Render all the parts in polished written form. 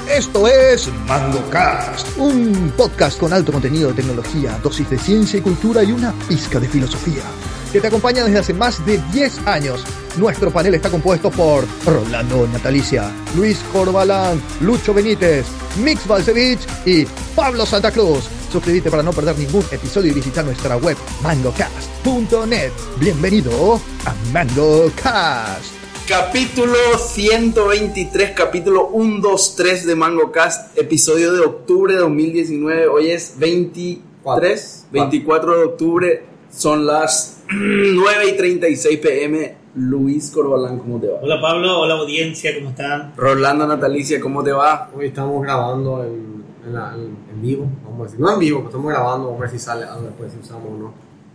Esto es MangoCast, un podcast con alto contenido de tecnología, dosis de ciencia y cultura y una pizca de filosofía, que te acompaña desde hace más de 10 años. Nuestro panel está compuesto por Rolando Natalicia, Luis Corbalán, Lucho Benítez, Mix Balcevich y Pablo Santa Cruz. Suscríbete para no perder ningún episodio y visita nuestra web mangocast.net. Bienvenido a MangoCast. Capítulo 123, capítulo 123 de MangoCast, episodio de octubre de 2019. Hoy es 24 de octubre, son las 9:36 p.m. Luis Corbalán, ¿cómo te va? Hola Pablo, hola audiencia, ¿cómo están? Rolando Natalicia, ¿cómo te va? Hoy estamos grabando en vivo, vamos a decir, no en vivo, pero estamos grabando, vamos a ver si sale algo después, si usamos o no.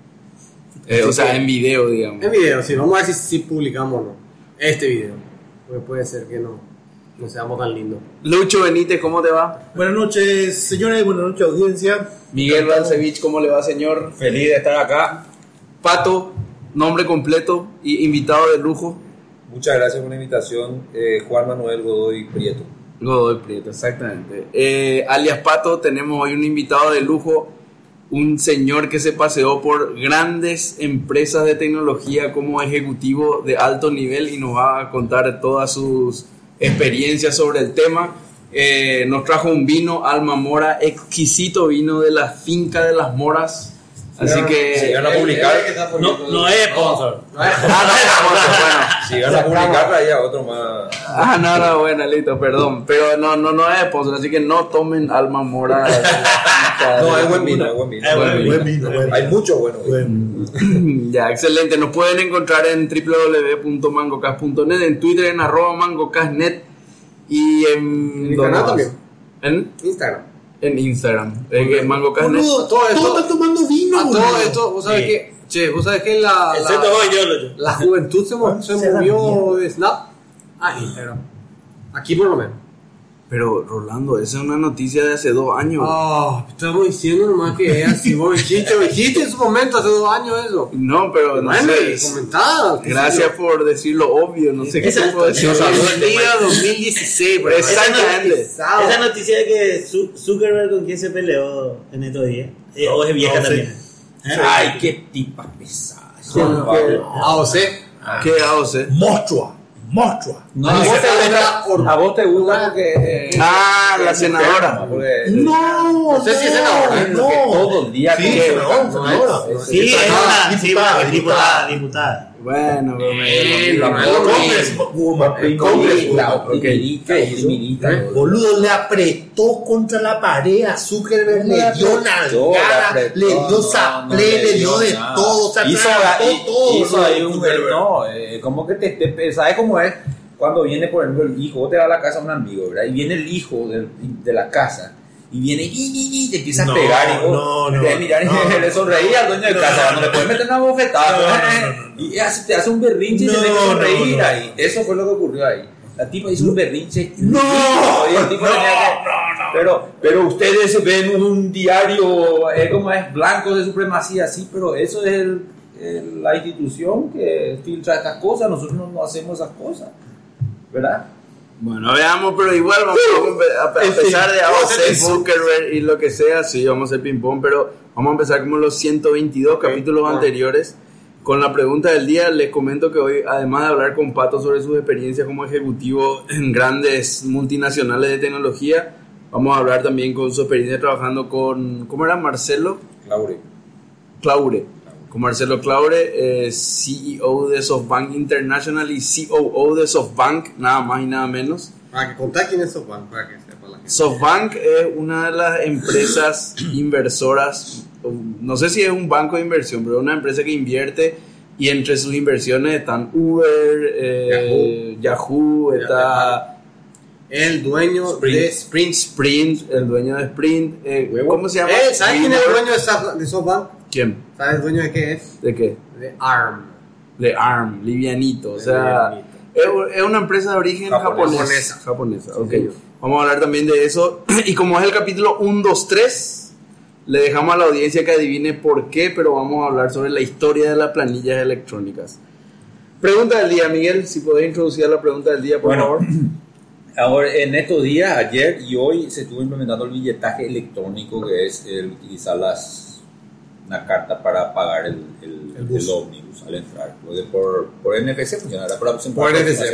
O sea, en video, digamos. En video, sí, vamos a ver si publicamos o no este video, porque puede ser que no seamos tan lindos. Lucho Benítez, ¿cómo te va? Buenas noches, señores, buenas noches, audiencia. Miguel Balcevich, ¿cómo le va, señor? Feliz de estar acá. Pato, nombre completo y invitado de lujo. Muchas gracias por la invitación, Juan Manuel Godoy Prieto. Godoy Prieto, exactamente. Alias Pato, tenemos hoy un invitado de lujo, un señor que se paseó por grandes empresas de tecnología como ejecutivo de alto nivel y nos va a contar todas sus experiencias sobre el tema. Nos trajo un vino Alma Mora, exquisito vino de la finca de las Moras. Así que si van a publicar, no es sponsor. No es sponsor, si van a publicar, traía otro más. No, bueno, listo, perdón. Pero no es sponsor, así que no tomen Alma Mora. No, es buen vino, Buen vino. Hay mucho bueno. Ya, excelente. Nos pueden encontrar en www.mangocast.net, en Twitter en @mangocastnet y en Instagram también. ¿En? Instagram. En Instagram. MangoCast.net. Boludo, todo esto- todos están tomando vino, A boludo. todo esto, vos sabés que, vos sabés que Excepto hoy yo. la juventud se movió de Snap a Instagram. Aquí por lo menos. Pero Rolando, esa es una noticia de hace 2 años. Estamos diciendo nomás que es así. Vos dijiste en su momento hace 2 años eso. No, pero no Bueno, sé. comentado. Gracias por decir lo obvio. No sé qué te puedo decir. El día 2016, pero Exactamente. Esa noticia de que Zuckerberg con quién se peleó en estos días. O es vieja no sé. también. Ay, qué tipa pesada. AOC. ¿Qué AOC? Monstrua. A vos te gusta porque. La senadora. No, No sé si es senadora, no. Todo el día. Sí, que- senadora. Sí, es una diputada. Bueno, Boludo, le apretó contra la pared a Zuckerberg, le dio nalgada, le dio saplé, le dio de todo, o sea, Hizo todo. ahí un. No, como que ¿sabes cómo es? Cuando viene, por ejemplo, el hijo, vos te vas a la casa de un amigo, ¿verdad? Y viene el hijo de la casa. Y viene y te empieza a pegar y vos le sonreí al dueño de casa, no le puedes meter una bofetada y te hace un berrinche y se tiene que sonreír ahí. Eso fue lo que ocurrió ahí. La tipa hizo un berrinche y el tipo tenía que, pero ustedes ven un diario como es blanco de supremacía, sí, pero eso es la institución que filtra estas cosas. Nosotros no hacemos esas cosas, ¿verdad? Bueno, veamos, pero igual vamos a pesar de AOC, Zuckerberg y lo que sea, sí, vamos a hacer ping-pong, pero vamos a empezar como los 122 capítulos anteriores. Con la pregunta del día, les comento que hoy, además de hablar con Pato sobre sus experiencias como ejecutivo en grandes multinacionales de tecnología, vamos a hablar también con su experiencia trabajando con, ¿cómo era? Marcelo Claure. Con Marcelo Claure, CEO de SoftBank International y COO de SoftBank, nada más y nada menos. Para que contá quién es SoftBank, para que sepa la gente. SoftBank es una de las empresas inversoras, no sé si es un banco de inversión, pero es una empresa que invierte y entre sus inversiones están Uber, Yahoo, está El dueño de Sprint, el dueño de Sprint, ¿cómo se llama? ¿Sabes quién es el dueño de SoftBank? ¿Quién? ¿Sabes el dueño de qué es? ¿De qué? De ARM. De ARM, livianito, o sea, es una empresa de origen japonesa, ok. Vamos a hablar también de eso, y como es el capítulo 1, 2, 3, le dejamos a la audiencia que adivine por qué, pero vamos a hablar sobre la historia de las planillas electrónicas. Pregunta del día, Miguel, si podés introducir la pregunta del día, por favor. Ahora, en estos días, ayer y hoy, se estuvo implementando el billetaje electrónico, que es el utilizar una carta para pagar el ómnibus al entrar. Por NFC funcionará por NFC.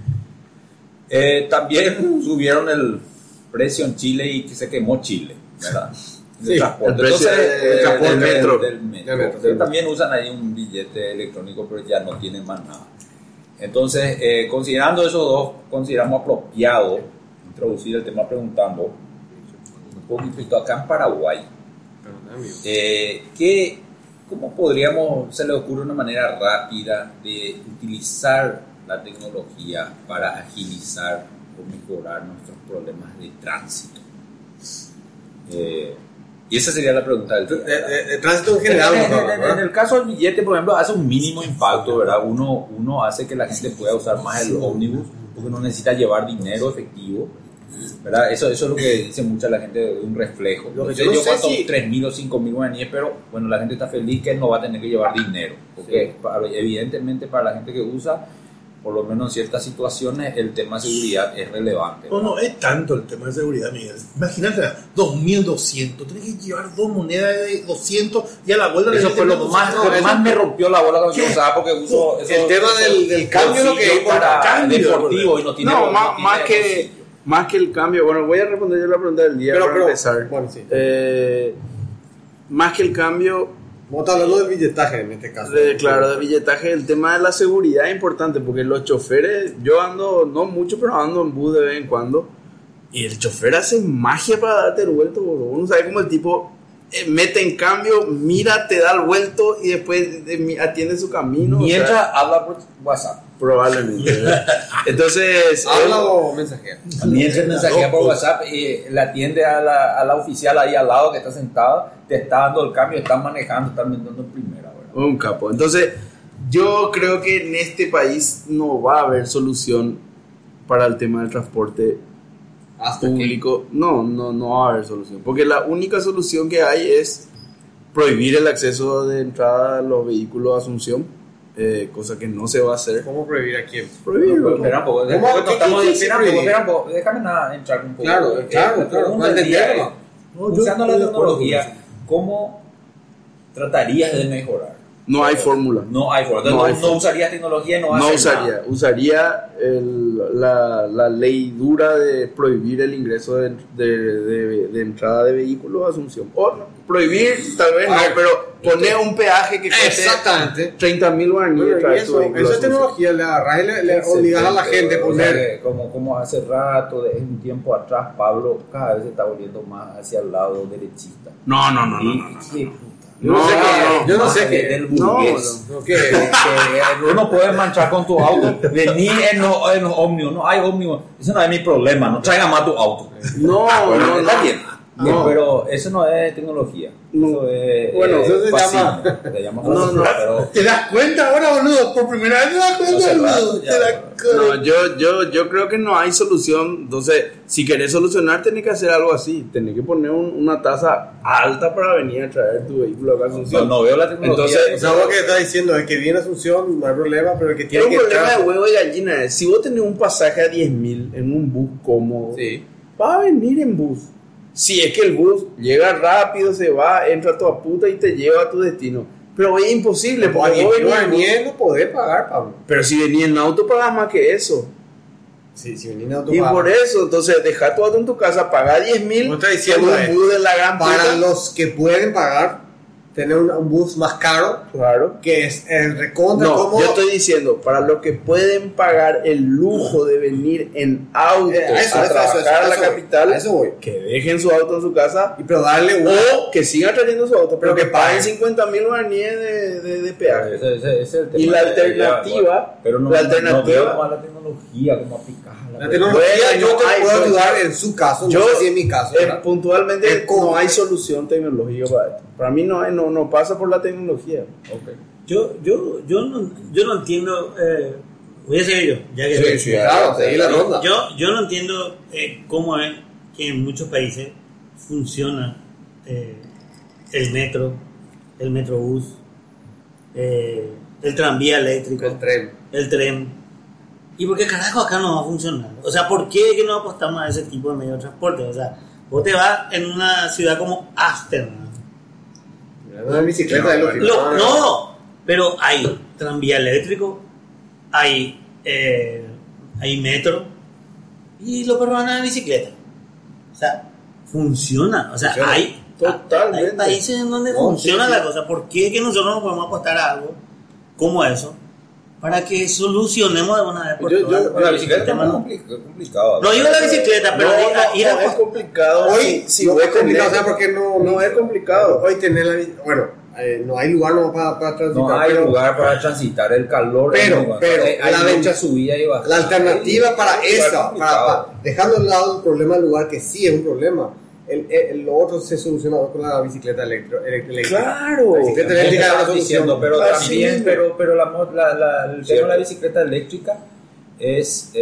También subieron el precio en Chile y que se quemó Chile, ¿verdad? Sí, transporte. el precio del metro. Del metro. También usan ahí un billete electrónico, pero ya no tienen más nada. Entonces, considerando esos dos, consideramos apropiado introducir el tema preguntando un poquito acá en Paraguay. ¿Cómo podríamos, se le ocurre una manera rápida de utilizar la tecnología para agilizar o mejorar nuestros problemas de tránsito? Y esa sería la pregunta del tránsito en general. En el caso del billete, por ejemplo, hace un mínimo impacto, ¿verdad? Uno hace que la gente pueda usar más el ómnibus porque no necesita llevar dinero efectivo, ¿verdad? Eso es lo que dice mucha la gente de un reflejo. Yo cuánto 3.000 o 5.000 guaraníes, pero bueno, la gente está feliz que no va a tener que llevar dinero, porque evidentemente para la gente que usa, por lo menos en ciertas situaciones, el tema de seguridad es relevante. No es tanto el tema de seguridad, Miguel. Imagínate, 2.200, tenés que llevar dos monedas de 200 y a la vuelta... Eso fue lo más me rompió la bola cuando yo usaba, porque uso... El tema del cambio lo que es para deportivo y no tiene... No, más que el cambio, bueno, voy a responder yo la pregunta del día para empezar. Bueno, sí. Más que el cambio... Vamos a hablando del billetaje en este caso. Claro, de billetaje, el tema de la seguridad es importante porque los choferes, yo ando, no mucho, pero ando en bus de vez en cuando, y el chofer hace magia para darte el vuelto, bro. Uno sabe cómo el tipo mete en cambio, mira, te da el vuelto y después atiende su camino. Mientras habla por WhatsApp. Probablemente. Entonces, ¿habla o mensajea? Mientras mensajea por WhatsApp y le atiende a la oficial ahí al lado que está sentada, te está dando el cambio, están manejando, están vendiendo en primera. ¿Verdad? Un capo. Entonces, yo creo que en este país no va a haber solución para el tema del transporte público. No va a haber solución. Porque la única solución que hay es prohibir el acceso de entrada a los vehículos a Asunción. Cosa que no se va a hacer. ¿Cómo prohibir a quién? Prohibirlo. Espera un poco. Déjame entrar un poco. Claro. No entenderlo. Usando la tecnología, ¿cómo tratarías de mejorar? No hay fórmula. No usarías tecnología, Usaría la ley dura de prohibir el ingreso de entrada de vehículos a Asunción. O prohibir, tal vez pero poner un peaje que cueste 30.000 guaraníes. Eso es tecnología, le agarras y le obligas a la gente a poner. Como hace rato, de un tiempo atrás, Pablo cada vez se está volviendo más hacia el lado derechista. No. Yo no sé qué del burgués. Uno puede manchar con tu auto, venir en los ómnibus, no hay ómnibus, eso no es mi problema, no traiga más tu auto. Está bien. Pero eso no es tecnología. Eso es. Bueno, eso se llama. Se llama pero... ¿Te das cuenta ahora, boludo? Por primera vez te das cuenta, boludo. Yo creo que no hay solución. Entonces, si querés solucionar, tenés que hacer algo así. Tenés que poner una tasa alta para venir a traer tu vehículo acá a Asunción. No veo la tecnología. Entonces, lo que está diciendo es que viene a Asunción, no hay problema, pero el que tiene un problema de huevo y gallina es: si vos tenés un pasaje a 10.000 en un bus cómodo, vas a venir en bus. Si es que el bus llega rápido, se va, entra a toda puta y te lleva a tu destino. Pero es imposible, porque vos venís no podés pagar, Pablo. Pero si venís en auto, pagas más que eso. Sí, si venís en auto, y por eso, entonces, deja tu auto en tu casa, paga 10.000 por un bus de la gran puta. Para los que pueden pagar, tener un bus más caro, claro, que es el recontra cómodo. Yo estoy diciendo, para los que pueden pagar el lujo de venir en auto a trabajar a la capital, eso voy. Que dejen su auto en su casa y pero darle o que sigan trayendo su auto, pero que paguen 50.000 guaraníes de peaje. Ese es el tema. Y la alternativa, no veo la tecnología como aplicar. La tecnología yo te puedo ayudar en su caso, no sé si en mi caso. Puntualmente no hay solución tecnológica para esto. Para mí no pasa por la tecnología. Okay. Yo no entiendo. Voy a seguir yo, ya que sí, claro, seguí la ronda. Yo no entiendo cómo es que en muchos países funciona el metro, el metrobús, el tranvía eléctrico, el tren. ¿y por qué carajo acá no va a funcionar? O sea, ¿por qué que no apostamos a ese tipo de medio de transporte? O sea, vos te vas en una ciudad como Ámsterdam. Una bicicleta de los No, pero hay tranvía eléctrico, hay metro y los peruanos van en bicicleta. O sea, funciona. O sea, hay países en donde funciona la cosa. ¿Por qué que nosotros no podemos apostar a algo como eso? Para que solucionemos de una vez por todas. La bicicleta es complicado. No digo la bicicleta, pero no es complicado. Hoy si no vos es complicado, tenés, ¿sabes por qué no es complicado. Hoy tener la bueno, no hay lugar no para transitar. No hay lugar para transitar el calor. Pero hay mucha subida y bajada. La alternativa para esa, dejando de lado el problema del lugar, que sí es un problema. Lo otro se soluciona con la bicicleta eléctrica. Claro. La bicicleta eléctrica es una solución. Pero también, pero el tema de la bicicleta eléctrica es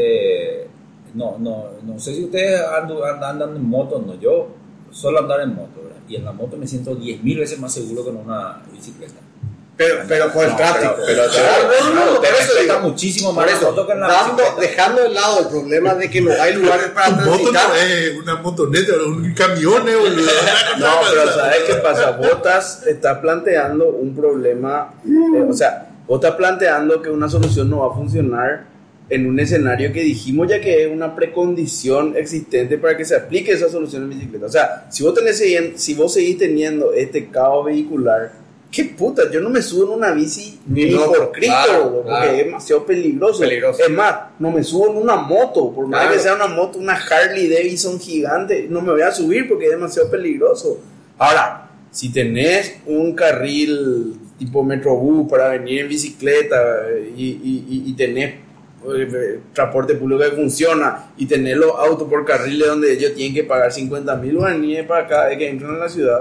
no sé si ustedes andan en moto. No, yo solo andar en moto, ¿verdad? Y en la moto me siento 10.000 veces más seguro que en una bicicleta. Pero por el tráfico. Te respeta muchísimo más la moto que en la bicicleta. Dejando de lado el problema de que no hay lugares para transitar. Una motoneta, un camión. No, pero ¿sabes qué pasa? Vos estás planteando un problema, o sea, vos estás planteando que una solución no va a funcionar en un escenario que dijimos ya que es una precondición existente para que se aplique esa solución en bicicleta. O sea, si vos seguís teniendo este caos vehicular, qué puta, yo no me subo en una bici ni por Cristo, porque es demasiado peligroso. Es más, no me subo en una moto, por más que sea una moto, una Harley Davidson gigante, no me voy a subir porque es demasiado peligroso. Ahora, si tenés un carril tipo Metrobús para venir en bicicleta y tenés transporte público que funciona y tener los autos por carriles donde ellos tienen que pagar 50.000 guaraníes para cada vez que entran a la ciudad,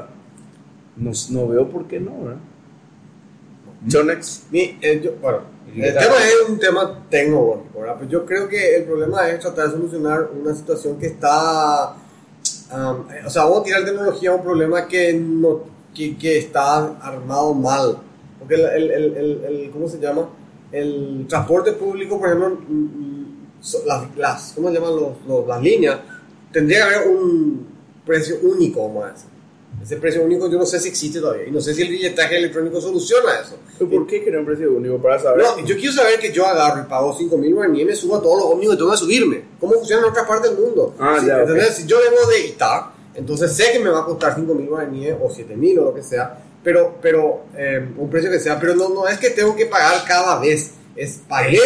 no veo por qué no, ¿verdad? Jonex. El tema es un tema tecnológico, ¿verdad? Pues yo creo que el problema es tratar de solucionar una situación que está o sea, vamos a tirar tecnología a un problema que está armado mal, porque el ¿cómo se llama? El transporte público, por ejemplo, ¿cómo se llaman las líneas? Tendría que haber un precio único, vamos a decir. Ese precio único yo no sé si existe todavía y no sé si el billetaje electrónico soluciona eso. ¿Pero por qué quiere un precio único? Para saber. No, yo quiero saber que yo agarro y pago 5.000 guaraníes y me subo a todos los ómnibus que tengo que subirme. ¿Cómo funciona en otras partes del mundo? Okay. Si yo vengo de Itá, entonces sé que me va a costar 5.000 guaraníes o 7.000 o lo que sea, pero un precio que sea, pero no es que tengo que pagar cada vez. Pagué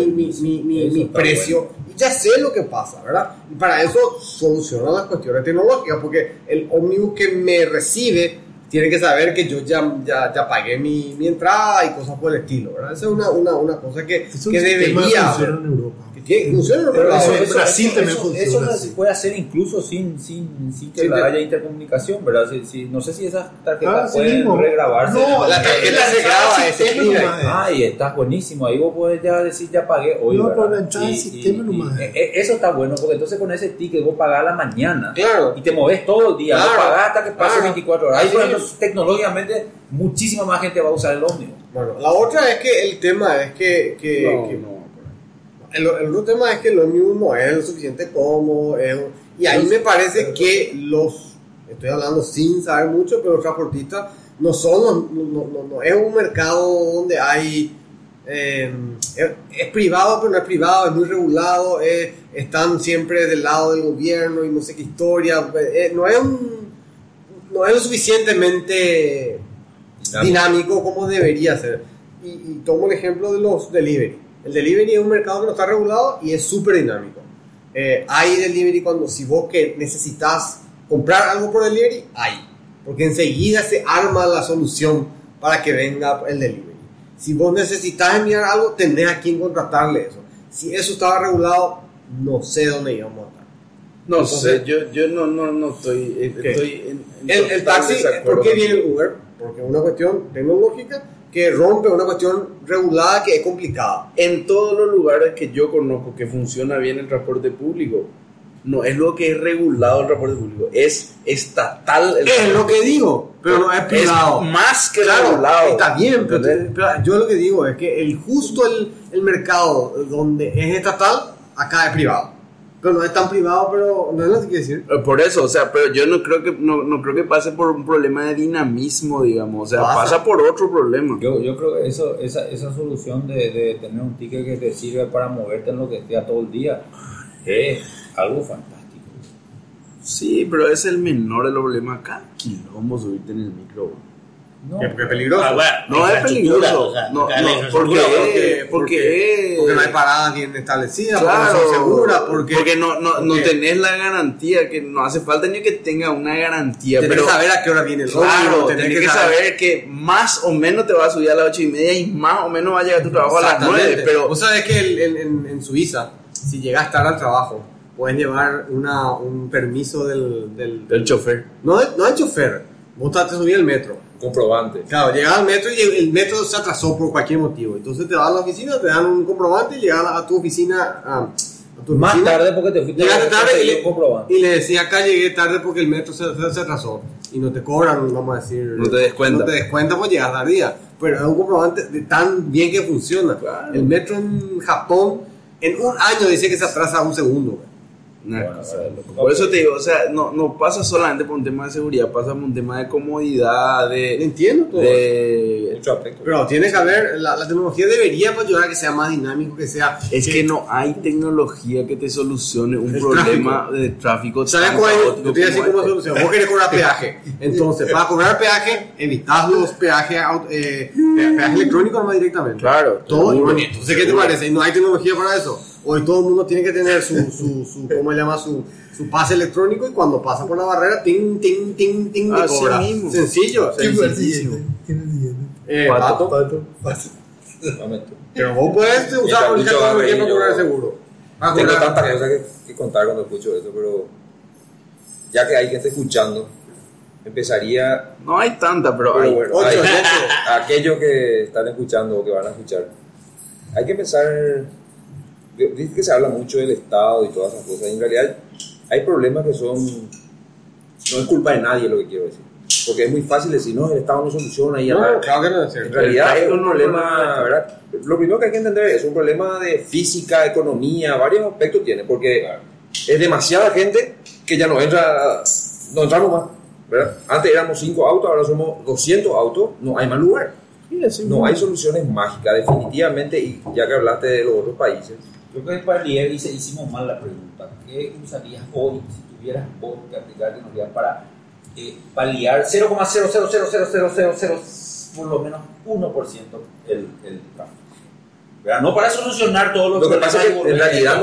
mi precio y ya sé lo que pasa, ¿verdad? Y para eso solucionan las cuestiones tecnológicas, porque el ómnibus que me recibe tiene que saber que yo ya pagué mi entrada y cosas por el estilo, ¿verdad? Esa es una cosa que debería funcionar en Europa. Funciona en Europa. En Brasil también funciona. Eso se puede hacer incluso sin que haya intercomunicación, ¿verdad? No sé si esas tarjetas pueden regrabarse. No, la tarjeta se graba. Ay, está buenísimo. Ahí vos podés ya decir, ya pagué hoy. No, pero entrar en el sistema nomás. Eso está bueno, porque entonces con ese ticket vos pagás a la mañana. Claro. Y te movés todo el día. Claro. No pagás hasta que pase 24 horas. Ahí, Sí. por ejemplo, tecnológicamente, muchísima más gente va a usar el ómnibus. Bueno, la otra es que el tema es el otro tema es que el ómnibus no es lo suficiente cómodo, y ahí me parece que estoy hablando sin saber mucho, pero los transportistas no es un mercado donde hay es privado, pero no es privado, es muy regulado, están siempre del lado del gobierno y no sé qué historia, no es lo suficientemente dinámico como debería ser. Y tomo el ejemplo de los delivery. El delivery es un mercado que no está regulado y es súper dinámico. Hay delivery si vos que necesitas comprar algo por delivery, hay. Porque enseguida se arma la solución para que venga el delivery. Si vos necesitas enviar algo, tenés a quien contratarle eso. Si eso estaba regulado, no sé dónde íbamos a estar. No sé, yo no estoy... El taxi, ¿por qué viene el Uber? Porque es una cuestión tecnológica que rompe una cuestión regulada que es complicada. En todos los lugares que yo conozco que funciona bien el transporte público, no es lo que es regulado el transporte público, es estatal. Es lo que digo, pero no es privado. Es más que claro, regulado. Está bien, pero yo lo que digo es que el mercado donde es estatal, acá es privado. Pero no es tan privado, pero no es lo que quiere decir. Por eso, o sea, pero yo no creo que pase por un problema de dinamismo, digamos, o sea, pasa por otro problema. Yo creo que esa solución de tener un ticket que te sirve para moverte en lo que sea todo el día es algo fantástico. Sí, pero es el menor del problema acá. Quilombo subirte en el micro. No. Porque es peligroso. No es peligroso. O sea, porque no hay paradas bien establecidas, claro, porque no son seguras, porque no tenés la garantía, que no hace falta ni que tenga una garantía. Tenés que saber a qué hora viene el claro, tenés que saber que más o menos te va a subir a las 8:30 y más o menos va a llegar a tu trabajo a las 9. Pero vos sabés que en Suiza, si llegas tarde al trabajo, puedes llevar un permiso del chofer. No del chofer, vos te subís al metro. Comprobante. Claro, llegas al metro y el metro se atrasó por cualquier motivo. Entonces te vas a la oficina, te dan un comprobante y llegas a tu oficina. Más tarde porque te fuiste llegaste tarde un comprobante. y le decía acá llegué tarde porque el metro se atrasó. Y no te cobran, vamos a decir. No te des cuenta. No te des cuenta porque llegas tardía. Pero es un comprobante de tan bien que funciona. Claro. El metro en Japón en un año dice que se atrasa un segundo. Por eso te digo, o sea, no pasa solamente por un tema de seguridad, pasa por un tema de comodidad, entiendo todo mucho aspecto. pero tiene que haber, la tecnología debería ayudar a que sea más dinámico, que no hay tecnología que te solucione un problema de tráfico. ¿Sabes cuál es? Yo te voy a decir cómo solución. Vos querés cobrar peaje, entonces para cobrar peaje evitas los peajes electrónicos nomás directamente. Claro, todo entonces ¿qué te parece? ¿Y no hay tecnología para eso? Hoy todo el mundo tiene que tener su ¿cómo se llama? Su pase electrónico y cuando pasa por la barrera, ting, ting, ting, ting, te cobra. Mismo. Sencillo. Pato. Pero vos puedes usar cualquier tecnología para cobrar seguro. Tengo tantas cosas que contar cuando escucho eso, pero ya que hay gente escuchando, empezaría... No hay tanta, pero hay. Bueno, aquellos que están escuchando o que van a escuchar, hay que empezar... Dice que se habla mucho del Estado y todas esas cosas. Y en realidad hay problemas que son... No es culpa de nadie lo que quiero decir. Porque es muy fácil decir, no, el Estado no soluciona. Y claro que no es cierto. En realidad es un problema, ¿verdad? Lo primero que hay que entender es un problema de física, economía, varios aspectos tiene. Porque es demasiada gente que ya no entramos más, ¿verdad? Antes éramos 5 autos, ahora somos 200 autos, no hay más lugar. No hay soluciones mágicas, definitivamente. Y ya que hablaste de los otros países, creo que para Lier hicimos mal la pregunta. ¿Qué usarías hoy si tuvieras vos que aplicar tecnología para paliar 0,0000000 por lo menos 1% el tráfico? ¿Verdad? No para solucionar todos los problemas. Lo que pasa es que en realidad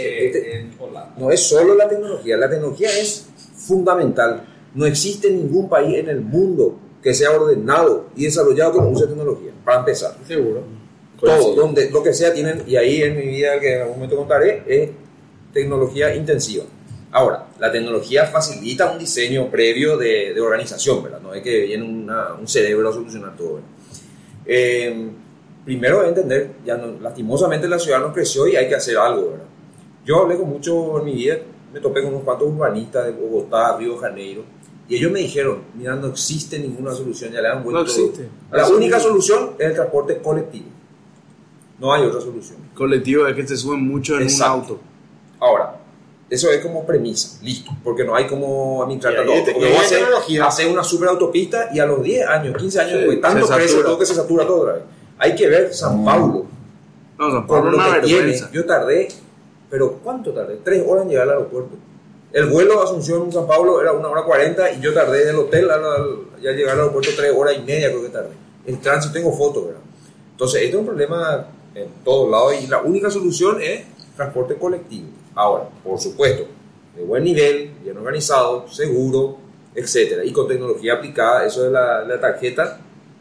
no es solo la tecnología es fundamental. No existe ningún país en el mundo que sea ordenado y desarrollado que no use tecnología, para empezar. Seguro. Todo, donde lo que sea tienen, y ahí en mi vida que en algún momento contaré, es tecnología intensiva. Ahora, la tecnología facilita un diseño previo de organización, ¿verdad? No es que viene un cerebro a solucionar todo, ¿verdad? Primero entender, lastimosamente la ciudad nos creció y hay que hacer algo, ¿verdad? Yo hablé con mucho en mi vida, me topé con unos cuantos urbanistas de Bogotá, Río de Janeiro, y ellos me dijeron, mira, no existe ninguna solución, ya le han vuelto. No existe. La única solución es el transporte colectivo. No hay otra solución. Colectivo es que se suben mucho en un auto. Ahora, eso es como premisa, listo, porque no hay como administrar tanto auto. Porque vos hacer una superautopista y a los 10 años, 15 años después, tanto crece todo que se satura todo otra vez. Hay que ver San Paulo. No, San Paulo es una vergüenza. Yo tardé, pero ¿cuánto tardé? 3 horas en llegar al aeropuerto. El vuelo a Asunción-San Paulo era 1 hora 40 y yo tardé del hotel ya llegar al aeropuerto 3 horas y media creo que tardé. El tránsito, tengo fotos, ¿verdad? Entonces, este es un problema en todos lados y la única solución es transporte colectivo. Ahora, por supuesto, de buen nivel, bien organizado, seguro, etcétera, y con tecnología aplicada. Eso de la tarjeta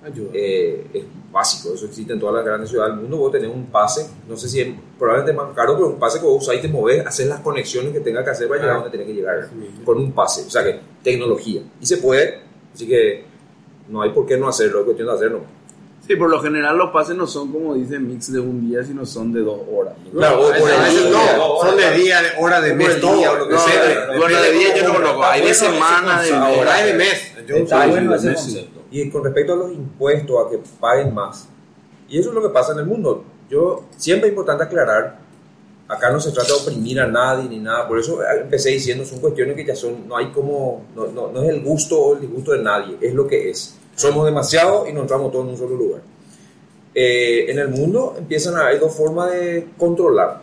es básico, eso existe en todas las grandes ciudades del mundo. Vos tenés un pase, no sé si es probablemente más caro, pero un pase que vos usás y te movés, haces las conexiones que tengas que hacer para llegar donde tenés que llegar con un pase. O sea que tecnología, y se puede, así que no hay por qué no hacerlo, es cuestión de hacerlo. Sí, por lo general los pases no son como dice Mix de un día, sino son de 2 horas. Claro, son de día, de hora, de mes, todo. Bueno, de día yo no conozco, hay de semana, de mes. Está bueno ese concepto. Y con respecto a los impuestos, a que paguen más. Y eso es lo que pasa en el mundo. Siempre es importante aclarar, acá no se trata de oprimir a nadie ni nada, por eso empecé diciendo, son cuestiones que ya son, no es el gusto o el disgusto de nadie, es lo que es. Somos demasiados y nos entramos todos en un solo lugar. En el mundo empiezan a haber 2 formas de controlar.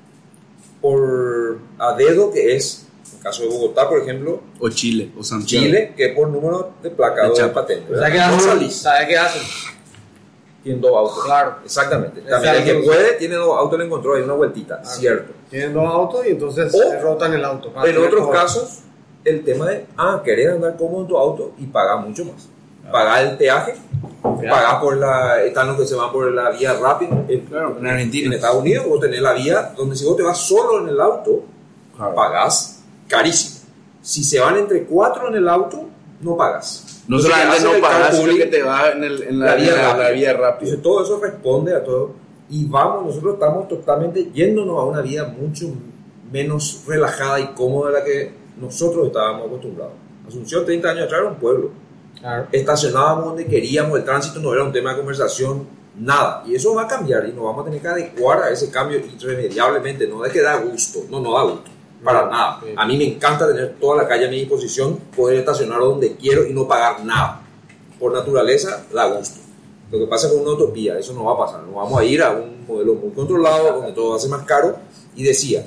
Por a dedo, que es, en el caso de Bogotá, por ejemplo, o Chile, o Santiago. Chile, que es por número de placa o de patente. ¿Sabes qué hacen? Tienen 2 autos. Claro. Exactamente. También el que puede, tiene 2 autos, le encontró ahí una vueltita, cierto. Tienen 2 autos y entonces rotan el auto. En otros casos, el tema de, querés andar cómodo en tu auto y pagar mucho más. Pagar el peaje, pagar están los que se van por la vía rápida. Claro, en Argentina. En Estados Unidos vos tenés la vía donde si vos te vas solo en el auto, pagás carísimo. Si se van entre 4 en el auto, no pagas. No solamente no pagas, sino que te vas en la vía rápida. Entonces todo eso responde a todo. Y nosotros estamos totalmente yéndonos a una vida mucho menos relajada y cómoda de la que nosotros estábamos acostumbrados. Asunción 30 años atrás era un pueblo. Claro. Estacionábamos donde queríamos, el tránsito no era un tema de conversación, nada. Y eso va a cambiar y nos vamos a tener que adecuar a ese cambio irremediablemente. No es que da gusto, no da gusto, para nada. A mí me encanta tener toda la calle a mi disposición, poder estacionar donde quiero y no pagar nada. Por naturaleza, da gusto. Lo que pasa es con una utopía, eso no va a pasar. Nos vamos a ir a un modelo muy controlado, donde todo va a ser más caro. Y decía,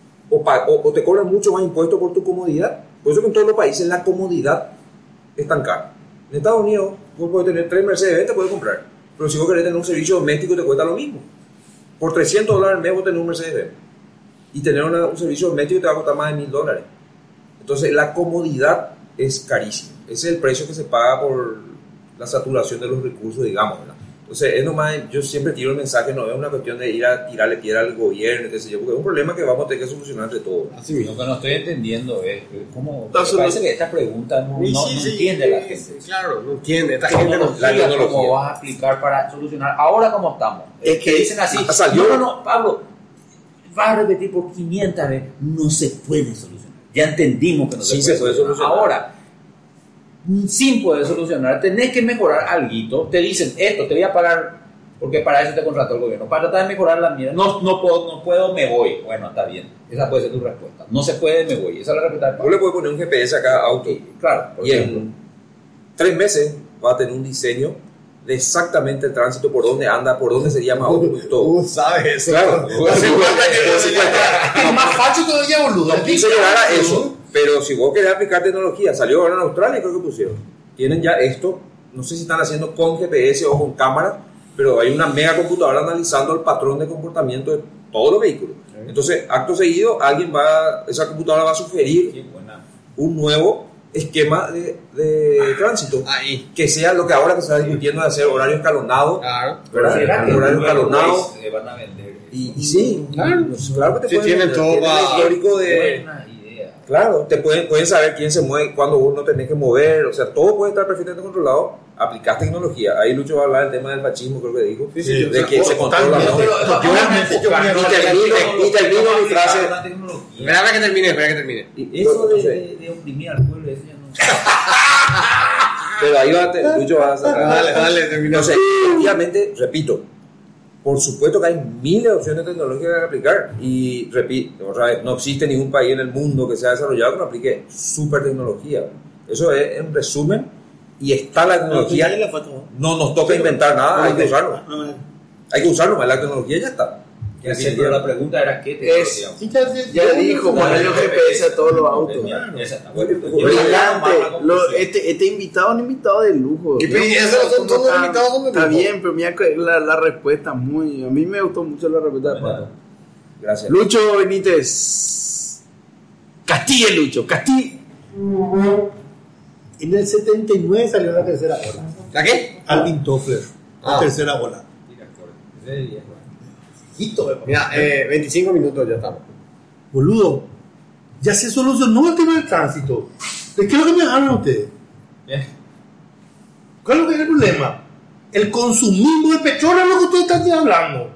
o te cobran mucho más impuestos por tu comodidad. Por eso que en todos los países la comodidad es tan cara. En Estados Unidos, vos podés tener 3 Mercedes, te puedes comprar. Pero si vos querés tener un servicio doméstico, te cuesta lo mismo. Por $300 al mes vos tenés un Mercedes. Y tener un servicio doméstico te va a costar más de $1,000. Entonces, la comodidad es carísima. Ese es el precio que se paga por la saturación de los recursos, digamos, ¿verdad? Entonces, es nomás, yo siempre tiro el mensaje, no es una cuestión de ir a tirarle piedra al gobierno, qué sé yo, porque es un problema que vamos a tener que solucionar entre todos. Así mismo. Lo que no estoy entendiendo es cómo, parece que esta pregunta no entiende la gente. Claro, no entiende. Esta gente no la tecnología. ¿Cómo vas a explicar para solucionar ahora cómo estamos? Es que dicen así, no, Pablo, vas a repetir por 500 veces, no se puede solucionar. Ya entendimos que no se puede solucionar. Ahora, sin poder solucionar, tenés que mejorar algo. Te dicen esto, te voy a pagar porque para eso te contrató el gobierno, para tratar de mejorar la mierda. No puedo, me voy. Bueno, está bien, esa puede ser tu respuesta. No se puede, me voy. Esa es la respuesta. Vos le puedes poner un GPS a cada auto, claro, y en 3 meses va a tener un diseño de exactamente el tránsito, por dónde anda, por dónde sería más justo. ¿Sabes eso? Claro. Es más fácil todavía, boludo. No quise llegar a eso. Pero si vos querés aplicar tecnología, salió ahora en Australia, creo que pusieron. Tienen ya esto, no sé si están haciendo con GPS o con cámara, pero hay una mega computadora analizando el patrón de comportamiento de todos los vehículos. Entonces, acto seguido, esa computadora va a sugerir un nuevo esquema de tránsito. Que sea lo que ahora que se está discutiendo de hacer horario escalonado. Claro. Horario escalonado. Van a vender. Y sí, claro que te pueden vender. Tienen el histórico de... Claro, pueden saber quién se mueve, cuándo vos no tenés que mover, o sea, todo puede estar perfectamente controlado. Aplicás tecnología. Ahí Lucho va a hablar del tema del fascismo, creo que dijo, de que se controla. Y termino mi frase. Espera que termine. Eso de oprimir al pueblo, eso ya no. Pero ahí Lucho va a sacar. Dale, termino. Entonces, efectivamente, repito, por supuesto que hay miles de opciones tecnológicas que aplicar y repito, otra vez, no existe ningún país en el mundo que se haya desarrollado que no aplique super tecnología. Eso es en resumen, y está la tecnología, no nos toca inventar nada, hay que usarlo. Hay que usarlo, la tecnología ya está. Pero la pregunta era ¿qué te ya dijo, ponerle GPS a todos los autos. Brillante. Este invitado es un invitado de lujo. Y esos son todos los invitados de lujo. Está bien, pero mira la respuesta a mí me gustó mucho la respuesta de Pato. Gracias. Lucho Benítez. Castille, Lucho. Castille. En el 79 salió la tercera ola. ¿La qué? Alvin Toffler. La tercera ola. Mira, 25 minutos ya estamos. Boludo, ya se solucionó el tema del tránsito. ¿De qué es lo que me hablan ustedes? ¿Cuál es lo que es el problema? el consumismo de petróleo es lo que ustedes están hablando.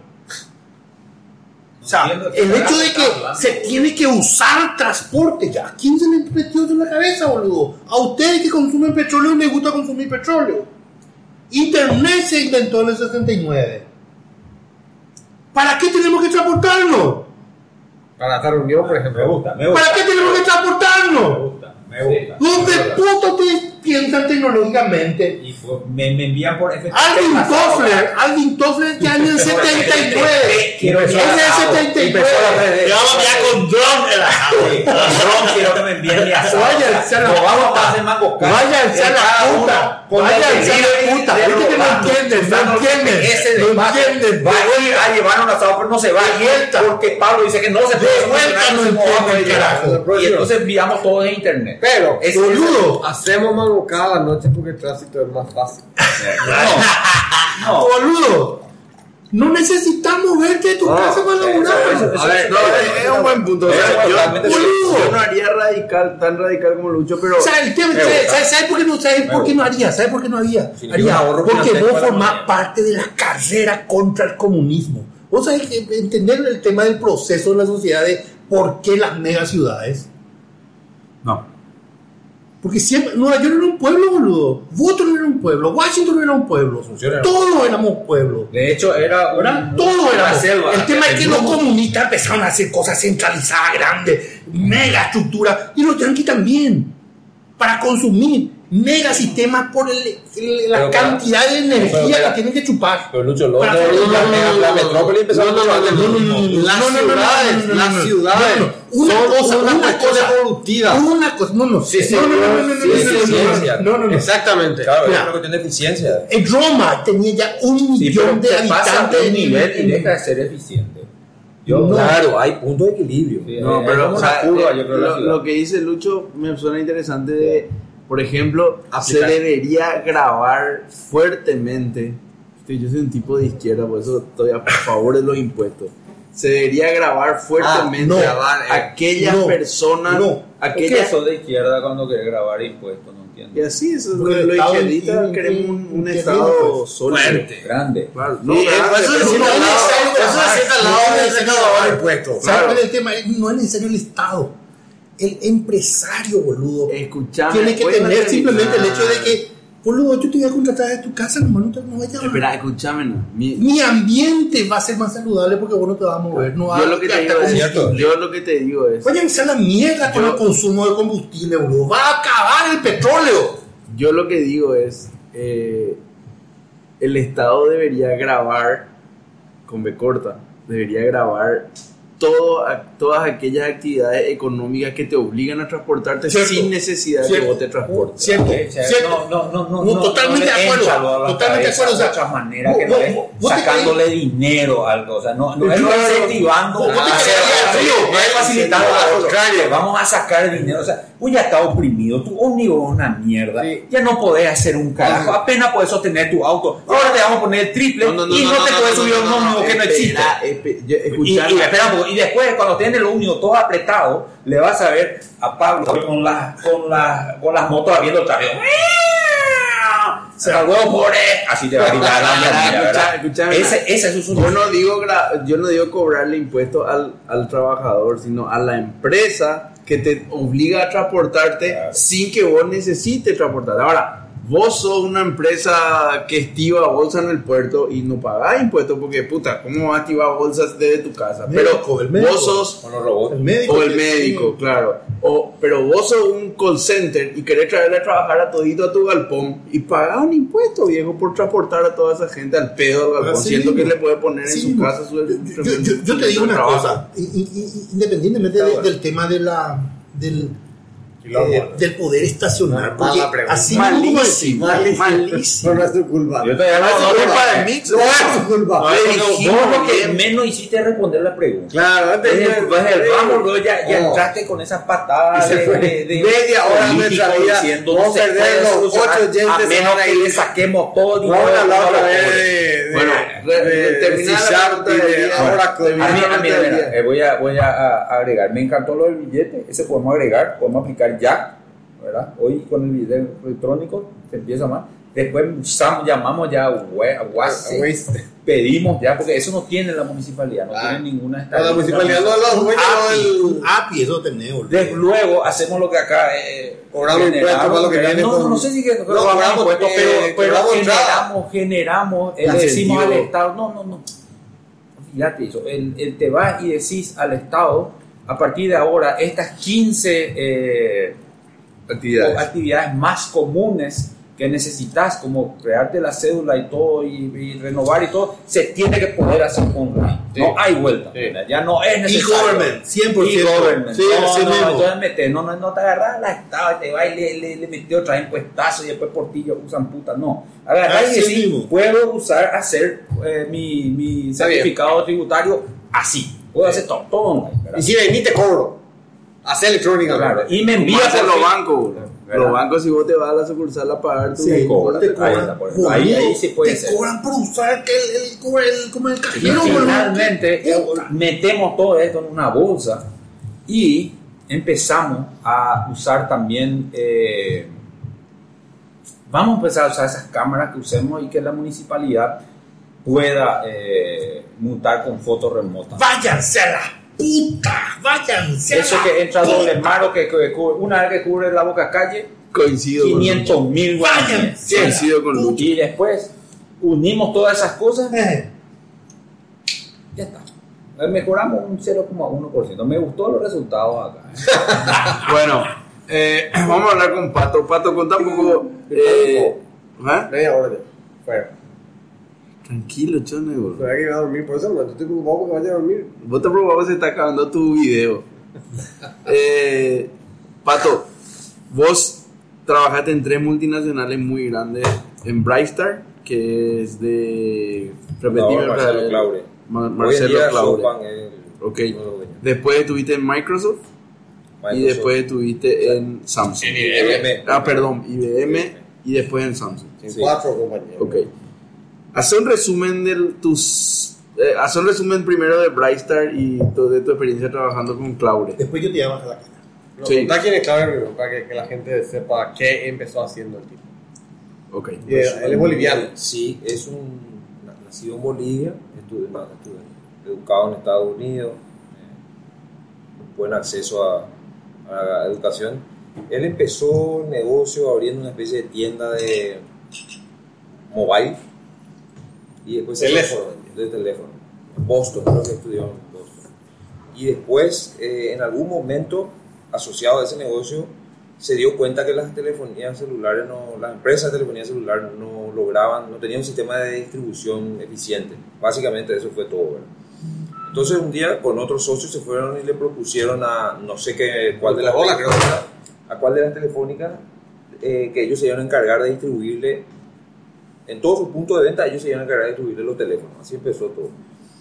O sea, el hecho de que se tiene que usar transporte, ya, ¿a quién se le metió eso en la cabeza, boludo? A ustedes que consumen petróleo les gusta consumir petróleo. Internet se inventó en el 69. ¿Para qué tenemos que transportarnos? Para esta reunión, por ejemplo. Me gusta. ¿Para qué tenemos que transportarnos? Me gusta. ¿Dónde puto te piensan tecnológicamente? Y me envían por FTP. Alvin Toffler ya en el 79. Quiero en el 79. Vamos ya con drone. Drone, quiero que me envíen mi asado. Váyanse a la vamos puta. a hacer mango. Váyanse a la puta. Váyanse a la puta. Es que no entienden. Ese No debate entienden. va a ir a llevar un asado, pero no se va. Porque Pablo dice que no se puede. No entienden, carajo. Y entonces enviamos todo en internet. Pero, Boludo. hacemos mango cada noche porque el tránsito es más fácil. No. Boludo. No necesitamos verte de tu casa para laburar. A ver, no, es un buen punto. O sea, yo no haría tan radical como Lucho, pero. O sea, el tema, ¿sabes por qué no haría? ¿Sabes por qué no haría? Porque vos formás parte de la carrera contra el comunismo. Vos sabés que entender el tema del proceso de la sociedad de por qué las megaciudades. No. Porque siempre, Nueva York era un pueblo, boludo. Boston era un pueblo. Washington era un pueblo. Todos éramos pueblos. De hecho, Todos éramos. selva. El tema es que los comunistas empezaron a hacer cosas centralizadas, grandes, mega estructuras. Y los yanquis también. Para consumir mega sistemas por la cantidad de energía que tienen que chupar. Pero Lucho, La metrópoli empezó las ciudades. Una cosa productiva. No. Exactamente. Claro, es Mira. una cuestión de eficiencia. Roma tenía ya 1 millón de habitantes. Un nivel y deja de ser eficiente. Claro, hay punto de equilibrio. No, pero o sea, lo que dice Lucho me suena interesante de, por ejemplo, se debería grabar fuertemente. Yo soy un tipo de izquierda, por eso estoy a favor de los impuestos. Se debería grabar fuertemente aquellas personas. ¿Por qué sos de izquierda cuando querés grabar impuestos? No entiendo. Y así, eso es lo izquierdista, queremos un Estado sólido. Fuerte, grande. Claro, Eso es al lado del recaudador de impuestos. ¿Sabes el tema? No es necesario el Estado. El empresario, boludo. Escuchame, tiene que tener simplemente el hecho de que, boludo, yo te voy a contratar de tu casa, hermano, no vayas a... Espera, escúchame, no. Mi ambiente va a ser más saludable porque vos no te vas a mover. Yo lo que te digo es... Váyanse a la mierda con el consumo de combustible, boludo. Va a acabar el petróleo. Yo lo que digo es... el Estado debería grabar, con B corta, debería grabar todas aquellas actividades económicas que te obligan a transportarte sin necesidad de que vos te transportes. Cierto. No, totalmente de acuerdo. Totalmente de acuerdo. De otra manera que no es sacándole dinero a algo. O sea, no es incentivando. No es facilitando. Al contrario, vamos a sacar dinero. O sea, vos ya estás oprimido. Tu ómnibus es una mierda. Ya no podés hacer un carajo. Apenas podés sostener tu auto. Ahora te vamos a poner el triple y no te podés subir a un ómnibus que no existe. Y después, cuando tienes el ómnibus todo apretado, le vas a ver a Pablo con las motos abriendo el través. Se la huevo por así te va a gritar la escuchame. Esa es su yo no digo cobrarle impuestos al trabajador, sino a la empresa que te obliga a transportarte sin que vos necesites transportarte. Ahora, vos sos una empresa que estiva bolsas en el puerto y no pagás impuestos porque, puta, ¿cómo vas a activar bolsas desde tu casa? Pero vos sos... Con los robots. El médico, claro. Pero vos sos un call center y querés traerle a trabajar a todito a tu galpón y pagás un impuesto, viejo, por transportar a toda esa gente al pedo del galpón, siendo que le puede poner en su casa su... Yo te digo una cosa, independientemente del tema de del poder estacionar, porque así malísimo. No es tu culpa. Yo todavía no culpa del mix. No es tu culpa. Vos lo que menos hiciste es responder la pregunta. Claro, antes vamos, ya entraste con esas patadas de media hora de nuestra vida diciendo vamos a perder los 8 oyentes a menos que le saquemos todo el dinero. Vamos a hablar otra vez de terminar voy a agregar, me encantó lo del billete, ese podemos agregar, podemos aplicar ya, ¿verdad? Hoy con el billete electrónico se empieza más. Después llamamos ya a Waste, pedimos ya, porque eso no tiene la municipalidad, no tiene ninguna estadía. La municipalidad no es un API, eso tenemos. Luego hacemos lo que acá cobramos impuestos para lo que viene. No sé si que cobramos impuestos, pero generamos, le decimos al Estado, no. Fíjate eso, te vas y decís al Estado, a partir de ahora, estas 15 actividades más comunes que necesitas, como crearte la cédula y todo, y renovar y todo, se tiene que poder hacer con ley. Sí. No hay vuelta. Sí. Ya no es necesario. E-government, 100%. E-government. Sí, entonces no te agarras al Estado y te vas y le metió otra impuestazo y después por ti usan puta. No. Agarrar y decir, puedo hacer mi certificado tributario así. Puedo hacer todo online. Y si ni te cobro. Hacer electrónica. Claro. Y me envías a los bancos. Los bancos, si vos te vas a la sucursal a pagar tu te cobran. Ahí sí puede ser. Te cobran por usar como el cajero. Y finalmente metemos todo esto en una bolsa y empezamos a usar también. Vamos a empezar a usar esas cámaras que usemos y que la municipalidad pueda montar con fotos remotas. ¡Váyanse a la puta! ¡Váyanse! Eso que entra doble maro, que una vez que cubre la boca calle, coincido 500.000 guaraníes. Coincido con Lucho. Y después unimos todas esas cosas. Ya está. Mejoramos un 0,1%. Me gustó los resultados acá. Bueno, vamos a hablar con Pato. Pato, contá un poco. Media hora ya. Fuera. Tranquilo, chone, bro. Pero hay que ir a dormir, por eso no estoy preocupado porque vaya a dormir. Vos te preocupás, se está acabando tu video. Pato, vos trabajaste en 3 multinacionales muy grandes. En Brightstar, que es de... Marcelo Claure. Marcelo Claure. Ok. Después estuviste en Microsoft. Y después estuviste en Samsung. IBM. Y después en Samsung. En 4 compañías. Ok. Haz un resumen haz un resumen primero de Brightstar y de tu experiencia trabajando con Claure. Después yo te llamo a la cara. Contá quién es Claure para que la gente sepa qué empezó haciendo el tipo. Ok. Él es boliviano. Sí, nacido en Bolivia, educado en Estados Unidos, buen acceso a la educación. Él empezó el negocio abriendo una especie de tienda de mobile. Y después de teléfono. En Boston, creo que estudió en Boston. Y después, en algún momento, asociado a ese negocio, se dio cuenta que las telefonías celulares, las empresas de telefonía celular no tenían un sistema de distribución eficiente. Básicamente eso fue todo, ¿verdad? Entonces un día con otros socios se fueron y le propusieron a no sé cuál de las telefónicas que ellos se iban a encargar de distribuirle en todos sus puntos de venta. Ellos se iban a encargar de distribuirle los teléfonos. Así empezó todo.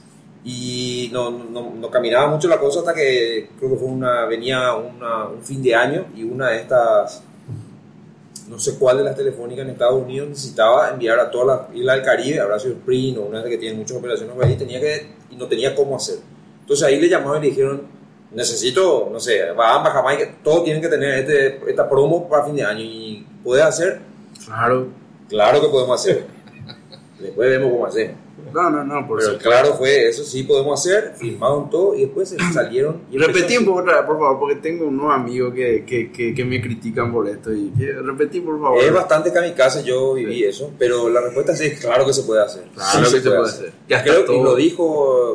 Y no caminaba mucho la cosa hasta que creo que venía un fin de año y una de estas, no sé cuál de las telefónicas en Estados Unidos, necesitaba enviar a todas las islas del Caribe, habrá sido Sprint o una de que tiene muchas operaciones por ahí, y no tenía cómo hacer. Entonces ahí le llamaron y le dijeron, necesito, no sé, Bahamas, Jamaica, todos tienen que tener esta promo para fin de año. ¿Y puedes hacer? Claro que podemos hacer. Después vemos cómo hacemos. No, por pero claro fue, eso sí podemos hacer, firmaron todo y después salieron. Y repetí un poco otra vez, por favor, porque tengo unos amigos que me critican por esto. Repetí, por favor. Es bastante kamikaze, yo viví eso, pero la respuesta es claro que se puede hacer. Claro que se puede hacer. Ya creo que lo dijo.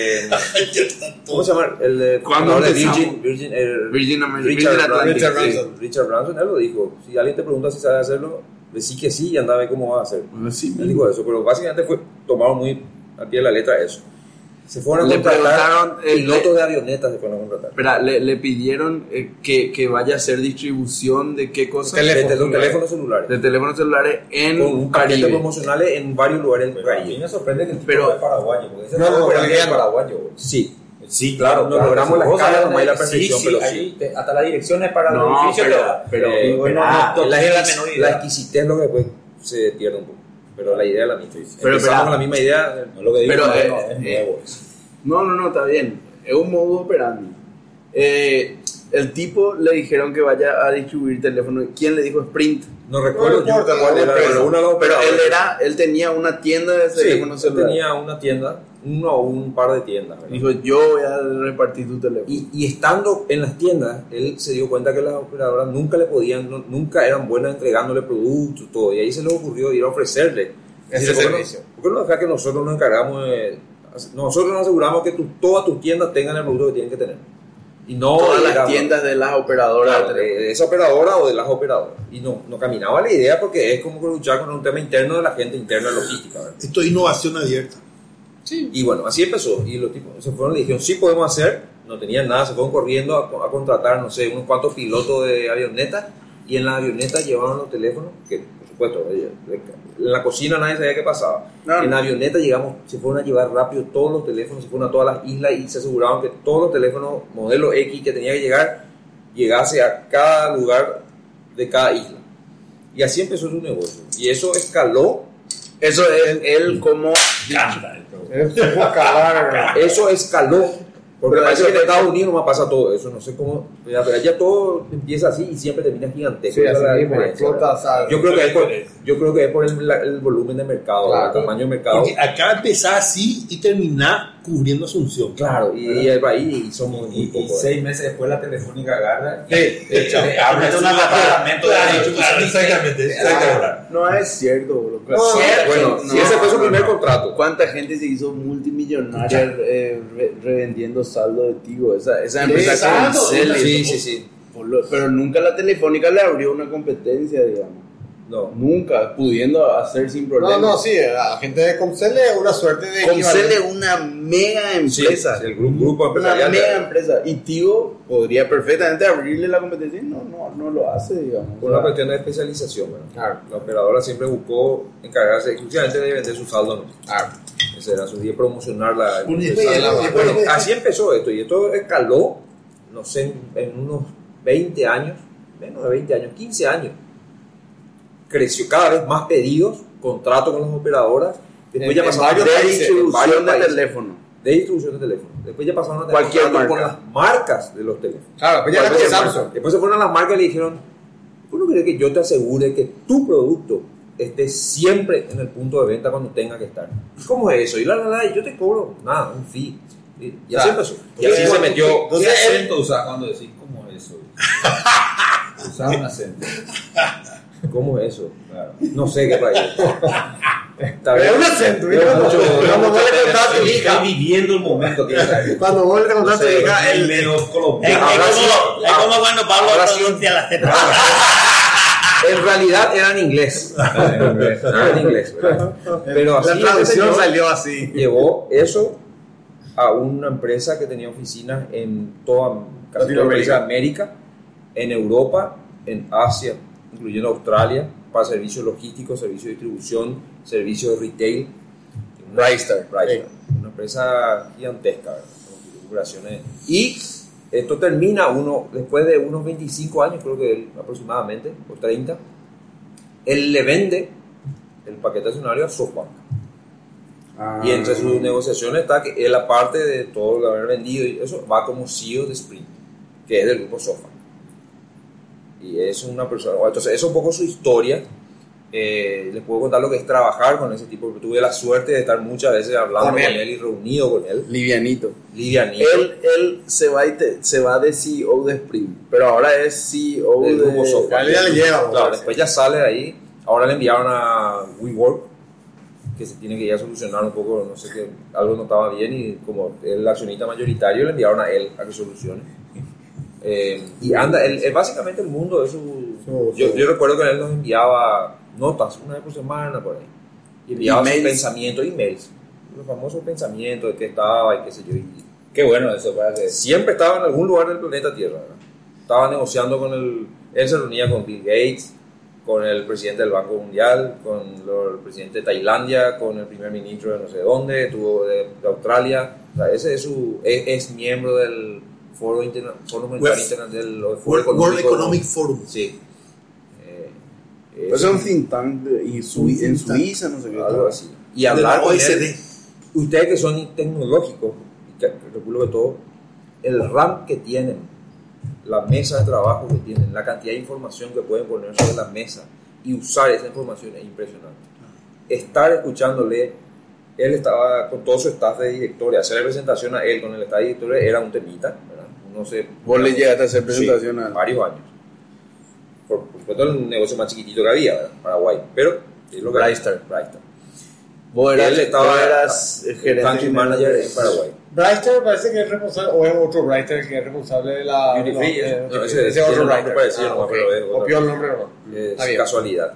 ¿Cómo se llama? Cuando de Virgin Richard Branson, él lo dijo. Si alguien te pregunta si sabe hacerlo, decí que sí y anda a ver cómo va a hacer. Sí, él dijo eso, pero básicamente tomaron muy al pie de la letra eso. Se fueron a contratar pilotos de avionetas, se fueron a contratar. Espera, le pidieron que vaya a hacer distribución de qué cosas. De teléfonos celulares. De teléfonos celulares en con un paquete promocional en varios lugares del país. A mí me sorprende que el tipo es paraguayo, porque ese es paraguayo. Sí, claro, no logramos la escala como hay la perfección, pero sí. Hasta las direcciones para los edificios la exquisitez es lo que después se pierde un poco. Pero la idea es la misma. Empezamos con la misma idea, no lo que digo, es nuevo. No, está bien. Es un modo operandi. El tipo le dijeron que vaya a distribuir teléfono. ¿Quién le dijo? Sprint. No recuerdo No importa, cuál era, pero una de las Pero operadoras. él tenía una tienda de Sí, teléfonos él celulares. tenía una tienda, uno o un par de tiendas, ¿verdad? Dijo, yo voy a repartir tu teléfono. Y estando en las tiendas, él se dio cuenta que las operadoras nunca le podían, nunca eran buenas entregándole productos, todo. Y ahí se le ocurrió ir a ofrecerle Ese servicio. ¿Por qué no dejar que nosotros nos encargamos de... Nosotros nos aseguramos que todas tus tiendas tengan el producto que tienen que tener. Y no Todas las digamos, tiendas de las operadoras. claro, de esa operadora o de las operadoras. Y no caminaba la idea porque es como luchar con un tema interno de la gente interna logística, ¿verdad? Esto es innovación abierta. Y bueno, así empezó. Y los tipos se fueron y dijeron, sí podemos hacer. No tenían nada, se fueron corriendo a contratar, no sé, unos cuantos pilotos de avionetas. Y en las avionetas llevaron los teléfonos, que por supuesto, en la cocina nadie sabía qué pasaba. No. En la avioneta llegamos, se fueron a llevar rápido todos los teléfonos, se fueron a todas las islas y se aseguraron que todos los teléfonos modelo X que tenía que llegar, llegase a cada lugar de cada isla. Y así empezó su negocio. Y eso escaló. Eso es él como... Eso escaló. Porque Pero parece eso que en fue- Estados Unidos no pasa todo eso, no sé cómo. Pero allá todo empieza así y siempre termina gigantesco. Sí, Esa es la así mismo, diferencia, explota, ¿verdad? ¿sabes? Yo creo que es por el volumen de mercado, Claro. el tamaño de mercado. Porque acá empezar así y terminar cubriendo Asunción. Claro, y el país somos muy Y pocos. 6 meses después la Telefónica agarra y Abre abre un un apartamento de Claro, distribución. exactamente. No es cierto, bro. Bueno, si ese fue su primer contrato. ¿Cuánta gente se hizo multimillonaria revendiendo saldo de Tigo? Esa empresa Exacto. Concel, Sí. pero nunca la Telefónica le abrió una competencia, digamos. No. Nunca, pudiendo hacer sin problema. No, sí, la gente de Comcel es una suerte de Concel es una mega empresa. Sí, el grupo Una empresarial. mega empresa. Y Tigo podría perfectamente abrirle la competencia y no lo hace, digamos. Por una cuestión de especialización, ¿verdad? Claro. La operadora siempre buscó encargarse exclusivamente de vender su saldo, ¿no? Claro. Ese era su día, promocionar la... Un el despegue, saldo. después Bueno, despegue. así empezó esto, y esto escaló, no sé, en unos 20 años, menos de 20 años, 15 años. Creció cada vez más pedidos, contratos con las operadoras, después ya pasaron de a varios distribución de países. teléfono. De distribución de teléfonos. Después ya pasaron a tener Cualquier contratos con marca. las marcas de los teléfonos. Claro, pues ya era con Cualquier Samsung. marca. Después se fueron a las marcas y le dijeron, ¿tú no crees que yo te asegure que tu producto esté siempre en el punto de venta cuando tenga que estar? ¿Cómo es eso? Y y yo te cobro nada, un fee. Y así empezó. Y así se metió. ¿Qué acento usas cuando decís cómo es eso? Usas un acento. ¿Cómo es eso? Claro. No sé qué país. Está Pero bien. es un acento, Pero ¿viste? mucho- Cuando vos le contás a tu hija, Estoy viviendo el momento que es. cuando vos le contás a tu hija, El el medio Es colombiano. como cuando Pablo ahora sí. pronuncia las tetas. En realidad era en inglés. Era en inglés, ¿verdad? Pero así la traducción el señor salió así. llevó eso a una empresa que tenía oficinas en toda casi toda los países de América, en Europa, en Asia, incluyendo Australia, para servicios logísticos, servicios de distribución, servicios de retail. Brightstar. Una empresa gigantesca, ¿verdad? Con operaciones. Y esto termina después de unos 25 años, creo que él, aproximadamente, o 30, él le vende el paquete accionario a SoftBank. Y entre sus negociaciones está que él, aparte de todo lo que haber vendido y eso, va como CEO de Sprint, que es del grupo SoftBank. Y es una persona, entonces eso es un poco su historia. Les puedo contar lo que es trabajar con ese tipo, porque tuve la suerte de estar muchas veces hablando con él y reunido con él. Livianito. Livianito. Él se va de CEO de Sprint, pero ahora es CEO Del de grupo SoftBank. Ya le lleva, Claro, después ya sale de ahí. Ahora le enviaron a WeWork, que se tiene que ya solucionar un poco, no sé qué, algo no estaba bien y como el accionista mayoritario le enviaron a él a que solucione. Y anda, básicamente el mundo es yo recuerdo que él nos enviaba notas una vez por semana por ahí. Y enviaba sus pensamientos, emails, los famosos pensamientos de qué estaba y qué sé yo. Y Qué bueno eso para hacer. siempre estaba en algún lugar del planeta Tierra, ¿verdad? Estaba negociando él se reunía con Bill Gates, con el presidente del Banco Mundial, con el presidente de Tailandia, con el primer ministro de no sé dónde, estuvo de Australia. O sea, ese es miembro del Foro Monetario Internacional del World Economic Forum. Sí. Es un think tank en Suiza, no sé qué. Algo así. Y De hablar la con OECD. él, ustedes que son tecnológicos, y que recuerdo que todo, el RAM que tienen la mesa de trabajo que tienen, la cantidad de información que pueden poner sobre la mesa y usar esa información es impresionante. Estar escuchándole, él estaba con todo su staff de directores, hacer la presentación a él con el staff de directores era un temita, ¿verdad? Vos le llegaste a hacer presentación a varios años. Por supuesto, el negocio más chiquitito que había, ¿verdad? Paraguay, pero es lo que Brightstar. Vos eras gerente country manager en Paraguay. Brightstar parece que es responsable, o es otro Brightstar que es responsable de la. Ese es otro Brightstar. Copió el nombre, ¿no? Es casualidad.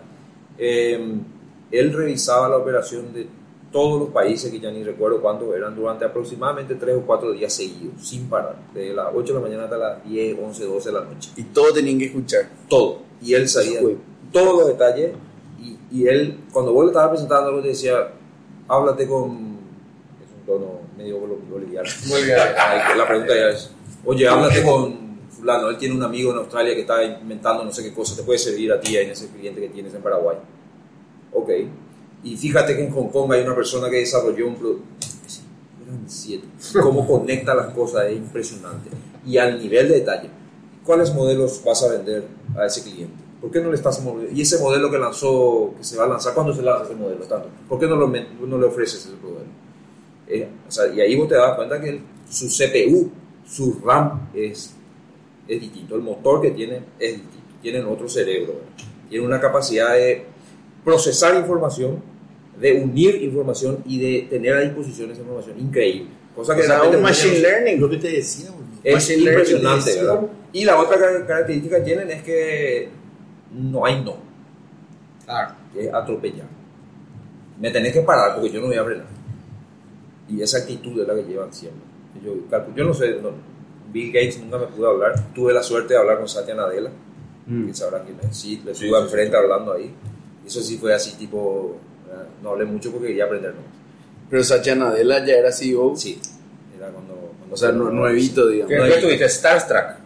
Él revisaba la operación de todos los países, que ya ni recuerdo cuántos eran, durante aproximadamente 3 o 4 días seguidos, sin parar, de las 8 de la mañana hasta las 10, 11, 12 de la noche. Y todos tenían que escuchar. Todo. Y él sabía todos los detalles. Y él, cuando vos le estabas presentando algo, te decía, háblate con... Es un tono medio boliviano. La pregunta ya es, oye, háblate con fulano, él tiene un amigo en Australia que está inventando no sé qué cosa, te puede servir a ti en ese cliente que tienes en Paraguay. Ok. Y fíjate que en Hong Kong hay una persona que desarrolló un producto. Eran 7. Cómo conecta las cosas es impresionante. Y al nivel de detalle. ¿Cuáles modelos vas a vender a ese cliente? ¿Por qué no le estás moviendo? Y ese modelo que lanzó, que se va a lanzar, ¿cuándo se lanza ese modelo? Tanto. ¿Por qué no le ofreces ese modelo? O sea, y ahí vos te das cuenta que su CPU, su RAM es distinto. El motor que tiene es distinto. Tienen otro cerebro. Tienen una capacidad de procesar información, de unir información y de tener a disposición esa información increíble. Cosa que un machine learning, lo que te decía. Es impresionante, ¿verdad? Y la otra característica que tienen es que no hay no. Claro. Es atropellar. Me tenés que parar porque yo no voy a frenar. Y esa actitud es la que llevan siempre. Yo no sé, Bill Gates nunca me pudo hablar. Tuve la suerte de hablar con Satya Nadella, que sabrán quién es. Sí, le estuve enfrente hablando ahí. Eso sí fue así, tipo, no hablé mucho porque quería aprender más. Pero Satya Nadella ya era CEO. Sí, era cuando o sea, nuevito, digamos. ¿Qué tuviste? Starstruck.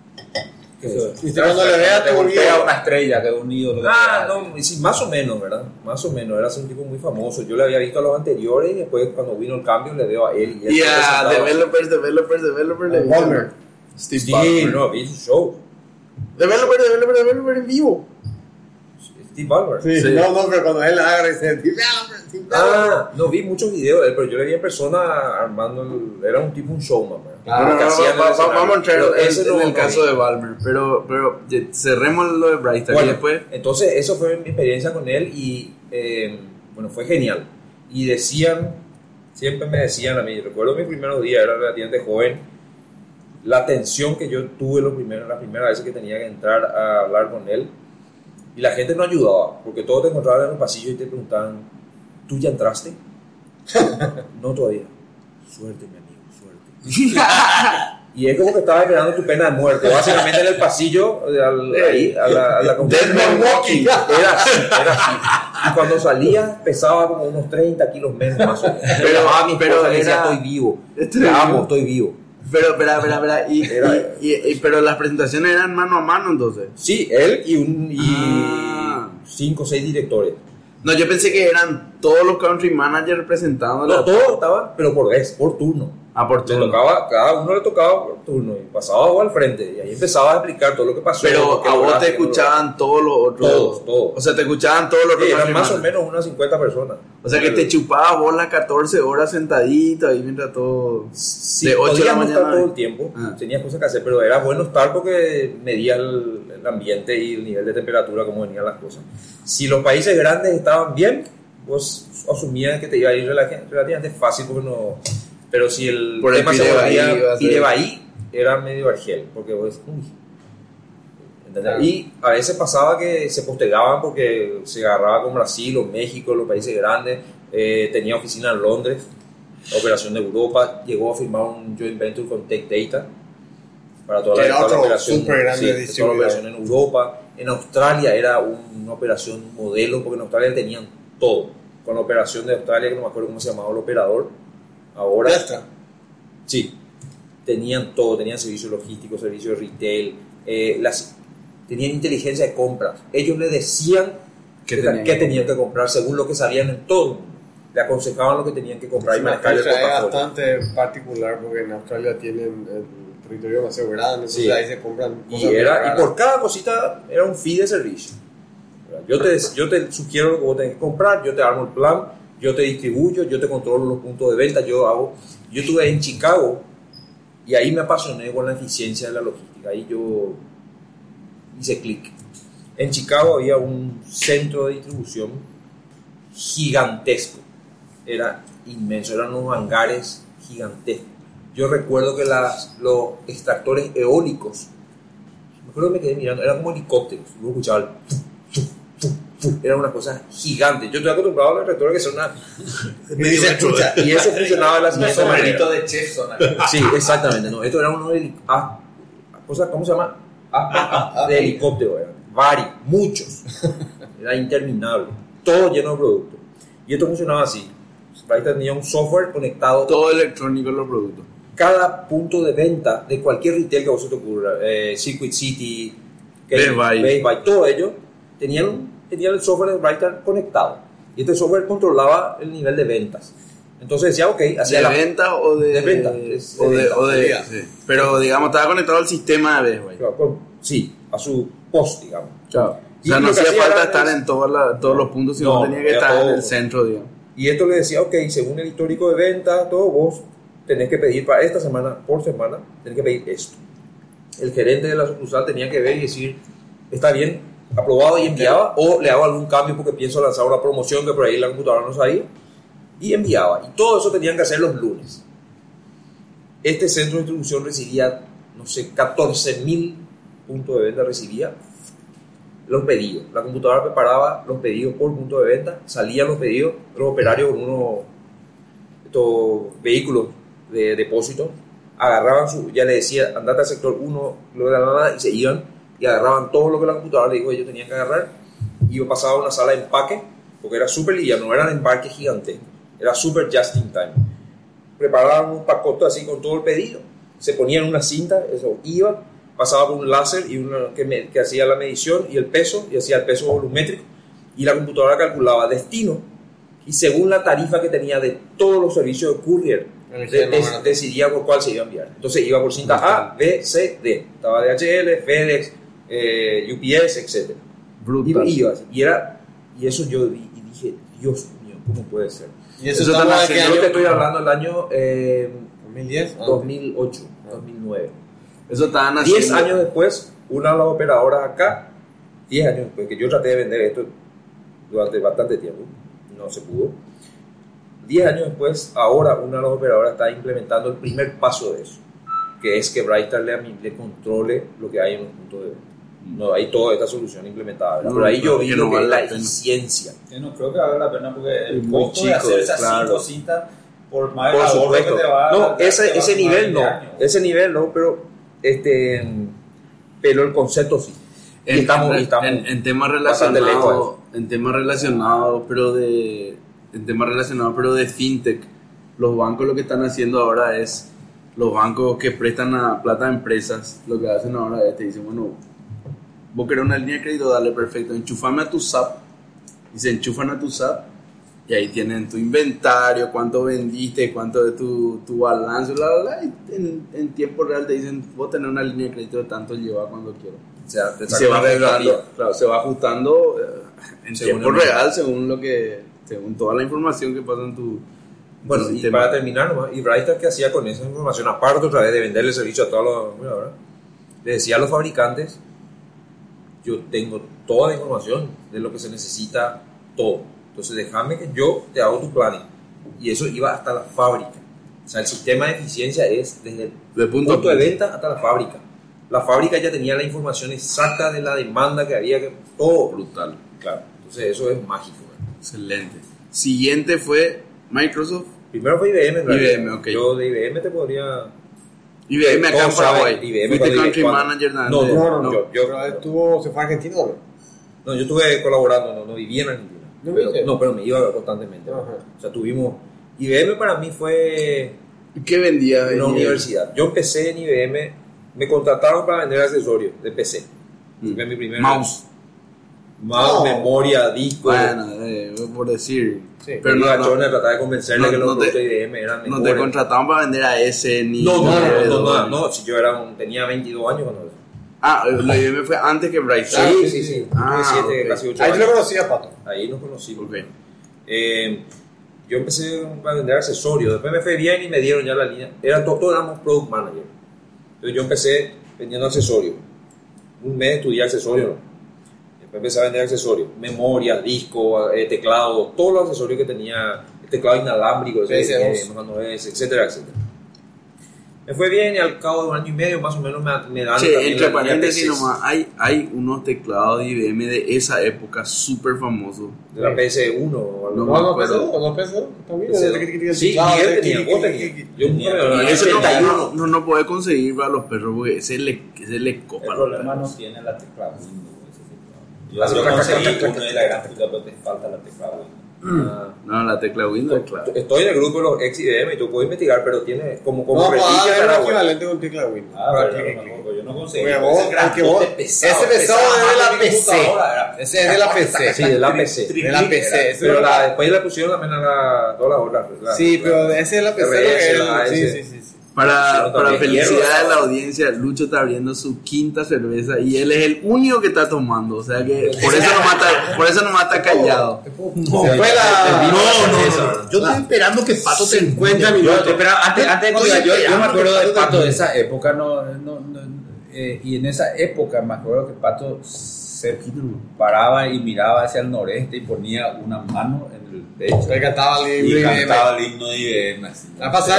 Y cuando le veas tu golpea una estrella, que es un ídolo. No, sí, más o menos, ¿verdad? Más o menos, era un tipo muy famoso. Yo le había visto a los anteriores y después cuando vino el cambio le veo a él. Y a developers. Ballmer. Steve Ballmer. No, vi su show. Developer en vivo. Steve Ballmer. Sí. No, pero cuando él agarra y dice no vi muchos videos de él, pero yo le vi en persona armando era un tipo, un showman, vamos a entrar en el caso de Ballmer, pero cerremos lo de Brightstar. Bueno, y después, entonces eso fue mi experiencia con él y bueno, fue genial. Y siempre me decían a mí, recuerdo mis primeros días, era relativamente joven, la tensión que yo tuve las primeras veces que tenía que entrar a hablar con él, y la gente no ayudaba, porque todos te encontraban en el pasillo y te preguntaban, ¿tú ya entraste? No todavía. Suerte, mi amigo, suerte. Y es como que estaba esperando tu pena de muerte, básicamente en el pasillo, ahí, a la Milwaukee. Era así. Y cuando salía pesaba como unos 30 kilos menos más o menos. Pero decía, estoy vivo. Te amo, estoy vivo. Pero, espera. Pero las presentaciones eran mano a mano, entonces. Sí, él y 5 o 6 directores. No, yo pensé que eran todos los country managers presentando. No, todos estaban, pero por turno. Por turno. Cada uno le tocaba por turno y pasaba vos al frente y ahí empezaba a explicar todo lo que pasó. Pero a vos te escuchaban todos los otros. Todos. O sea, te escuchaban todos los otros. Sí, eran más o menos unas 50 personas. O sea, que te chupabas vos las 14 horas sentadito ahí mientras todo. Sí, de 8 de la mañana. Estar todo el tiempo. Tenías cosas que hacer, pero era bueno estar porque medías el ambiente y el nivel de temperatura, cómo venían las cosas. Si los países grandes estaban bien, vos asumías que te iba a ir relativamente fácil porque no. Pero si el tema se volvía Pirebaí, era medio argel, porque vos y a veces pasaba que se postergaban porque se agarraba con Brasil o México, los países grandes. Tenía oficina en Londres, operación de Europa, llegó a firmar un joint venture con Tech Data para toda la operación, toda la operación en Europa. En Australia era una operación modelo, porque en Australia tenían todo. Con la operación de Australia, que no me acuerdo cómo se llamaba el operador, ahora sí, tenían todo, tenían servicios logísticos, servicios de retail, tenían inteligencia de compras. Ellos le decían qué tenían que comprar según lo que sabían en todo el mundo. Le aconsejaban lo que tenían que comprar y manejar el portafolio. Es bastante particular porque en Australia tienen el territorio demasiado grande, entonces Sí. ahí se compran Y, cosas muy raras. por cada cosita era un fee de servicio. Yo te sugiero lo que vos tenés que comprar, yo te armo el plan, yo te distribuyo, yo te controlo los puntos de venta, yo estuve en Chicago y ahí me apasioné con la eficiencia de la logística, ahí yo hice clic. En Chicago había un centro de distribución gigantesco, era inmenso, eran unos hangares gigantescos. Yo recuerdo que los extractores eólicos, me acuerdo que me quedé mirando, eran como helicópteros, yo escuchaba el eran unas cosas gigantes. Yo estoy acostumbrado a los extractores que son Medio metro. y eso funcionaba de la siguiente Somarito manera. de chef son acá. Sí, exactamente. No, esto era unos cosas, ¿cómo se llama? De helicóptero, eran muchos. Era interminable. Todo lleno de productos. Y esto funcionaba así. Brighttar tenía un software conectado. Todo electrónico en los productos. Cada punto de venta de cualquier retail que a vos se te ocurra, Circuit City, Best Buy, todo ello, tenían el software de Brighttar conectado. Y este software controlaba el nivel de ventas. Entonces decía, ok, hacía ¿De la venta o de...? De venta. Sí. Pero, digamos, estaba conectado al sistema de Best Buy. Sí, a su post, digamos. Claro. Y O sea, no lo que hacía hacía falta era- estar en todos los puntos, sino No, tenía que era estar en todo. el centro, digamos. Y esto le decía, ok, según el histórico de venta, todo vos tenés que pedir para esta semana, por semana, tenés que pedir esto. El gerente de la sucursal tenía que ver y decir, está bien, aprobado y enviaba, o le hago algún cambio porque pienso lanzar una promoción que por ahí la computadora no sabía, y enviaba. Y todo eso tenían que hacer los lunes. Este centro de distribución recibía, no sé, 14.000 puntos de venta, recibía los pedidos. La computadora preparaba los pedidos por punto de venta, salían los pedidos, los operarios con estos vehículos de depósito, agarraban ya le decía, andate al sector 1, y se iban y agarraban todo lo que la computadora le dijo ellos tenían que agarrar, y yo pasaba a una sala de empaque, porque era súper liviano, no eran embarques gigantescos, era súper just in time. Preparaban un pacote así con todo el pedido, se ponían una cinta, eso iba, pasaba por un láser y que hacía la medición y el peso, y hacía el peso volumétrico, y la computadora calculaba destino, y según la tarifa que tenía de todos los servicios de courier, decidía por cuál se iba a enviar. Entonces iba por cinta A, B, C, D. Estaba DHL, FedEx, UPS, etc. Brutal. Y eso yo vi y dije, Dios mío, ¿cómo puede ser? ¿Y eso Eso estamos también de qué Yo año? te estoy hablando del año 2010. 2008, 2009. Eso estaban haciendo. 10 años después, una de las operadoras acá, 10 años después, que yo traté de vender esto durante bastante tiempo, no se pudo. 10 años después, ahora una de las operadoras está implementando el primer paso de eso, que es que Brighttar le controle lo que hay en los puntos de venta. No hay toda esta solución implementada, ¿verdad? No, pero ahí yo vi que lo no que es vale la la pena. eficiencia. Yo no creo que valga la pena porque el Muy costo de chico, hacer esas claro. 5 cintas por más Por ahorro supuesto. que te va a No, dar, te va ese a nivel tomar no. 20 años. Ese nivel no, pero el concepto sí. Y estamos en temas bastante lejos. relacionados, pero de fintech, los bancos lo que están haciendo ahora es, los bancos que prestan plata a empresas, lo que hacen ahora es, te dicen, bueno, vos querés una línea de crédito, dale, perfecto, enchufame a tu SAP, y se enchufan a tu SAP, y ahí tienen tu inventario, cuánto vendiste, cuánto de tu balance, bla, bla, bla, y en tiempo real te dicen, vos tenés una línea de crédito de tanto, lleva cuando quiero. O sea, te Y se va saca una ajustando, claro, se va ajustando en Según tiempo el real, según toda la información que pasa en tu Bueno, y sistema. para terminar nomás, y Brighttar, ¿qué hacía con esa información? Aparte otra vez de venderle el servicio a todos los... Bueno, ¿verdad? Le decía a los fabricantes, yo tengo toda la información de lo que se necesita, todo. Entonces déjame que yo te hago tu planning. Y eso iba hasta la fábrica. O sea, el sistema de eficiencia es desde el De punto a punto de punto. venta hasta la fábrica. La fábrica ya tenía la información exacta de la demanda que había, todo. Brutal. Claro, entonces eso es mágico, ¿verdad? Excelente. Siguiente fue Microsoft. Primero fue IBM, en realidad. IBM, ok. Yo de IBM te podría... IBM acá en Todos saben, Paraguay. IBM Fuiste cuando country cuando- manager. No, no. yo Se fue a Argentina, ¿no? No, yo estuve colaborando, no vivía en Argentina. ¿No Pero, viste? pero me iba constantemente. Ajá. O sea, tuvimos... IBM para mí fue ¿Qué vendía? una universidad. Yo empecé en IBM, me contrataron para vender accesorios de PC. Fue mi primer... Mouse. más memoria, disco. Bueno, por decir. Sí. Pero no, trataba de convencerle que los productos IBM eran mejores. No te contrataban para vender a ese ni. No, si yo tenía 22 años cuando. Lo IBM fue antes que Bright. Sí. 7, okay. casi 8 Ahí años. lo conocía, Pato. Ahí nos conocimos. Okay. Yo empecé a vender accesorios. Después me fue bien y me dieron ya la línea. Todos éramos product manager. Entonces yo empecé vendiendo accesorios. Un mes estudié accesorios. Después empecé a vender accesorios. Memorias, discos, teclados, todos los accesorios que tenía. El teclado inalámbrico, etcétera. Me fue bien y al cabo de un año y medio más o menos me dan. Entre paréntesis nomás, hay unos teclados de IBM de esa época súper famosos. De la PS1 o algo. No, PS2 también. Sí, Miguel tenía, vos tenías. Yo tenía. Ese no puede conseguir para los perros porque ese le copa. El problema no tiene la tecla Windows. Yo lo conseguí uno de la gran puta, pero te falta la tecla Windows. No, la tecla Windows, claro. Estoy en el grupo de los ex IBM y tú puedes investigar, pero tiene como reliquia era equivalente con tecla Windows. Yo no conseguí. Ese pesado es de la PC. Ese es de la PC. Sí, de la PC. De la PC. Pero después le pusieron también a todas las otras. Sí, pero ese es la PC. Sí. Para felicidad de la audiencia, Lucho está abriendo su quinta cerveza y él es el único que está tomando. O sea que por eso nomás está callado. No. Yo estoy esperando que Pato te 50 minutos. Pero antes yo me acuerdo de Pato de esa época, y en esa época me acuerdo que Pato se paraba y miraba hacia el noreste y ponía una mano en el techo y cantaba el himno de IBM. La pasada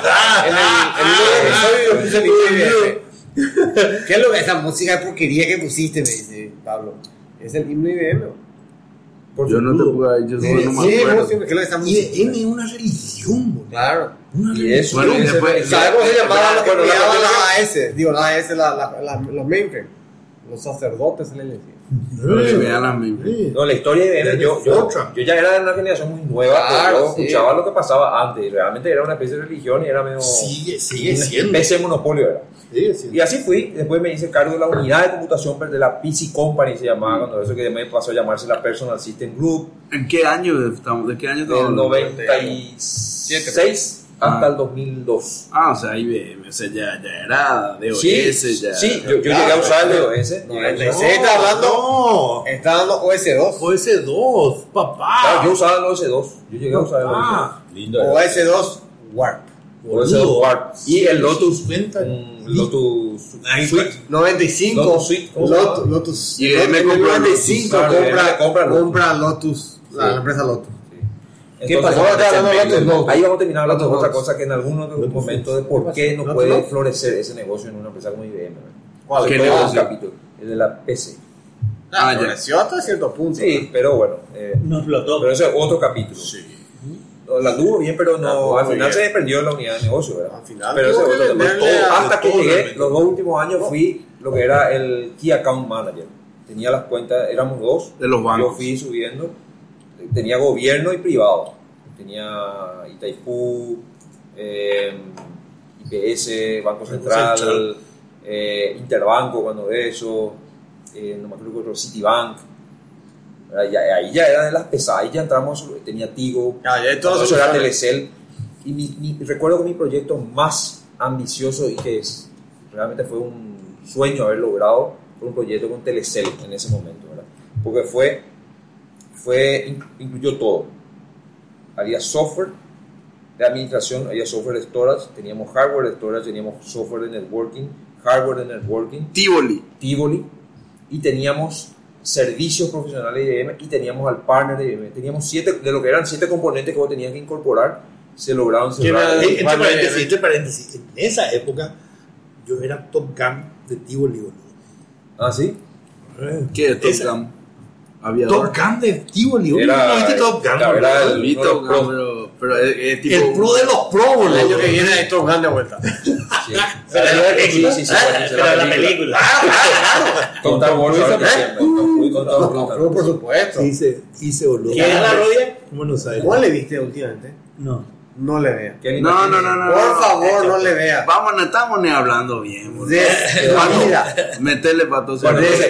en el episodio IBM. ¿Qué es lo que esa música de porquería que pusiste? Me dice Pablo. Es el himno IBM. Yo no te puedo decir, yo no me acuerdo. IBM es una religión, boludo. Claro. Y eso, bueno, y después, ¿sabes cómo se llamaba lo que cuidaba las AS? Digo, las AS, los mainframe. Los sacerdotes se les decía. No, la historia de IBM, yo ya era de una generación muy nueva, pero yo escuchaba lo que pasaba antes y realmente era una especie de religión y era medio. Sigue siendo. Una especie de monopolio era. Y así fui, después me hice cargo de la unidad de computación de la PC Company, se llamaba, cuando eso que me pasó a llamarse la Personal System Group. ¿En qué año estamos? ¿De qué año estamos? Del 96 hasta el 2002. O sea, IBM, o sea, ya era DOS. Sí, yo llegué a usar el DOS. 96 está hablando. Está dando OS2. OS2, papá. Claro, yo usaba el OS2. Yo llegué a usar el OS2. Lindo. OS2 Warp. OS2 Warp. Y el Lotus. Lotus Suite 95. Lotus Suite. Lotus. IBM compra Lotus. La empresa Lotus. ¿Qué pasó? Ahí vamos a terminar hablando de otra cosa que en algún otro momento de por qué no puede florecer ese negocio en una empresa como IBM. ¿Cuál? ¿Qué negocio? Capítulo, el de la PC. Floreció hasta cierto punto. Sí, pero bueno. No explotó. Pero eso es otro capítulo. Sí. La tuvo bien, pero no, al final se desprendió de la unidad de negocio, ¿verdad? Al final. Pero ese otro tema. Hasta que llegué, los 2 últimos años fui lo que era el Key Account Manager. Tenía las cuentas, éramos 2. De los bancos. Yo fui subiendo. Tenía gobierno y privado. Tenía Itaipú, IPS, Banco Central, Interbanco cuando eso, no me acuerdo otro, Citibank. Ahí ya era de las pesadas, ahí ya entramos, tenía Tigo, eso era Telecel. Y recuerdo que mi proyecto más ambicioso y que realmente fue un sueño haber logrado, fue un proyecto con Telecel en ese momento, ¿verdad? Porque incluyó todo. Había software de administración, había software de storage, teníamos hardware de storage, teníamos software de networking, hardware de networking, Tivoli, y teníamos servicios profesionales de IBM y teníamos al partner de IBM. Teníamos 7, de lo que eran 7 componentes que vos tenías que incorporar, se lograron cerrar. Entre paréntesis, en esa época yo era Top Gun de Tivoli. ¿Ah, sí? ¿Qué es Top Gun? Top Gun de Tivoli. ¿No viste Top Gun? Era el Top Gun, pero es tipo el pro de los pro, el año que viene hay Top Gun de vuelta. Sí. Pero la película. Con Tom Por supuesto. Hice boludo. ¿Quién es la rodilla? Buenos Aires. ¿Cuál le viste últimamente? No. No le vea. No. Por favor, no le vea. Vamos, no estamos ni hablando bien, boludo. Metele para todos.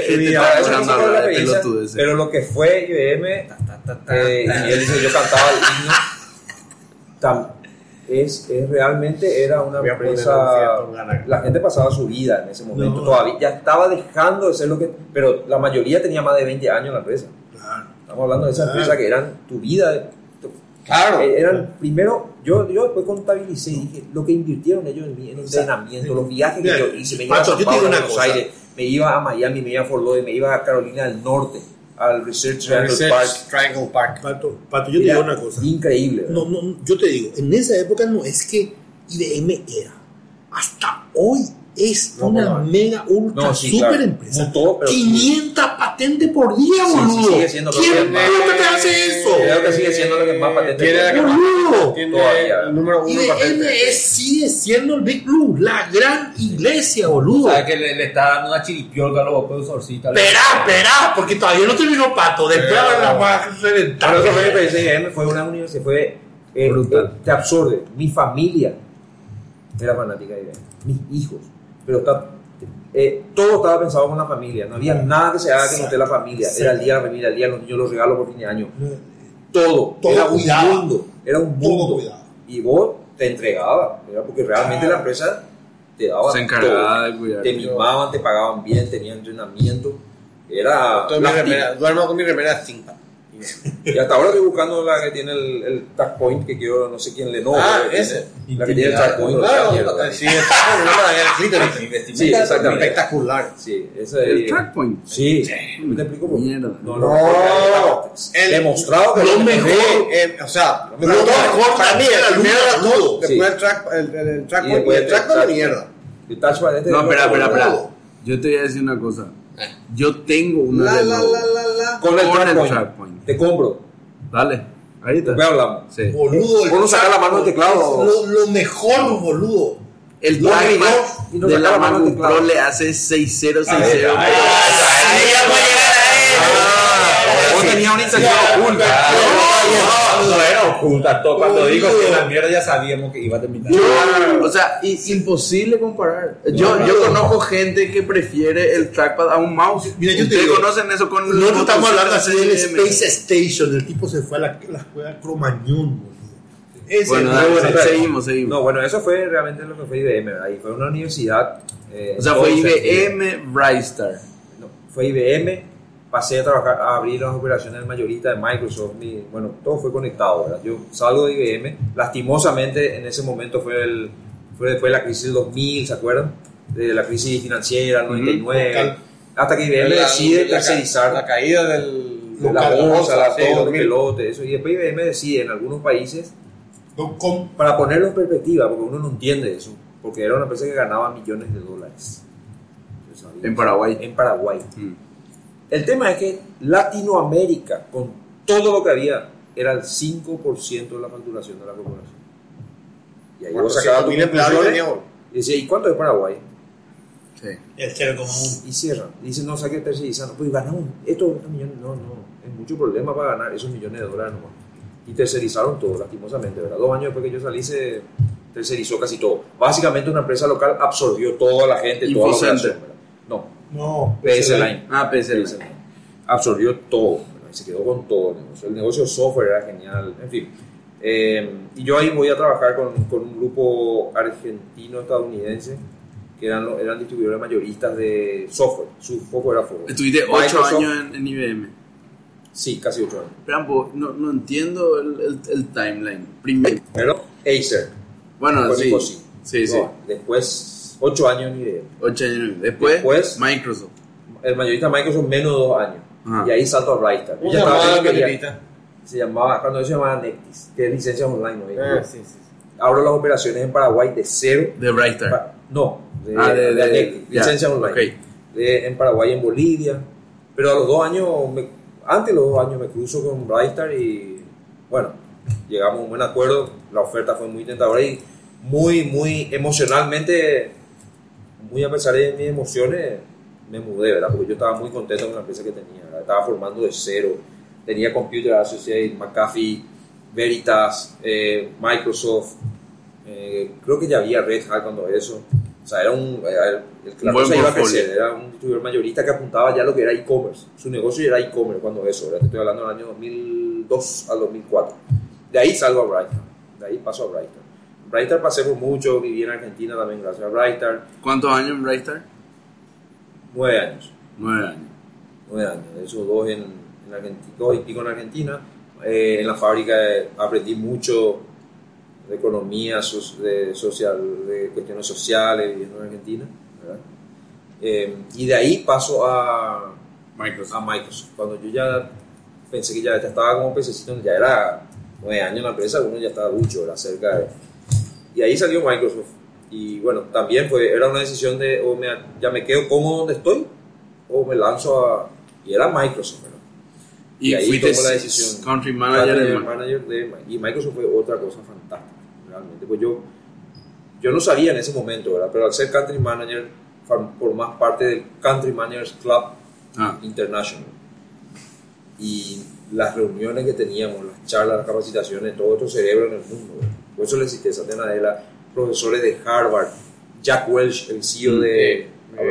Pero lo que fue IBM, y él dice, yo cantaba el himno, es realmente era una empresa. La gente pasaba su vida en ese momento. Todavía ya estaba dejando de ser lo que. Pero la mayoría tenía más de 20 años en la empresa. Estamos hablando de esa empresa que eran tu vida. Claro. Eran primero, yo después contabilicé y dije lo que invirtieron ellos en mí, en entrenamiento, los viajes que yo hice. Me iba a San Pablo, a Buenos Aires, me iba a Miami, me iba a Fort Lauderdale, me iba a Carolina del Norte, al Research Triangle Park. Pato, yo te digo una cosa. Increíble. No, yo te digo, en esa época no es que IBM era. Hasta hoy es una mega ultra super empresa. 500 patentes por día, boludo. Sí, sigue siendo ¿Quién te hace eso? Creo que sigue siendo lo que más patentes boludo. El número 1 IBM sigue siendo el Big Blue, la gran iglesia, boludo. O sea, que le está dando una chiripiolga a los profesorcitos. Espera, porque todavía no terminó Pato. Después la más reventada. Pero eso fue que IBM fue una universidad, fue brutal. Te absorbe. Mi familia era fanática de IBM. Mis hijos. Pero todo estaba pensado con la familia. No había nada que se haga que no esté la familia. Era el día de la familia, el día de los niños, los regalos por fin de año. Todo era cuidado. Un mundo. Era un mundo. Y vos te entregabas. Era porque realmente la empresa te daba se encargaba de cuidar. Te mimaban, te pagaban bien, tenían entrenamiento. Era. Duermo con mi remera 5. Y hasta ahora estoy buscando la que tiene el tag point que quiero, no sé quién le ese. La que tiene el tag point. Sí, sí, exactamente. Espectacular. Sí, ese el tag point. Sí, te explico por qué. No. Demostrado que lo mejor. O sea, lo mejor para mí el primero era todo. Después el track point y el track de mierda. No, espera. Yo te voy a decir una cosa. Yo tengo una de con el track point. Te compro. Dale, ahí está. Después hablamos. Sí. Boludo, uno saca la mano del teclado. Lo mejor, boludo. El trackpad de la MacBook Pro le hace 6060. Vos tenías una intención oculta. No era oculta. Cuando digo que la mierda ya sabíamos que iba a terminar. O sea, imposible comparar. Yo conozco gente que prefiere el trackpad a un mouse. Mira, ustedes conocen eso con el. No estamos hablando así del Space Station. El tipo se fue a la escuela Cromañón. Seguimos. No, bueno, eso fue realmente lo que fue IBM. Ahí fue una universidad. O sea, fue IBM Brightstar. No, fue IBM. Pasé a trabajar, a abrir las operaciones del mayorista de Microsoft. Bueno, todo fue conectado, ¿verdad? Yo salgo de IBM. Lastimosamente, en ese momento fue después de la crisis del 2000, ¿se acuerdan? De la crisis financiera, 99. Hasta que IBM decide tercerizar. La caída de la bolsa, todo el pelote, eso. Y después IBM decide en algunos países, para ponerlo en perspectiva, porque uno no entiende eso, porque era una empresa que ganaba millones de dólares. En Paraguay. En Paraguay. El tema es que Latinoamérica, con todo lo que había, era el 5% de la facturación de la corporación. Y ahí vos sacabas tus conclusiones y decía, ¿y cuánto es Paraguay? Sí. El 0,1. Y cierran. Dicen, no, saque tercerizando. Pues ganamos estos millones. No, es mucho problema para ganar esos millones de dólares nomás. Y tercerizaron todo, lastimosamente, ¿verdad? 2 años después que yo salí se tercerizó casi todo. Básicamente una empresa local absorbió toda la gente, toda la operación, ¿verdad? No, PS Line. PS Line. Absorbió todo, ¿verdad? Se quedó con todo el negocio. El negocio de software era genial, en fin. Y yo ahí voy a trabajar con un grupo argentino-estadounidense que eran distribuidores mayoristas de software. Su foco era software. ¿Estuviste 8 años en IBM? Sí, casi 8 años. Pero no entiendo el timeline. Primero, Acer. Bueno, sí. Sí. Después... 8 años en IBM. 8 años. Después Microsoft. El mayorista Microsoft menos de 2 años. Ajá. Y ahí salto a Brightstar. ¿Cómo se llamaba la mayorista? Cuando se llamaba Nectis, que es licencia online. ¿No? Sí. Abro las operaciones en Paraguay de cero. ¿De Brightstar? No, de Nectis, licencia online. Okay. En Paraguay, en Bolivia. Pero a los 2 años, antes de los 2 años me cruzo con Brightstar y bueno, llegamos a un buen acuerdo. La oferta fue muy tentadora y muy emocionalmente, muy a pesar de mis emociones, me mudé, ¿verdad? Porque yo estaba muy contento con la empresa que tenía, ¿verdad? Estaba formando de cero, tenía Computer Associates, McAfee, Veritas, Microsoft, creo que ya había Red Hat cuando eso. O sea, la cosa iba a crecer, era un distribuidor mayorista que apuntaba ya a lo que era e-commerce. Su negocio ya era e-commerce cuando eso, ¿verdad? Te estoy hablando del año 2002 al 2004. De ahí salgo a Brightar, de ahí paso a Brightar. Brightar pasé por mucho, viví en Argentina también gracias a Brightar. ¿Cuántos años en Brightar? 9 años. 9 años. 9 años, de esos 2 en Argentina, 2 y pico en Argentina. En la fábrica aprendí mucho de economía, de cuestiones sociales viviendo en Argentina, ¿verdad? Y de ahí paso a Microsoft. Cuando yo ya pensé que ya estaba como pececito, ya era 9 años en la empresa, uno ya estaba mucho, era cerca de... Y ahí salió Microsoft. Y bueno, también era una decisión de ya me quedo cómodo donde estoy o me lanzo a... Y era Microsoft, ¿verdad? Y ahí fuiste tomó la decisión. Country manager y Microsoft fue otra cosa fantástica, realmente. Pues yo no sabía en ese momento, ¿verdad? Pero al ser country manager, formás parte del Country Managers Club International. Y las reuniones que teníamos, las charlas, las capacitaciones, todo otro cerebro en el mundo, ¿verdad? Por eso le cité Satya Nadella, profesores de Harvard, Jack Welch, el CEO de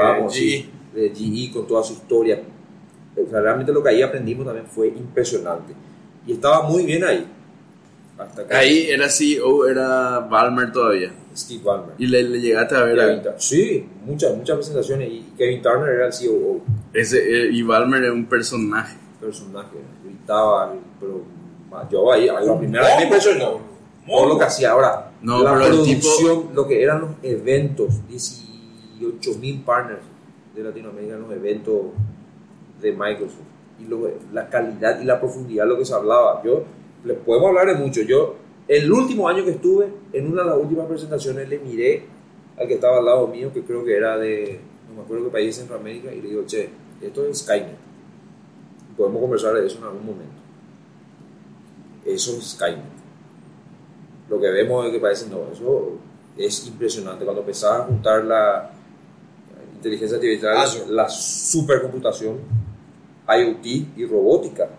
GE, con toda su historia. O sea, realmente lo que ahí aprendimos también fue impresionante. Y estaba muy bien ahí. Hasta que ahí era CEO, era Ballmer todavía. Steve Ballmer. ¿Y le llegaste a ver ahí? Sí, muchas presentaciones. Y Kevin Turner era el CEO. Y Ballmer era un personaje. Gritaba, pero yo ahí, a la primera vez me impresionó. Todo lo que hacía. Ahora, la producción, lo que eran los eventos, 18,000 partners de Latinoamérica en los eventos de Microsoft, y la calidad y la profundidad de lo que se hablaba. Les podemos hablar de mucho. El último año que estuve, en una de las últimas presentaciones, le miré al que estaba al lado mío, que creo que era no me acuerdo qué país de Centroamérica, y le digo, che, esto es Skynet. Podemos conversar de eso en algún momento. Eso es Skynet. Lo que vemos es que parece, eso es impresionante. Cuando empezaba a juntar la inteligencia artificial, la supercomputación, IoT y robótica,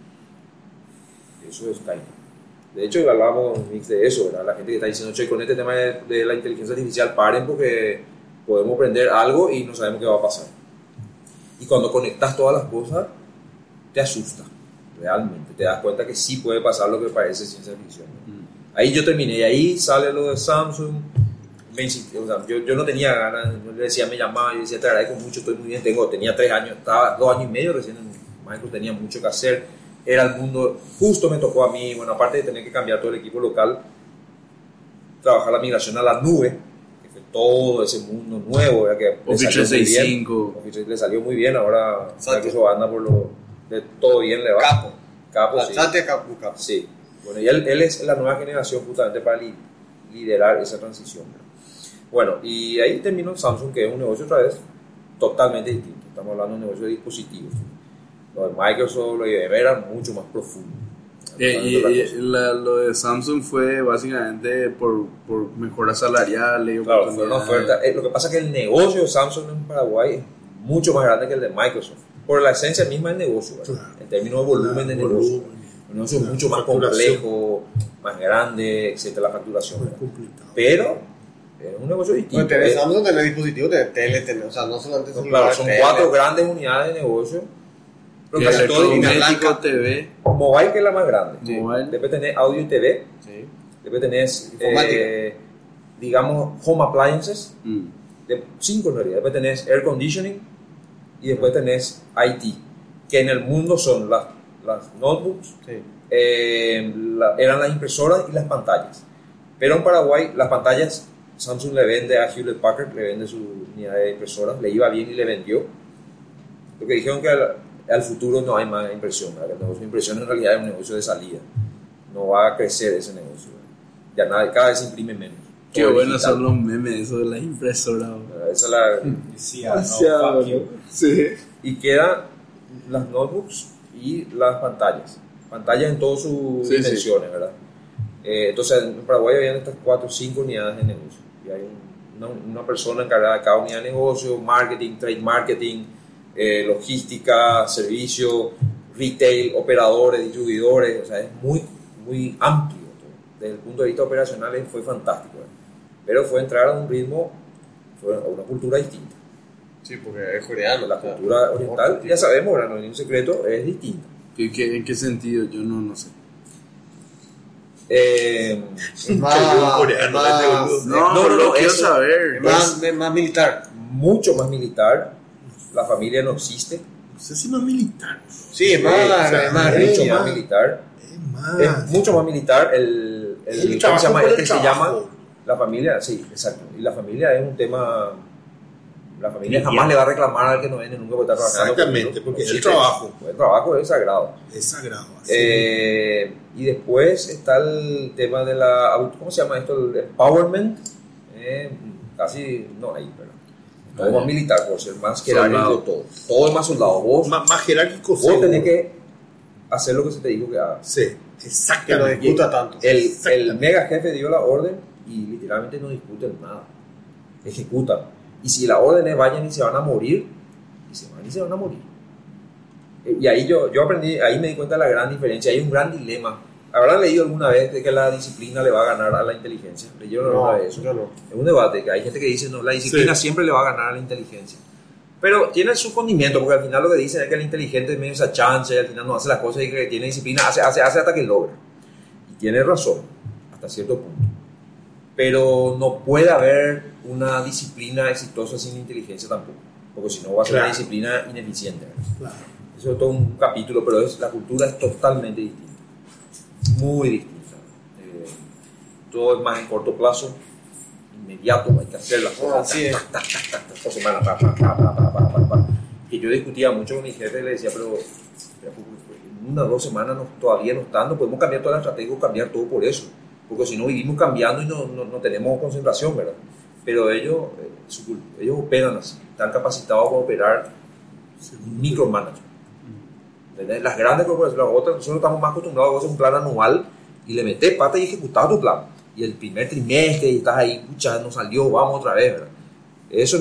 eso es Skynet. De hecho, hablábamos un mix de eso, ¿verdad? La gente que está diciendo, che, con este tema de la inteligencia artificial, paren porque podemos aprender algo y no sabemos qué va a pasar. Y cuando conectas todas las cosas, te asusta, realmente. Te das cuenta que sí puede pasar lo que parece ciencia ficción, ¿no? Ahí yo terminé, y ahí sale lo de Samsung. O sea, yo no tenía ganas, yo le decía, me llamaba, y decía, te agradezco mucho, estoy muy bien, tenía 3 años, estaba 2 años y medio recién en Microsoft, tenía mucho que hacer, era el mundo, justo me tocó a mí, bueno, aparte de tener que cambiar todo el equipo local, trabajar la migración a la nube, que fue todo ese mundo nuevo, ¿verdad? Que Office 365 le salió muy bien, ahora Microsoft anda por de todo bien, le va. Capo, sí. Capo. Sí. Bueno, y él es la nueva generación justamente para liderar esa transición, ¿verdad? Bueno, y ahí terminó Samsung, que es un negocio otra vez totalmente distinto. Estamos hablando de un negocio de dispositivos. Lo de Microsoft, lo de IBM era mucho más profundo. Lo de Samsung fue básicamente por mejoras salariales. Claro, fue una oferta. Lo que pasa es que el negocio de Samsung en Paraguay es mucho más grande que el de Microsoft. Por la esencia misma del negocio, ¿verdad? En términos de volumen de negocio. Un negocio mucho más complejo, más grande, etcétera, la facturación. Pero es un negocio distinto. Pero Samsung tiene dispositivos de tele, o sea, no solamente claro, son 4 grandes unidades de negocio. Y electrodoméstico, TV. Mobile, que es la más grande. Mobile. Después tenés audio y TV. Sí. Después tenés, digamos, home appliances. 5 en realidad. Después tenés air conditioning. Y después tenés IT. Que en el mundo son las notebooks, eran las impresoras y las pantallas. Pero en Paraguay, las pantallas, Samsung le vende a Hewlett Packard, le vende su unidad de impresoras, le iba bien y le vendió. Lo que dijeron que al futuro no hay más impresión, ¿verdad? El negocio de impresión en realidad es un negocio de salida, no va a crecer ese negocio, ¿verdad? Ya cada vez se imprime menos. Qué buenos son los memes eso de las impresoras. Esa es la sí. Y quedan las notebooks y las pantallas en todas sus dimensiones, ¿verdad? Entonces en Paraguay habían estas 4 o 5 unidades de negocio y hay una persona encargada de cada unidad de negocio, marketing, trade marketing, logística, servicio, retail, operadores, distribuidores, o sea, es muy muy amplio. Desde el punto de vista operacional fue fantástico, pero fue entrar a un ritmo, fue a una cultura distinta. Sí, porque es coreano. La cultura oriental, ya sabemos, no hay ningún secreto, es distinta. ¿En qué sentido? Yo no sé. Más coreano. No, quiero saber. Más militar. Mucho más militar. La familia no existe. No sé si más militar. Sí, es mucho más militar. Es mucho más militar. ¿Cómo se llama? Se llama la familia. Sí, exacto. Y la familia es un tema. La familia jamás le va a reclamar al que no viene nunca por estar trabajando. Exactamente, porque el trabajo. El trabajo es sagrado. Es sagrado. Y después está el tema de la. ¿Cómo se llama esto? El empowerment. Casi no hay, pero. Todo más militar, por ser más jerárquico, todo es más soldado. Vos, más jerárquico. Vos tenés que hacer lo que se te dijo que hagas. Sí, exactamente. Que no discuta tanto. El mega jefe dio la orden y literalmente no discuten nada. Ejecutan. Y si la orden es vayan y se van a morir, y se van a morir. Y ahí yo aprendí, ahí me di cuenta de la gran diferencia. Hay un gran dilema. ¿Habrán leído alguna vez de que la disciplina le va a ganar a la inteligencia? ¿Leyeron alguna vez eso? Yo no. Es un debate que hay gente que dice, no, la disciplina siempre le va a ganar a la inteligencia. Pero tiene su condimento, porque al final lo que dicen es que el inteligente es medio esa chance y al final no hace las cosas y que tiene disciplina, hace hasta que logra. Y tiene razón, hasta cierto punto. Pero no puede haber una disciplina exitosa sin inteligencia tampoco, porque si no va a ser una disciplina ineficiente. Claro. Eso es todo un capítulo, pero la cultura es totalmente distinta. Muy distinta. Todo es más en corto plazo, inmediato, hay que hacer las cosas. Por semana, que yo discutía mucho con mi jefe y le decía, pero en 1 o 2 semanas todavía no están, no podemos cambiar toda la estrategia, cambiar todo por eso, porque si no vivimos cambiando y no tenemos concentración, ¿verdad? Pero ellos operan así, están capacitados para operar micromanagement. Las grandes corporaciones, las otras, nosotros estamos más acostumbrados a hacer un plan anual y le metes pata y ejecutas tu plan. Y el primer trimestre y estás ahí, pucha, no salió, vamos otra vez, ¿verdad? Eso en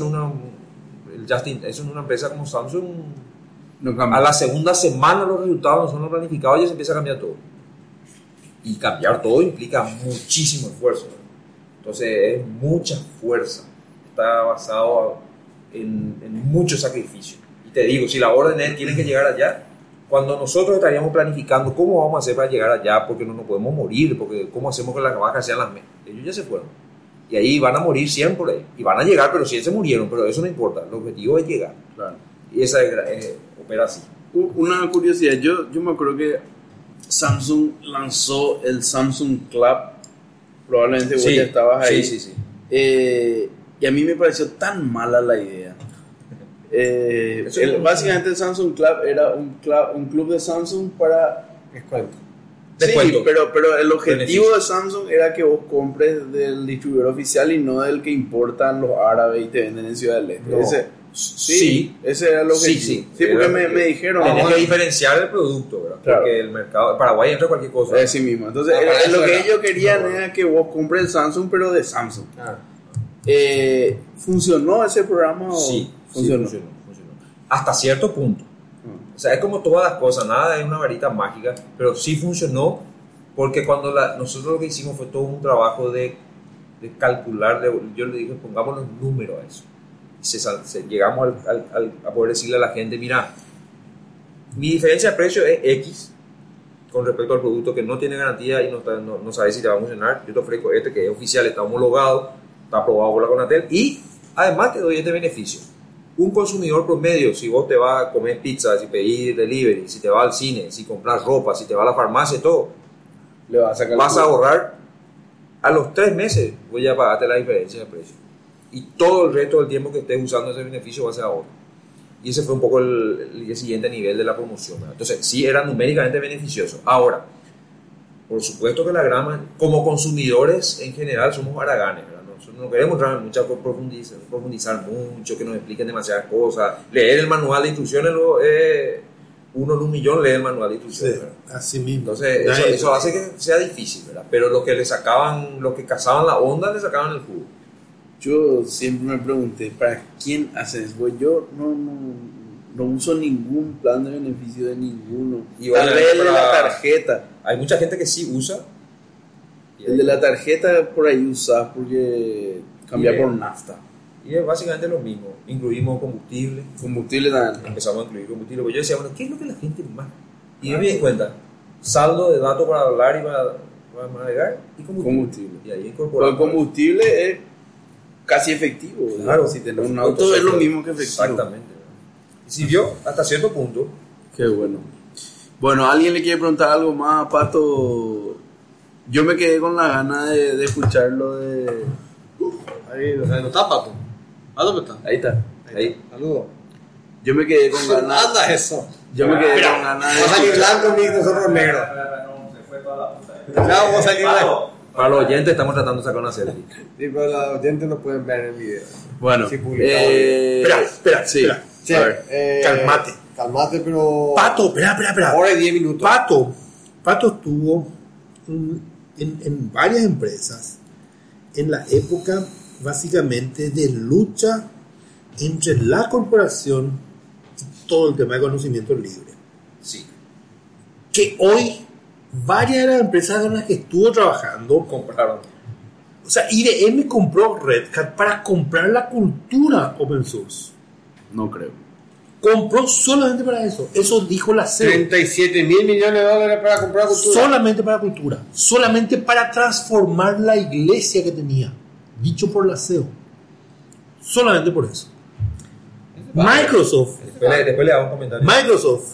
una empresa como Samsung, a la segunda semana los resultados no son los planificados y ya se empieza a cambiar todo. Y cambiar todo implica muchísimo esfuerzo, ¿verdad? Entonces es mucha fuerza, está basado en mucho sacrificio. Y te digo, si la orden es, tienen que llegar allá, cuando nosotros estaríamos planificando cómo vamos a hacer para llegar allá, porque no nos podemos morir, porque cómo hacemos que las vacas sean las metas, ellos ya se fueron. Y ahí van a morir 100 por ahí, y van a llegar, pero 100 se murieron, pero eso no importa, el objetivo es llegar. Claro. Y esa opera así. Una curiosidad, yo me acuerdo que Samsung lanzó el Samsung Club, probablemente vos ya estabas ahí. Sí. Y a mí me pareció tan mala la idea. Básicamente el Samsung Club era un club de Samsung para descuento. Sí, pero el objetivo de Samsung era que vos compres del distribuidor oficial y no del que importan los árabes y te venden en Ciudad del Este. No. Ese era el objetivo. Sí, porque me dijeron. Tenés que diferenciar el producto, ¿verdad? Claro. Porque el mercado, en Paraguay entra cualquier cosa. Así mismo. Entonces, lo que ellos querían era que vos compres el Samsung, pero de Samsung. ¿Funcionó ese programa? Sí, funcionó. Hasta cierto punto. O sea, es como todas las cosas, nada es una varita mágica, pero sí funcionó porque cuando nosotros lo que hicimos fue todo un trabajo de calcular, yo le dije, pongamos los números a eso. Y llegamos a poder decirle a la gente, mira, mi diferencia de precio es X con respecto al producto que no tiene garantía y no sabes si te va a funcionar. Yo te ofrezco este que es oficial, está homologado, está aprobado por la Conatel y además te doy este beneficio. Un consumidor promedio, si vos te vas a comer pizza, si pedís delivery, si te vas al cine, si compras ropa, si te vas a la farmacia, todo, le vas a ahorrar a los 3 meses, voy a pagarte la diferencia de precio. Y todo el resto del tiempo que estés usando ese beneficio va a ser ahorro. Y ese fue un poco el siguiente nivel de la promoción, ¿verdad? Entonces, sí era numéricamente beneficioso. Ahora, por supuesto que como consumidores en general somos haraganes, ¿verdad? No queremos entrar en muchas profundizar mucho, que nos expliquen demasiadas cosas. Leer el manual de instrucciones, uno en 1 millón lee el manual de instrucciones. Sí, así mismo. Entonces, eso hace que sea difícil, ¿verdad? Pero los que cazaban la onda, le sacaban el jugo. Yo siempre me pregunté, ¿para quién haces? Pues yo no uso ningún plan de beneficio de ninguno. Y tal vez de la tarjeta. Hay mucha gente que sí usa. El de la tarjeta por ahí usas porque cambia Bien. por nafta. Y es básicamente lo mismo. Incluimos combustible. Combustible también. Empezamos a incluir combustible. Porque yo decía, bueno, ¿qué es lo que la gente más? Y me di cuenta, saldo de datos para hablar y para navegar y combustible. Y ahí Pero incorporamos. el combustible es casi efectivo. Claro. Si tenés un auto es lo mismo que efectivo. Exactamente. Y sirvió hasta cierto punto. Qué bueno. Bueno, ¿alguien le quiere preguntar algo más a Pato? Yo me quedé con la gana de escuchar lo de... Ahí no está, Pato. ¿A dónde está? Ahí está. Ahí. Saludos. Yo me quedé con ganas... Anda eso. Yo me quedé con ganas de... Va a salir blanco y nosotros negros. Ya vamos a salir blanco. Para los oyentes estamos tratando de sacar una selfie. Sí, pero los oyentes no pueden ver el video. Bueno, Sí, publicado. Espera. sí. Sí, A ver. Calmate. Calmate, pero... Pato, espera. Ahora hay 10 minutos. Pato estuvo en varias empresas en la época básicamente de lucha entre la corporación y todo el tema de conocimiento libre. Sí. Que hoy varias de las empresas con las que estuvo trabajando, Compraron. o sea, IBM compró Red Hat para comprar la cultura open source. No creo. Compró solamente para eso. Eso dijo la CEO. 37 mil millones de dólares para comprar cultura. Solamente para cultura. Solamente para transformar la iglesia que tenía. Dicho por la CEO. Solamente por eso. Microsoft Después le hago un comentario. Microsoft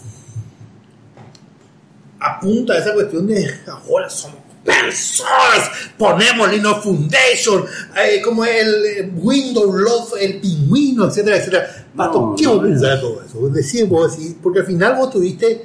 apunta a esa cuestión de ahora somos personas, ponemos Linux Foundation, como el Windows Love, el pingüino, etcétera, etcétera. Pato, ¿qué vos pensás de todo eso? Decís vos, porque al final vos estuviste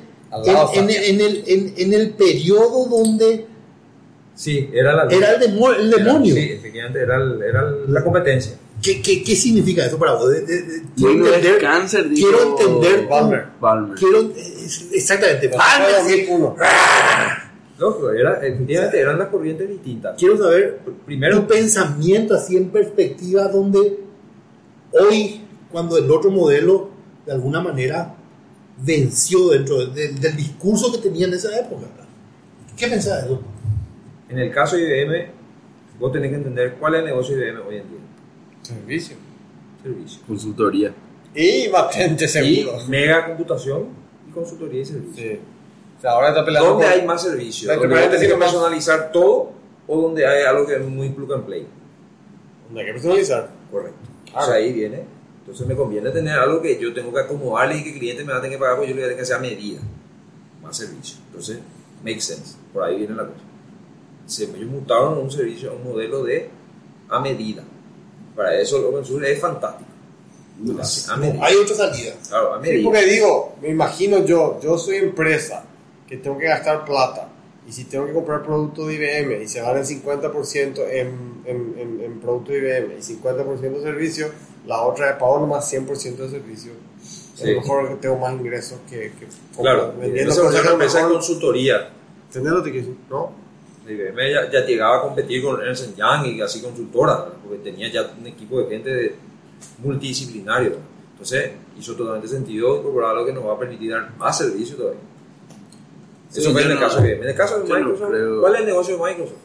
en el periodo donde Sí, era el demonio. Sí, efectivamente, era la competencia. ¿Qué significa eso para vos? Bueno, es cáncer, dijo quiero entender Balmer. Exactamente. Balmer, Balmer, 2001. No, efectivamente eran las corrientes distintas. quiero saber Primero, tu pensamiento así en perspectiva donde hoy, cuando el otro modelo de alguna manera venció dentro del discurso que tenía en esa época. ¿Qué pensás de eso? en el caso de IBM, vos tenés que entender cuál es el negocio de IBM hoy en día. Servicio. Servicio. Consultoría. Y patente Y seguro. mega computación y consultoría y servicio. Sí. O sea, ahora está peleando ¿Dónde con- hay más servicio? Entre ¿Donde vos tenés que paréntesis, personalizar todo o donde hay algo que es muy plug and play? ¿Dónde hay que personalizar? Correcto. O sea, ahí viene. Entonces me conviene tener algo que yo tengo que acomodarle y que el cliente me va a tener que pagar porque yo le voy a tener que hacer a medida. Más servicio. Entonces, make sense. Por ahí viene la cosa. Ellos mutaron un servicio, un modelo de a medida. Para eso el open source es fantástico. A medida. Hay otra salida. Claro, a Sí, medida. porque digo, me imagino yo soy empresa que tengo que gastar plata y si tengo que comprar productos de IBM y se van el 50% en productos de IBM y 50% de servicio, la otra es pago nomás 100% de servicio. Sí. A lo mejor que tengo más ingresos que Claro, vendiendo esa es cosas una que empresa de mejor. consultoría. ¿Entendés lo que quiero decir? ¿No? La IBM ya llegaba a competir con Ernst Young y así consultora, ¿verdad? Porque tenía ya un equipo de gente multidisciplinario. Entonces hizo totalmente sentido incorporar algo que nos va a permitir dar más servicio todavía. Sí, Eso fue en yo el no- caso de IBM. En el caso de yo no Microsoft, creo. ¿cuál es el negocio de Microsoft?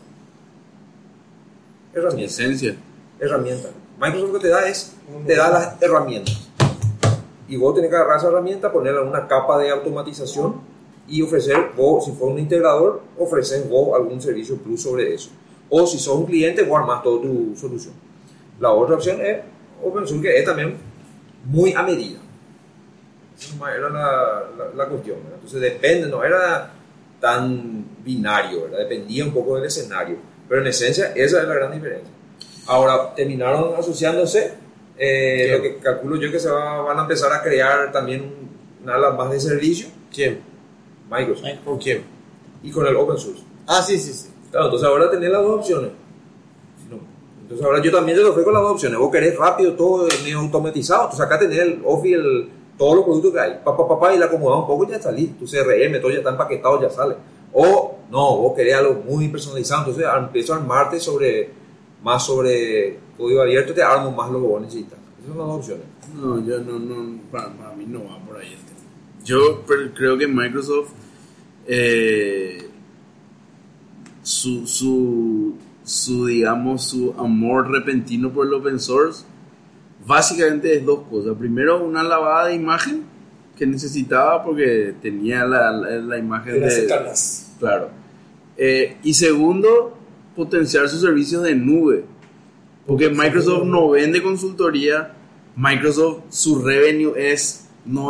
Herramientas. Licencia. Herramientas. Microsoft lo que te da las herramientas. Y vos tenés que agarrar esa herramienta, ponerla en una capa de automatización y ofrecer, vos, si fuera un integrador, ofreces vos algún servicio plus sobre eso. O si sos un cliente, vos armás toda tu solución. La otra opción es open source, que es también muy a medida. Esa nomás era la cuestión, ¿verdad? Entonces depende, no era tan binario, ¿verdad? Dependía un poco del escenario. Pero en esencia, esa es la gran diferencia. Ahora, terminaron asociándose, lo que calculo yo que van a empezar a crear también una ala más de servicio. ¿Quién? Microsoft. ¿Con quién? Y con el open source. Ah, sí, sí, sí. Claro, entonces ahora tenés las dos opciones. Si no, entonces ahora yo también te lo ofrezco las dos opciones. Vos querés rápido, todo medio automatizado. Entonces acá tenés el Office, todos los productos que hay. Y la acomodás un poco y ya está listo. Tu CRM, todo ya está empaquetado, ya sale. O no, vos querés algo muy personalizado. Entonces empiezo a armarte más sobre código abierto, te armo más lo que vos necesitas. Esas son las dos opciones. No, yo no para mí no va por ahí el tema. Yo creo que Microsoft su digamos, su amor repentino por el open source, básicamente es dos cosas. Primero, una lavada de imagen que necesitaba porque tenía la imagen de... Claro. Y segundo, potenciar sus servicios de nube. Porque Microsoft no vende consultoría. Microsoft, su revenue es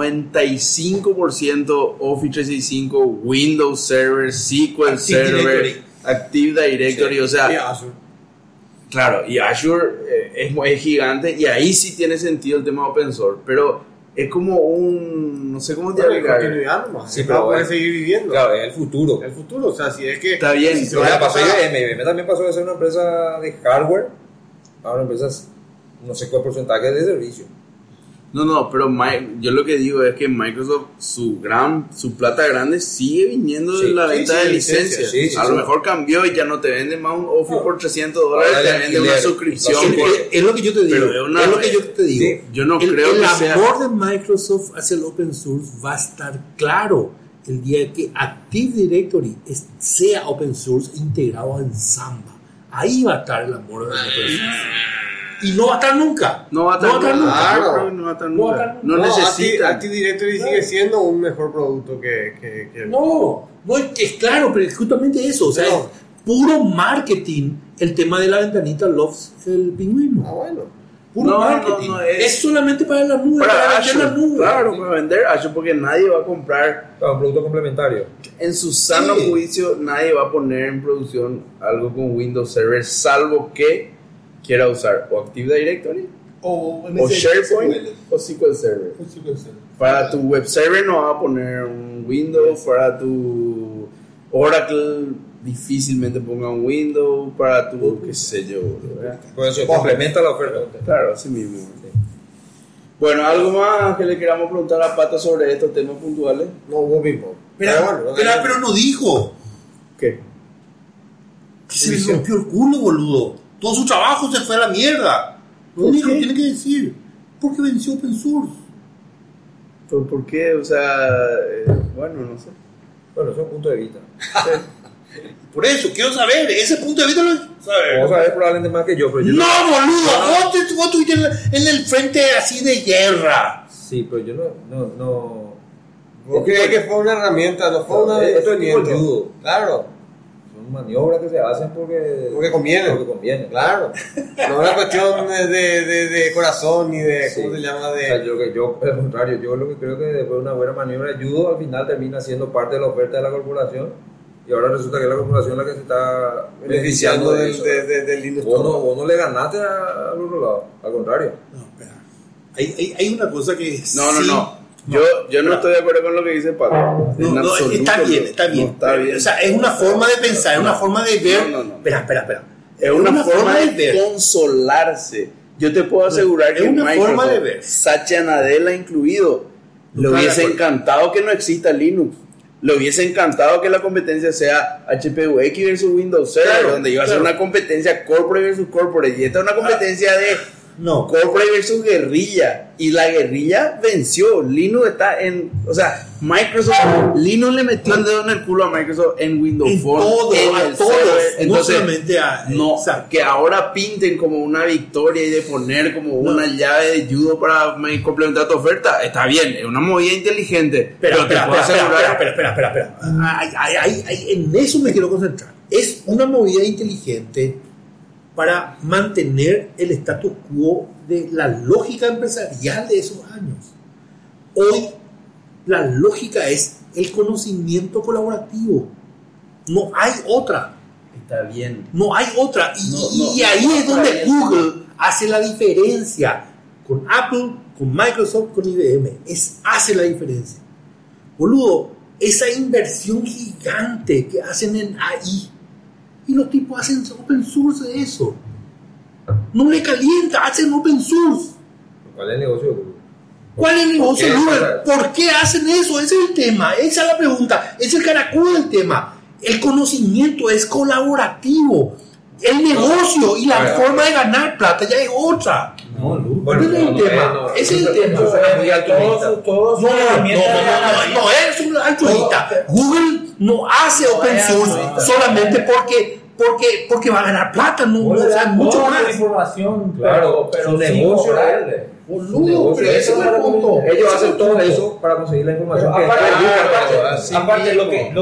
95% Office 365, Windows Server, SQL Server, Active Directory, o sea... Y Azure. Claro, y Azure es gigante y ahí sí tiene sentido el tema open source, pero es como un... no sé cómo te continuidad nomás. Sí, pero puede seguir viviendo. Claro, es el futuro. El futuro, o sea, si es que... Está bien. Si se Pero va ya a pasó pasar- IBM también pasó de ser una empresa de hardware a una empresa, no sé cuál porcentaje de servicio. No, pero yo lo que digo es que Microsoft, su plata grande sigue viniendo de la venta de licencias. Sí, a lo mejor cambió y ya no te venden más un Office por $300, te venden una suscripción. Es lo que yo te digo. Pero Es lo que yo te digo. Sí, yo no creo el que sea... amor de Microsoft hacia el open source va a estar claro el día que Active Directory sea open source integrado en Samba. Ahí va a estar el amor del open source. Y no va a estar nunca. No va a estar nunca. Claro. Yo creo que no va a estar nunca. No No, necesita. Active Directory sigue siendo un mejor producto que No, es claro, pero es justamente eso. O sea, No. es puro marketing el tema de la ventanita Loves el pingüino. Ah, bueno. Puro No, marketing. no, es solamente para la nube, Para vender Azure, la nube. claro, para vender Azure, porque nadie va a comprar, Un producto complementario. en su sano juicio, nadie va a poner en producción algo con Windows Server, salvo que quiera usar o Active Directory, O o SharePoint, o SQL Server. Para tu web server no va a poner un Windows, para tu Oracle difícilmente ponga un Windows, para tu, qué sé yo, ¿verdad? Por eso complementa la oferta. Claro, así mismo. Bueno, ¿algo más que le queramos preguntar a Pato sobre estos temas puntuales? No hubo mismo. Pero no dijo ¿Qué? que se le rompió el culo, boludo. Todo su trabajo se fue a la mierda. Lo único que tiene que decir, porque venció open source. ¿Por qué? O sea, bueno, no sé. Bueno, eso es un punto de vista. Por eso, quiero saber, ese punto de vista lo saber. Vos sabés probablemente más que yo, pero yo No, boludo, vos estuviste en el frente así de guerra. Sí, pero yo no. ¿Vos crees que fue una herramienta? No fue una... Esto es tipo el judo. Claro. Son maniobras que se hacen porque conviene. Porque conviene. Claro. No es una cuestión de corazón ni de... Sí. ¿Cómo se llama? O sea, yo, al contrario, yo lo que creo que después de una buena maniobra de judo, al final termina siendo parte de la oferta de la corporación. Y ahora resulta que es la corporación la que se está beneficiando de eso. del Linux. Vos no le ganaste al otro lado, al contrario. No, espera. Hay una cosa que No. Yo no estoy de acuerdo con lo que dice Pato. En absoluto, está bien. no está bien. O sea, es una forma de pensar, es una forma de ver. No. Espera. Es una forma de consolarse. Yo te puedo asegurar es que una Microsoft, forma de ver. Satya Nadella incluido, le hubiese encantado que no exista Linux. Le hubiese encantado que la competencia sea HP UX versus Windows Server, Claro, donde iba a ser una competencia corporate versus corporate. Y esta es una competencia de corporate versus guerrilla. Y la guerrilla venció. Linux está en... O sea, Microsoft... Linux le metió el dedo en el culo a Microsoft en Windows En Phone. todo, en a el todos, server. no Entonces, solamente a... no, exacto. que ahora pinten como una victoria y de poner como una llave de judo para complementar tu oferta, está bien, es una movida inteligente. Espera. En eso me quiero concentrar. Es una movida inteligente para mantener el status quo de la lógica empresarial de esos años. Hoy la lógica es el conocimiento colaborativo. No hay otra. Está bien. No hay otra. Y ahí es donde Google hace la diferencia con Apple, con Microsoft, con IBM. Hace la diferencia. Boludo, esa inversión gigante que hacen en AI. Y los tipos hacen open source de eso. No le calienta, hacen open source. ¿Cuál es el negocio de Google? ¿Cuál es el negocio de Google? ¿Por ¿Por qué hacen eso? Ese es el tema, esa es la pregunta, es el caracol del tema. El conocimiento es colaborativo. El negocio y la forma de ganar plata ya es otra. Bueno, ese es el tema. Ese es el tema. Todos No es un altruista. Google no hace open source solamente porque va a ganar plata, no mucho más. Información, claro, pero negocio Boludo, pero ese es el punto. Ellos hacen todo eso para conseguir la información. Aparte, lo que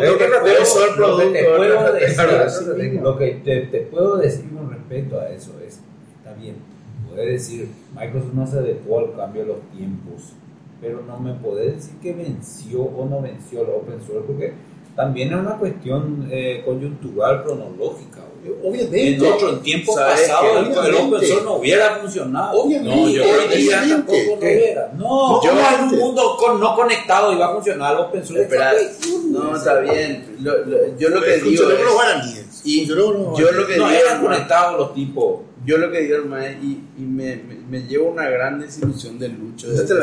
te puedo decir con respecto a eso es, está bien, puedes decir, Microsoft no se adecuó al cambio de los tiempos, pero no me puedes decir que venció o no venció el open source, porque también es una cuestión coyuntural, cronológica. Obviamente. En tiempo pasado el open source no hubiera funcionado. Obviamente. No, yo creo que ya tampoco no hubiera. No, yo en un mundo no conectado iba a funcionar el open source. No, está bien. Yo lo que digo es... Yo lo que no digo, eran conectados los tipos. Yo lo que digo, hermano, y me llevo una gran desilusión de Lucho.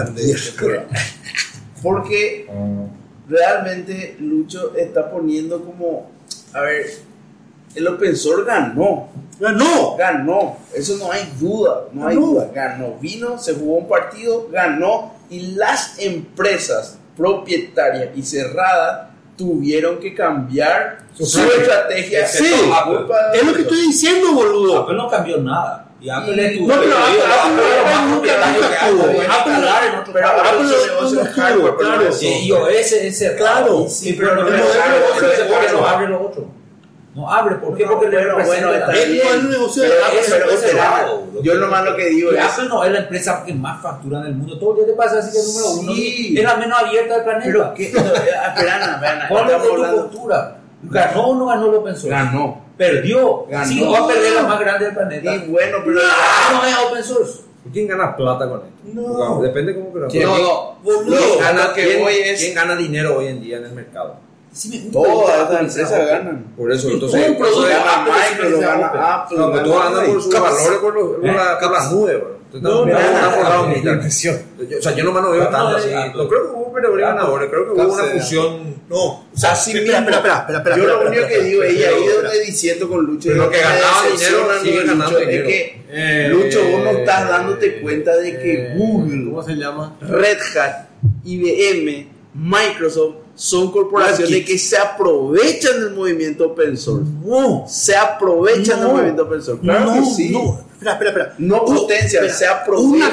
Porque realmente Lucho está poniendo como... A ver, el open source ganó. Eso no hay duda. Ganó. Vino, se jugó un partido, ganó. Y las empresas propietarias y cerradas tuvieron que cambiar su estrategia. Sí, es lo que estoy diciendo, boludo. Apple no cambió nada. Y Apple estuvo. No, pero Apple nunca claro. Y iOS es cerrado. Claro. Sí, pero no abre lo otro. No abre, ¿por qué? Porque le representa. El negocio de Apple. Yo nomás lo que digo es. Apple no es la empresa que más factura en el mundo. Todo el día te pasa así que es número uno. Es la menos abierta del planeta. Pero que. Espera, ¿cuál es tu postura? ¿Ganó o no ganó el open source? Ganó. Perdió. Sí, va a perder la más grande del planeta. Y bueno, pero. No es open source. ¿Quién gana plata con esto? No. Depende cómo que lo ¿Quién gana dinero hoy en día en el mercado? Todas las empresas ganan. Por eso, entonces. Un producto gana Microsoft, gana Apple. No, pero todos andan por sus valores, por las nubes, bro. O sea, yo nomás no veo tanto así. No creo que hubo perdedores ganadores, creo que hubo una fusión. No, o sea, espera. Yo lo único que digo, ella ha ido diciendo con Lucho. Pero lo que ganaba dinero sigue ganando dinero. Es que, Lucho, vos no estás dándote cuenta de que Google, ¿cómo se llama? Red Hat, IBM, Microsoft son corporaciones que se aprovechan del movimiento open source. Se aprovechan del movimiento open source. Claro que sí. Espera. No potencia, se aprovechan.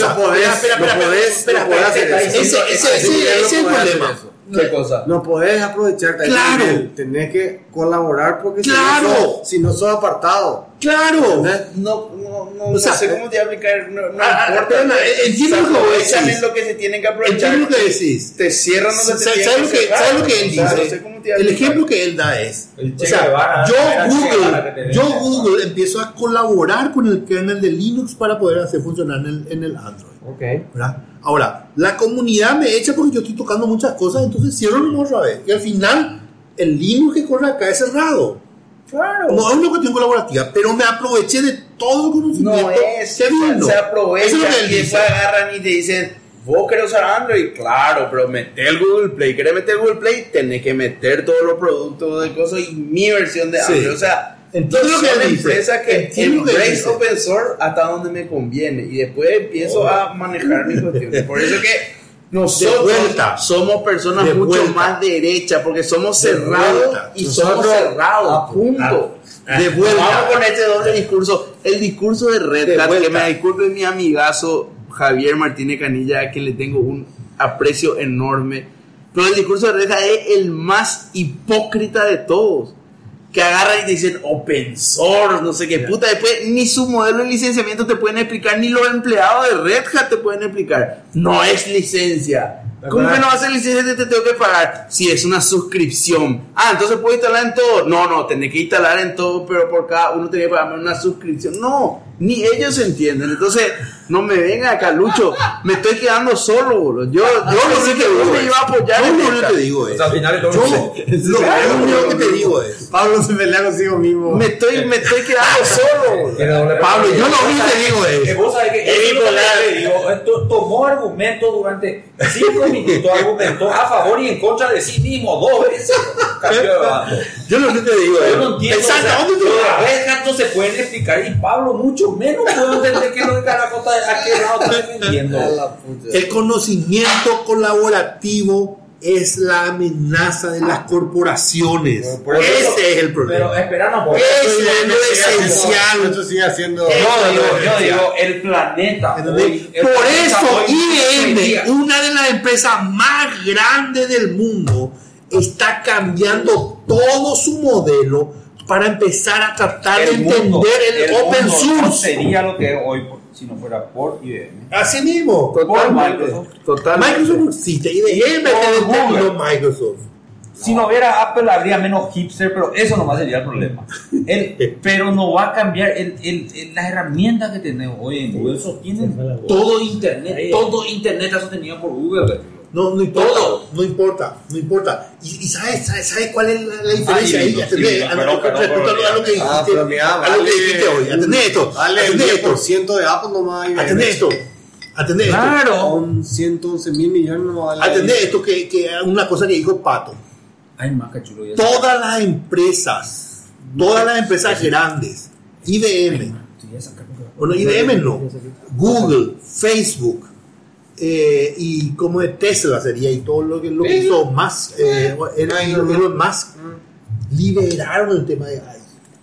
Espera. Ese es el problema. ¿Qué cosa? No podés aprovecharte. Claro. Tenés que colaborar porque claro. si no sos apartado. Claro. No sé cómo te voy a explicar. No importa. Entiendo lo que decís. Es lo que se tienen que aprovechar. Entiendo lo que decís. Te cierran donde te ¿Sabes lo que él dice? El ejemplo que él da es, o sea, yo Google empiezo a colaborar con el kernel de Linux para poder hacer funcionar en el Android. Okay. ¿Verdad? Ahora, la comunidad me echa porque yo estoy tocando muchas cosas, entonces cierro otra vez. Y al final, el Linux que corre acá es cerrado. Claro. No es una cuestión colaborativa, pero me aproveché de todo el conocimiento. Se aprovecha y después agarran y te dicen, vos querés usar Android, claro, pero meter el Google Play. ¿Querés meter el Google Play? Tenés que meter todos los productos de cosas y mi versión de Android. O sea, entiendo lo que son él empresas que embrace open source hasta donde me conviene y después empiezo a manejar mis cuestiones. Por eso que nosotros somos personas mucho más derechas porque somos cerrados y somos cerrados, punto. De vuelta. Vamos con este doble discurso. El discurso de Red Hat, que me disculpe mi amigazo Javier Martínez Canilla, a quien le tengo un aprecio enorme, pero el discurso de Red Hat es el más hipócrita de todos, que agarran y te dicen open source, no sé qué puta, después ni su modelo de licenciamiento te pueden explicar, ni los empleados de Red Hat te pueden explicar. No es licencia. ¿Cómo que no va a ser licencia? Te tengo que pagar si es una suscripción. Entonces puedo instalar en todo. No, tenés que instalar en todo, pero por cada uno tenés que pagarme una suscripción. No, ni ellos entienden. Entonces, no me vengan acá, Lucho. Me estoy quedando solo, boludo. Yo no sé que vos me iba a apoyar. Yo lo único que te digo es. O sea, al final lo único que te digo es. Pablo se pelea consigo mismo. Me estoy quedando solo, boludo. Pablo, yo lo único que te digo es. Vos sabés que tomó argumentos durante 5 minutos, argumentó a favor y en contra de sí mismo 2 veces. Yo lo único que te digo es. Yo no entiendo. Red Hat no se pueden explicar y Pablo mucho menos puedo entender que lo de Caracota ¿a qué lado estás defendiendo? El conocimiento colaborativo es la amenaza de las corporaciones. Ese es el problema. Pero espera, Ese es lo esencial. Esto sigue haciendo. Yo digo, el planeta. Hoy, por eso IBM, una de las empresas más grandes del mundo, está cambiando todo su modelo para empezar a tratar de entender el open source. No sería lo que es hoy si no fuera por IBM. Así mismo. Totalmente. Microsoft no existe. IBM tiene Microsoft. Si no hubiera Apple, habría menos hipster, pero eso nomás sería el problema. Pero no va a cambiar las herramientas que tenemos hoy en Google. Sostienen todo Internet. Todo Internet está sostenido por Google. No importa. ¿Y sabes cuál es la diferencia ahí? Respecto a lo que dijiste hoy. Atendé esto. Dale el 10% de Apple nomás. Atendé esto. Claro. Con 111.000 millones no vale. Atendé esto, que una cosa que dijo Pato. Ay, más cachulo. Todas las empresas grandes, IBM, IBM no, Google, Facebook, y como de Tesla sería, y todo lo que hizo más, Elon Musk, liberaron el tema de AI.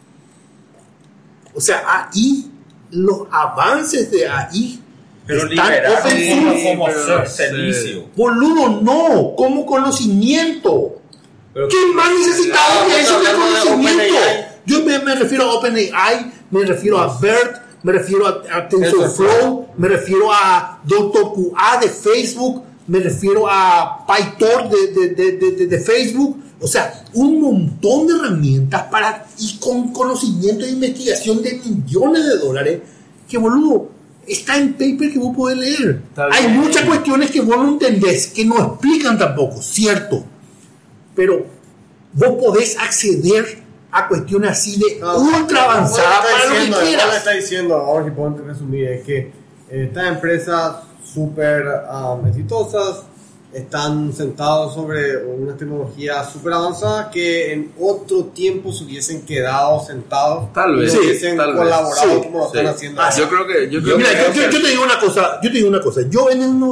O sea, AI, los avances de AI, pero están como servicio. Boludo, no, como conocimiento. ¿Qué más necesitamos que eso de conocimiento? Yo me refiero a OpenAI, me refiero a BERT, me refiero a TensorFlow, me refiero a Dr. de Facebook, me refiero a PyTorch de Facebook. O sea, un montón de herramientas y con conocimiento e investigación de millones de dólares que, boludo, está en paper que vos podés leer. Hay muchas cuestiones que vos no entendés, que no explican tampoco, cierto. Pero vos podés acceder a cuestiones así de ultra avanzadas para lo que quieras. Lo que está diciendo, ahora si puedo resumir, es que estas empresas súper exitosas están sentados sobre una tecnología súper avanzada que en otro tiempo se hubiesen quedado sentados. Tal vez. Y hubiesen colaborado como lo están haciendo. Yo creo que yo te digo una cosa. Yo en el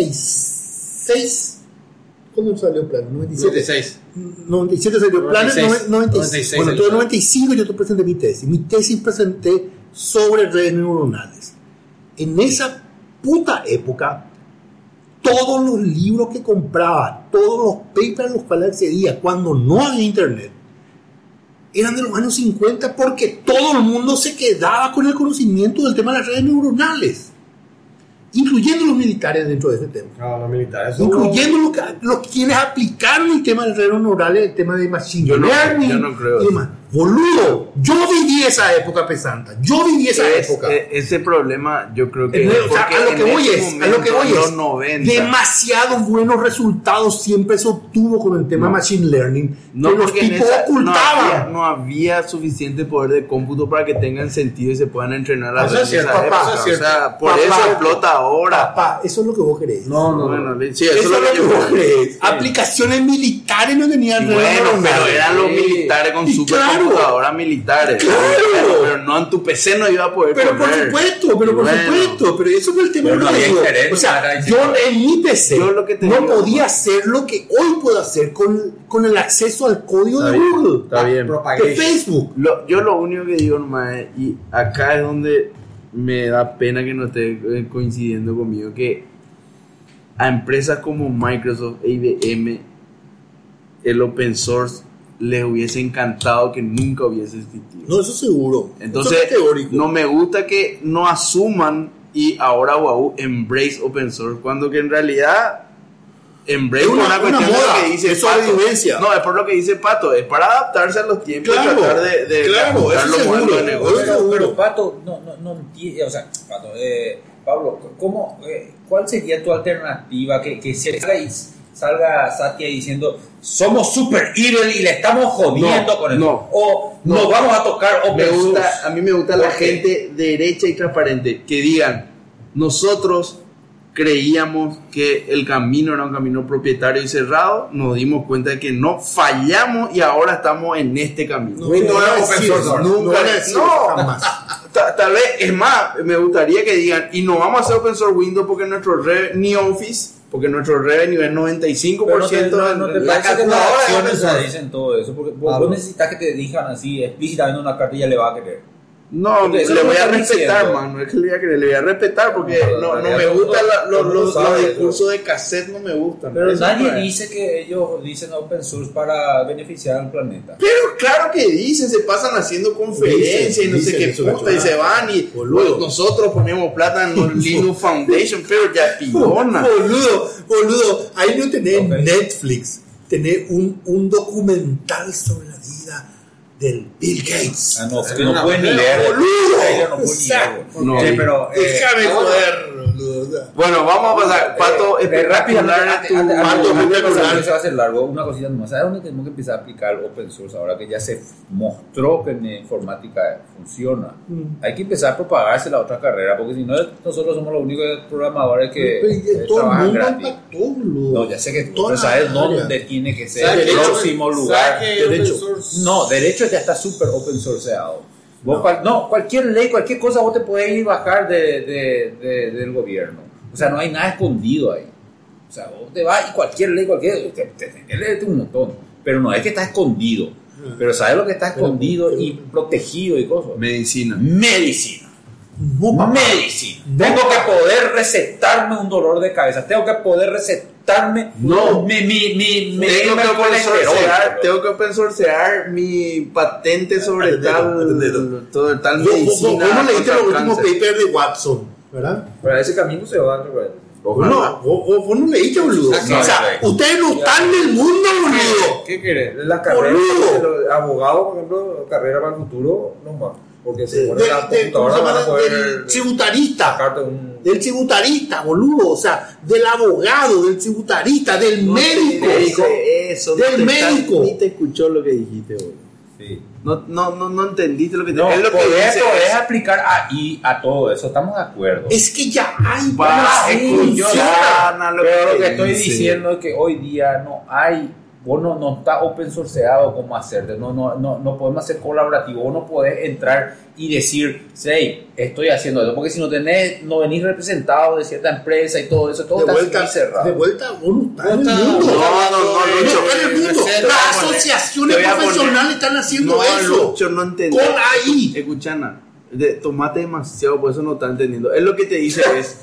96... ¿Cuándo salió Planet? 97 salió Planet, 96. Bueno, entonces en 95 yo te presenté mi tesis. Mi tesis presenté sobre redes neuronales. En esa puta época, todos los libros que compraba, todos los papers a los cuales accedía, cuando no había internet, eran de los años 50 porque todo el mundo se quedaba con el conocimiento del tema de las redes neuronales. Incluyendo los militares dentro de ese tema. Los militares. Incluyendo los quienes aplicaron el tema de redes neurales, el tema de machine learning. Yo no creo. Boludo, yo viví esa época pesanta. Ese problema, yo creo que. A lo que voy es. Demasiado buenos resultados siempre se obtuvo con el tema de machine learning. No, que los tipos ocultaban. No había suficiente poder de cómputo para que tengan sentido y se puedan entrenar las redes. Eso explota ahora. Papá, eso es lo que vos querés. Sí, eso es lo que vos querés. Aplicaciones militares no tenían redes neuronales. Pero eran los militares con supercomputadoras militares. Claro. Pero no en tu PC no iba a poder. Pero por supuesto. Pero eso no es el tema. No digo. O sea, yo en mi PC no podía hacer lo que hoy puedo hacer con el acceso al código de Google. Está bien. De Facebook. Yo lo único que digo nomás, y acá es donde me da pena que no esté coincidiendo conmigo, que a empresas como Microsoft e IBM el open source les hubiese encantado que nunca hubiese existido. No, eso seguro. Entonces, no me gusta que no asuman y ahora Wahoo embrace open source, cuando que en realidad embrace es una cuestión moda, que dice es sobrevivencia. No, es por lo que dice Pato, es para adaptarse a los tiempos y tratar de ajustar los modelos de negocio. Pero Pato, no entiende, o sea, Pato, Pablo, ¿cuál sería tu alternativa que salga Satya diciendo somos super evil y le estamos jodiendo con eso? O nos vamos a tocar open source. A mí me gusta la gente derecha y transparente que digan, nosotros creíamos que el camino era un camino propietario y cerrado, nos dimos cuenta de que no, fallamos y ahora estamos en este camino. Jamás. Tal vez, es más, me gustaría que digan, y no vamos a hacer open source Windows porque nuestro ni Office, porque nuestro revenue es 95% no te la parece que las calculadora. acciones dicen todo eso, porque vos necesitas que te digan así explícitamente una carta y ya le va a querer. No, Porque eso le no voy a están respetar, diciendo. mano. Es que le voy a respetar porque no me gustan los discursos de cassette, no me gustan. Pero Eso nadie no es. dice que ellos dicen open source para beneficiar al planeta. Pero claro que dicen, se pasan haciendo conferencias y no sé qué puta, y se van y Boludo. nosotros ponemos plata en los Linux Foundation, pero ya pibona. Boludo, ahí no tenés Ok. Netflix, tenés un documental sobre la vida del Bill Gates. Ah, no, que no pueden ni leer. Boludo. No pueden ni leer. No. Sí, pero Déjame joder, boludo. Bueno, vamos a pasar. Pato, rápidamente, Pato, antes se va a hacer largo, una cosita nomás. ¿Sabes dónde tenemos que empezar a aplicar open source ahora que ya se mostró que en informática funciona? Hay que empezar a propagarse la otra carrera, porque si no, nosotros somos los únicos programadores que Todo el trabajan mundo gratis. impactó, boludo. No, ya sé que tú, Toda pero sabes la área. dónde tiene que ser ¿Sabes el que próximo lugar. Derecho. No, derecho ya está súper open sourceado. Vos cualquier ley, cualquier cosa vos te podés ir y bajar del gobierno. O sea, no hay nada escondido ahí. O sea, vos te vas y cualquier ley, te lees un montón. Pero no es que está escondido. Pero ¿sabes lo que está escondido y protegido y cosas? Medicina. Medicina. No, Medicina. Tengo que poder recetarme un dolor de cabeza. Tengo que poder recetarme No. colesterol. Tengo que open sourcear mi patente sobre tal medicina. Vos no leíste contra los el últimos cáncer. papers de Watson, ¿verdad? Para ese camino se va a recuperar. No, vos no leíste, boludo. No, O sea, no, ustedes no están en el mundo, boludo. ¿Qué querés? La carrera, Boludo. los abogados, por ejemplo, carrera para el futuro, no más. Porque se pone la ¿Cómo se computadora van a llama? poder Del tributarista. sacarte un... Del tributarista, boludo. O sea, del abogado, del tributarista, del médico. Eso, Del médico. Ni te escuchó lo que dijiste hoy. Sí. No entendiste lo que te No, es lo que podés dice. aplicar ahí a todo eso, estamos de acuerdo. Es que ya hay. Escuchana lo Pero lo que que estoy dice. diciendo es que hoy día no hay, vos no está open sourceado cómo hacerte, no podemos hacer colaborativo, vos no podés entrar y decir, hey, estoy haciendo eso, porque si no venís representado de cierta empresa y todo eso, todo está así cerrado. De vuelta, vos no estás en el mundo. No, Lucho. No estás en el mundo. Las asociaciones Te voy a profesionales están haciendo No, eso. Lucho, no entendí. Con ahí. Escuchana, tomate demasiado, por eso no está entendiendo. Es lo que te dice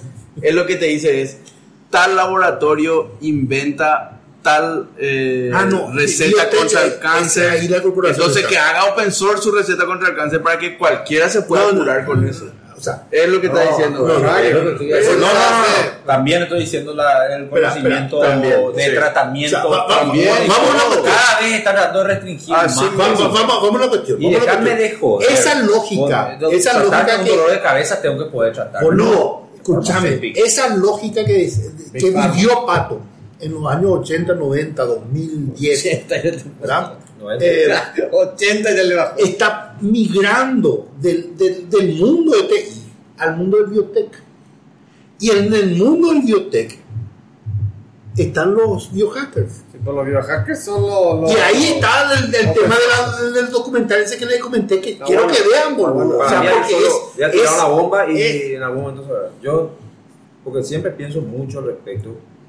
es, tal laboratorio inventa tal receta contra el cáncer. Ahí la corporación Entonces está. que haga open source su receta contra el cáncer para que cualquiera se pueda curar con eso. O sea, Es lo que está diciendo. Es lo que estoy diciendo. No. También estoy diciendo el conocimiento también, de sí. tratamiento. O sea, también. vamos a una cuestión. Cada vez están tratando de restringir Ah, sí, más. vamos a una cuestión. Y vamos a una dejarme cuestión. de joder. Esa lógica, Con- esa tratarme lógica un que. dolor de cabeza tengo que poder tratar. Boludo, escúchame, Farmacéutico. esa lógica que vivió Pato en los años 80, 90, 2010, ¿verdad? 80 ya le bajó. Está migrando del mundo de TI al mundo del biotech. Y en el mundo del biotech están los biohackers. Los biohackers son los... Y ahí está el tema del documental ese que les comenté que quiero que vean, boludo. O sea, porque ya tiraron es- la bomba y es- en algún momento se verá. Yo, porque siempre pienso mucho al respecto,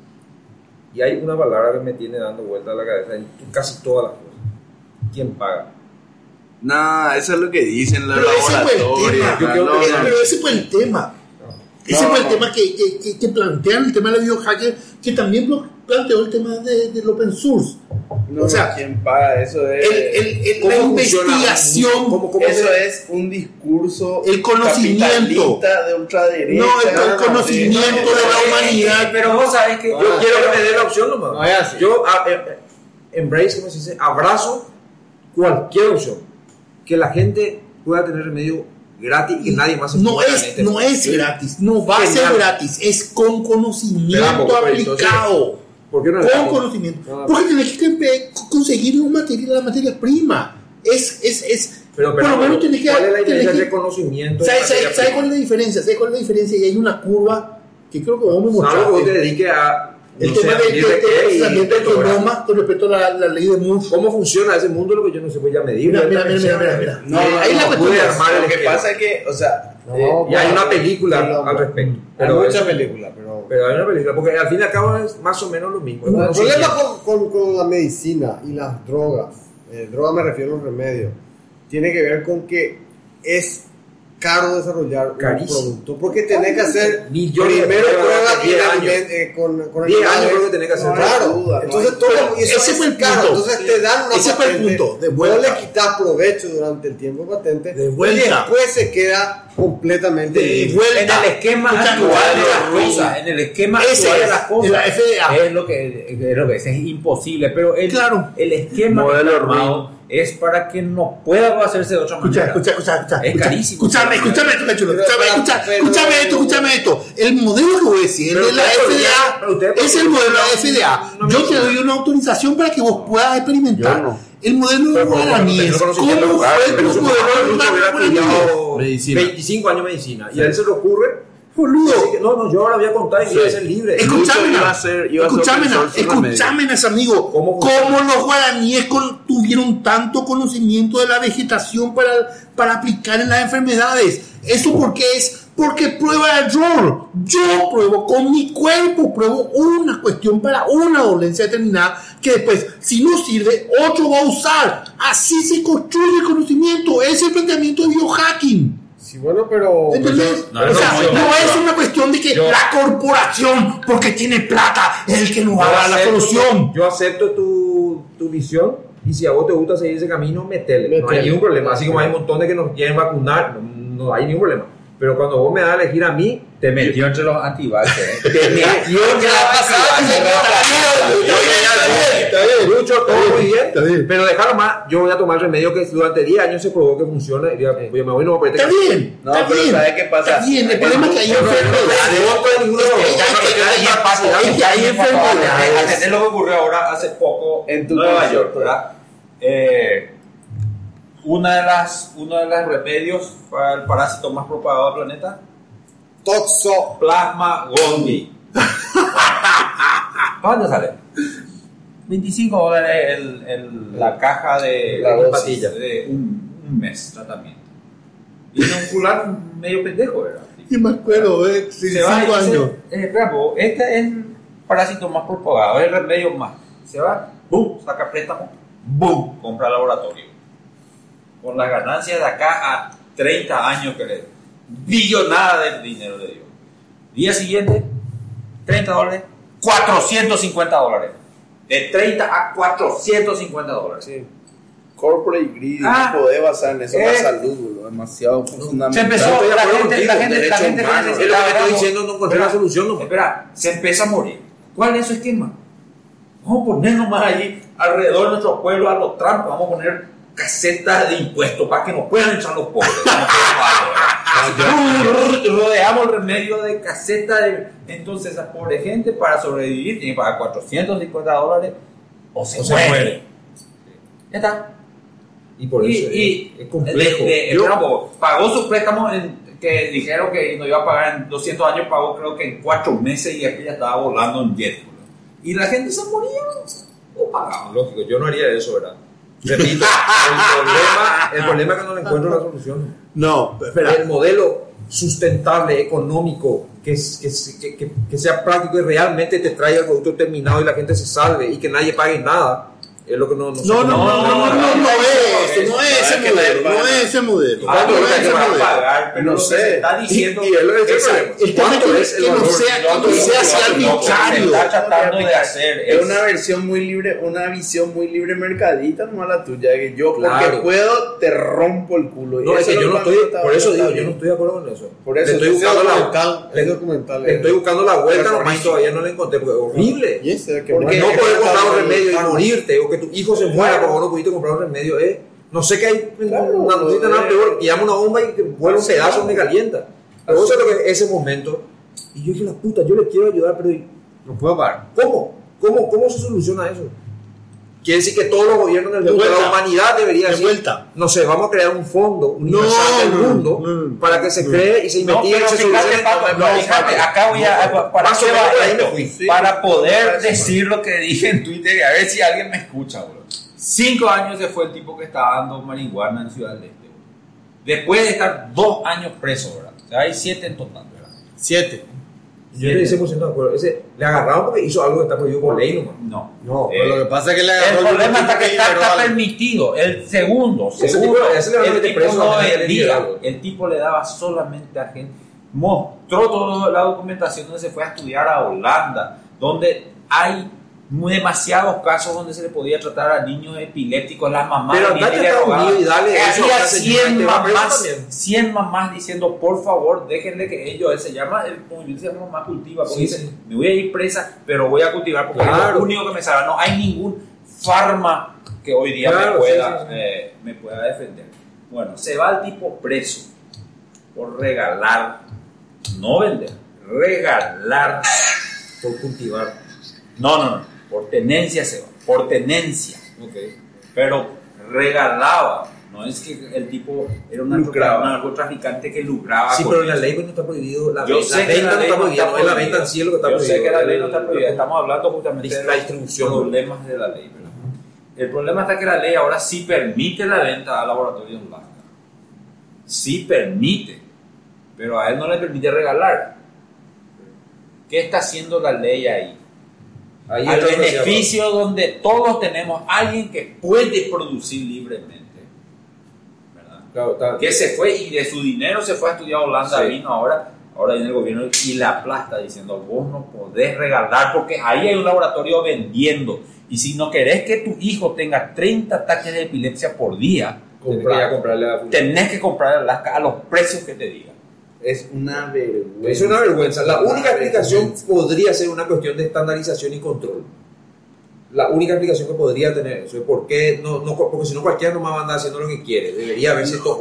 y hay una palabra que me tiene dando vuelta a la cabeza en casi todas las cosas. ¿Quién paga? No, eso es lo que dicen los Pero ese fue el laboratorios. tema. Pero ese fue el tema. Ese fue el tema que plantean, el tema de la biohacker, que también planteó el tema del open source. O sea, ¿quién paga? Eso es. la ¿Cómo funciona? investigación, Eso es un discurso el conocimiento. capitalista de ultraderecha. No, el conocimiento de la humanidad. Pero vos sabés que Yo quiero que me dé la opción nomás. No es así. Yo embrace, ¿cómo se dice? Abrazo cualquier opción. Que la gente pueda tener remedio gratis y que nadie más se No muera en es, este no mundo. es gratis, no va a ser Genial. gratis, es con conocimiento Pero, pero, aplicado. ¿Por qué no le Con damos? conocimiento. No, Porque tenés que conseguir la materia prima. Pero, por lo menos tenés que. ¿cuál es la diferencia tenés entre conocimiento y ¿Sabes materia cuál prima? es la diferencia? ¿Sabes cuál es la diferencia? Y hay una curva que creo que vamos a mostrar. Salvo que vos te dediques a El no tema sé, del y tratamiento de esto, ¿verdad? genoma con respecto a la ley de Moore. ¿Cómo funciona ese mundo? Lo que yo no sé, pues ya medir. Mira. No, Ahí la cuestión pude es, armar el lo que esquema. pasa es que, o sea, Y hay una película al respecto. Hay Pero muchas eso- películas, Pero hay una película, porque al fin y al cabo es más o menos lo mismo. El Bueno, sí, problema sí. con la medicina y las drogas, drogas me refiero a los remedios, tiene que ver con que es caro desarrollar Carísimo. un producto, porque tenés que hacer Millones de primero pruebas, pruebas 10 años. con 10 animales. años creo que tenés que hacer. Claro, duda, entonces no todo Pero y eso ese es fue el caro, punto. entonces te dan una Ese fue el patente, punto, de vos vuelta. le quitas provecho durante el tiempo de patente De y vuelta. después se queda completamente De libre. vuelta. En el esquema Escuchame, actual de escuchame, las cosas, en el esquema Ese actual de es, las cosas, en la FDA. es lo que es imposible, pero Claro. el esquema que Modelo está armado es para que no pueda hacerse de otra manera. Escucha. Es carísimo. Escúchame esto, cachulo. Pero- Escúchame esto. El modelo que voy a decir, el Pero de la usted podría- FDA, pero usted es el podría- modelo de la FDA. no me Yo te entiendo. doy una autorización para que vos puedas experimentar. Yo no. El modelo de Pero por guaraníes. tener ¿Cómo conocimiento local, fue pero tu su modelo papá de hubiera guaraníes? estudiado Medicina. 25 años de medicina. Y a él se le ocurre. Boludo. Así que, no, yo ahora voy a contar y voy a ser libre. Escuchame, Iba a ser open source amigo. ¿Cómo ¿Cómo los guaraníes tuvieron tanto conocimiento de la vegetación para aplicar en las enfermedades? Eso porque prueba de error. Yo pruebo con mi cuerpo, pruebo una cuestión para una dolencia determinada que después, si no sirve, otro va a usar. Así se construye el conocimiento. Es el planteamiento de biohacking. Sí, bueno, pero ¿Entendés? No, O sea, no, no es una cuestión de que la corporación, porque tiene plata, es el que nos va a dar la solución. Yo acepto tu visión y si a vos te gusta seguir ese camino, metele. No hay ningún problema. Así como hay un montón de que nos quieren vacunar, no hay ningún problema. Pero cuando vos me das a elegir a mí, Te metió entre los anti-vaxxers. te metió entre Está bien, Lucho, todo muy bien. Pero déjalo más, yo voy a tomar el remedio que durante 10 años se probó que funciona. Y me voy no voy a Está bien, No, está pero bien. ¿sabes qué pasa? Está bien, el problema es que hay No enfermedades. ninguno de los dos. Es que hay enfermedades. Atender lo que ocurrió ahora hace poco En tu Nueva concepto. York, ¿verdad? Uno de los remedios para el parásito más propagado del planeta, Toxoplasma gondii. ¿Cuánto sale? $25 la caja de La dosis. pastillas de un mes tratamiento. Y un fulano medio pendejo, ¿verdad? Y me acuerdo, Se va y 5 dice, años. espera, este es el parásito más propagado, es el remedio más. Se va, boom, saca préstamo, boom, compra laboratorio. Con las ganancias de acá a 30 años que le billonada del dinero le dio. Día siguiente, $30, $450. De 30 a $450. Sí. Corporate greedy, Ah, no podés basar en eso la eh, salud, boludo, demasiado fundamental. Se empezó, Estoy de la acuerdo gente contigo, que derecho humano. Es lo que necesitaba, te estoy digamos, diciendo, no encontré la solución. No. Espera, se empieza a morir. ¿Cuál es su esquema? Vamos a poner nomás ahí alrededor de nuestro pueblo a los trampos, vamos a poner casetas de impuestos para que no puedan entrar los pobres. Rodeamos el remedio de caseta de... Entonces esa pobre gente para sobrevivir tiene que pagar $450 o se muere. Ya está. Y por eso es complejo. Pagó su préstamo que dijeron que nos iba a pagar en 200 años, pagó creo que en 4 meses y aquí ya estaba volando en 10. Y la gente se moría o pagaba. Lógico, yo no haría eso, ¿verdad? Repito, el problema es que no le encuentro la solución. No, espera. El modelo sustentable, económico, que sea práctico y realmente te traiga el producto terminado y la gente se salve y que nadie pague nada, es lo que no No es ese modelo, no es ese modelo. ¿Cuánto No es es que ese van a modelo. pagar, pero No lo que sé. se está diciendo Y es lo que es el problema. El tema ¿Cuánto es es el que no valor? sea así lo que se arbitrario. está tratando de hacer Es una versión muy libre, una visión muy libre mercadita, no la tuya, de que yo Claro. porque puedo te rompo el culo. No, Y es que eso yo no para mí estoy, está por eso digo, bastante yo no bien. estoy de acuerdo con eso. Por eso, le estoy ese buscando la documental, es documental. le estoy buscando la vuelta nomás y todavía no la encontré, porque es horrible. Y ese que Porque muere. no poder comprar un remedio y Claro. morirte, o que tu hijo se muera porque no pudiste comprar un remedio, no sé qué hay, Claro, una noticia nada peor, que llama una bomba y que vuela un pedazo y me calienta. Pero eso es lo que es ese momento. Y yo dije, la puta, yo le quiero ayudar, pero no puedo pagar. ¿cómo? ¿Cómo se soluciona eso? Quiere decir que todos los gobiernos del mundo, la humanidad debería decir, no sé, vamos a crear un fondo universal del mundo para que se cree y se investigue y se solucione. Fíjate, acá voy a para poder decir lo que dije en Twitter y a ver si alguien me escucha, bro. 5 años se fue el tipo que estaba dando marihuana en Ciudad del Este, bro. Después de estar 2 años preso, ¿verdad? O sea, hay 7 en total, ¿verdad? 7. Yo estoy 100% de acuerdo. Le agarraron porque hizo algo que está prohibido por ley, ¿no? No, pero lo que pasa es que le agarraron. El problema está que está permitido. El segundo, el tipo le daba solamente a gente. Mostró toda la documentación donde se fue a estudiar a Holanda, donde hay demasiados casos donde se le podía tratar a niños epilépticos, las mamás. Pero andate a Estados Unidos y dale eso. Había 100 mamás diciendo, por favor, déjenle que ellos, él se llama, el movimiento se llama Mamá Cultiva, porque dice, me voy a ir presa, pero voy a cultivar, porque es lo único que me salva. No hay ningún farma que hoy día me pueda defender. Bueno, se va el tipo preso por regalar, no vender, regalar por cultivar. No. Por tenencia se va, por tenencia. Pero regalaba. No es que el tipo era un narcotraficante que lucraba. Sí, pero en la ley no está prohibido. Yo sé que la ley no está prohibida. La venta en sí es lo que está prohibido. Yo sé que la ley no está prohibida. Estamos hablando justamente de la distribución, problemas de la ley. ¿Verdad? El problema está que la ley ahora sí permite la venta a laboratorios blancos. Sí permite. Pero a él no le permite regalar. ¿Qué está haciendo la ley ahí? Al beneficio donde todos tenemos alguien que puede producir libremente, ¿verdad? Claro, que se fue y de su dinero se fue a estudiar a Holanda, vino ahora viene el gobierno y la aplasta diciendo, vos no podés regalar porque ahí hay un laboratorio vendiendo y si no querés que tu hijo tenga 30 ataques de epilepsia por día, tenés que comprarle Alaska a los precios que te digan. Es una vergüenza. Es una vergüenza. La única explicación podría ser una cuestión de estandarización y control. La única explicación que podría tener eso es por qué porque si no cualquiera no va a andar haciendo lo que quiere. Debería haberse esto.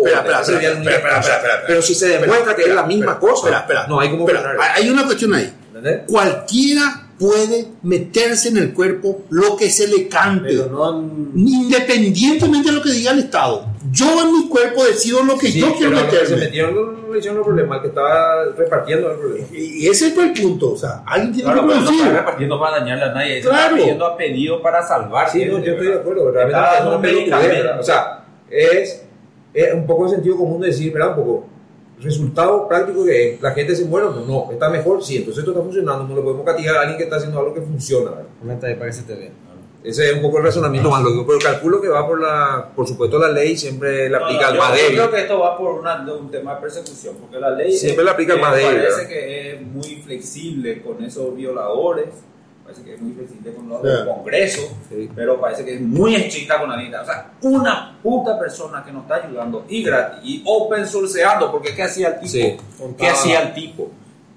Pero si se demuestra que es la misma cosa, no hay como frenar. Hay una cuestión ahí. ¿Entendés? Cualquiera puede meterse en el cuerpo lo que se le cante, independientemente de lo que diga el Estado. Yo en mi cuerpo decido lo que yo quiero meterme. Se metieron no hicieron el problema, el que estaba repartiendo el problema. Y ese fue el punto. O sea, alguien tiene que producir. No está repartiendo para dañarle a nadie. Está pidiendo a pedido para salvar. Sí, yo estoy de acuerdo. Realmente o sea, es un poco de sentido común de decir, ¿verdad? Un poco. Resultado práctico que es, la gente se muere, no, está mejor, sí, entonces esto está funcionando, no le podemos castigar a alguien que está haciendo algo que funciona. Comenta ahí para que se te vea. Ese es un poco el razonamiento más lógico, pero calculo que va por supuesto la ley siempre le aplica al más débil. Yo creo que esto va por un tema de persecución, porque la ley siempre le aplica al más débil. Parece que es muy flexible con esos violadores, parece que es muy flexible con los del Congreso, pero parece que es muy estricta con la ley. O sea, una puta persona que nos está ayudando y gratis y open sourceando, porque ¿qué hacía el tipo? Sí, ¿Qué hacía el tipo?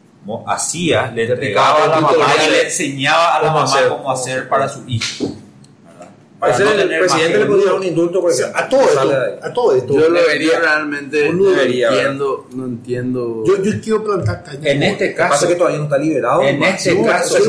Le entregaba a la mamá y le enseñaba a la mamá cómo hacer para su hijo. El presidente le podía dar un indulto por ejemplo. A todo esto. Yo realmente no entiendo. Yo quiero plantar caña. En este caso, pasa que todavía no está liberado. En este caso,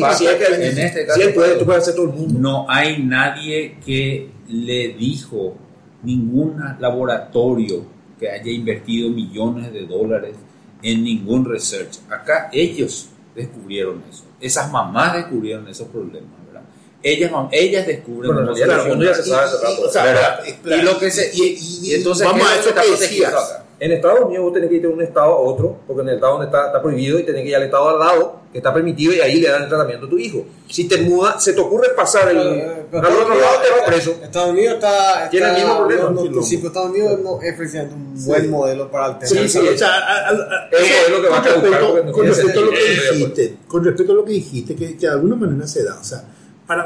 tú puedes hacer todo el mundo. No hay nadie que le dijo, ningún laboratorio que haya invertido millones de dólares en ningún research. Acá ellos descubrieron eso. Esas mamás descubrieron esos problemas. Ellas descubren ya se sabe y lo que se y entonces vamos a eso que decías acá. En Estados Unidos vos tenés que ir de un estado a otro, porque en el estado donde está prohibido y tenés que ir al estado al lado que está permitido y ahí le dan el tratamiento a tu hijo. Si te mudas, se te ocurre pasar al otro lado, te vas preso. Estados Unidos tiene el mismo problema. Sí, Estados Unidos no es precisamente un buen modelo para el tema. Sí, o sea, es lo que va a buscar. Con respecto a lo que dijiste, que de alguna manera se da, o sea, para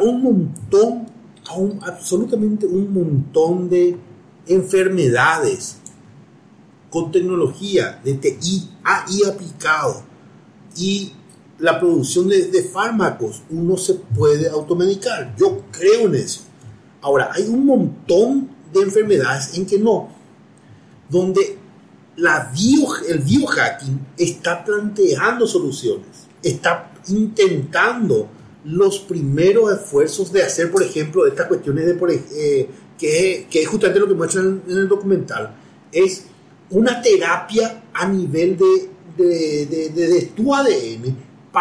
absolutamente un montón de enfermedades con tecnología de TI, AI aplicado y la producción de fármacos, uno se puede automedicar. Yo creo en eso. Ahora, hay un montón de enfermedades en que no, donde el biohacking está planteando soluciones, está intentando los primeros esfuerzos de hacer, por ejemplo, estas cuestiones de que es justamente lo que muestran en el documental, es una terapia a nivel de tu ADN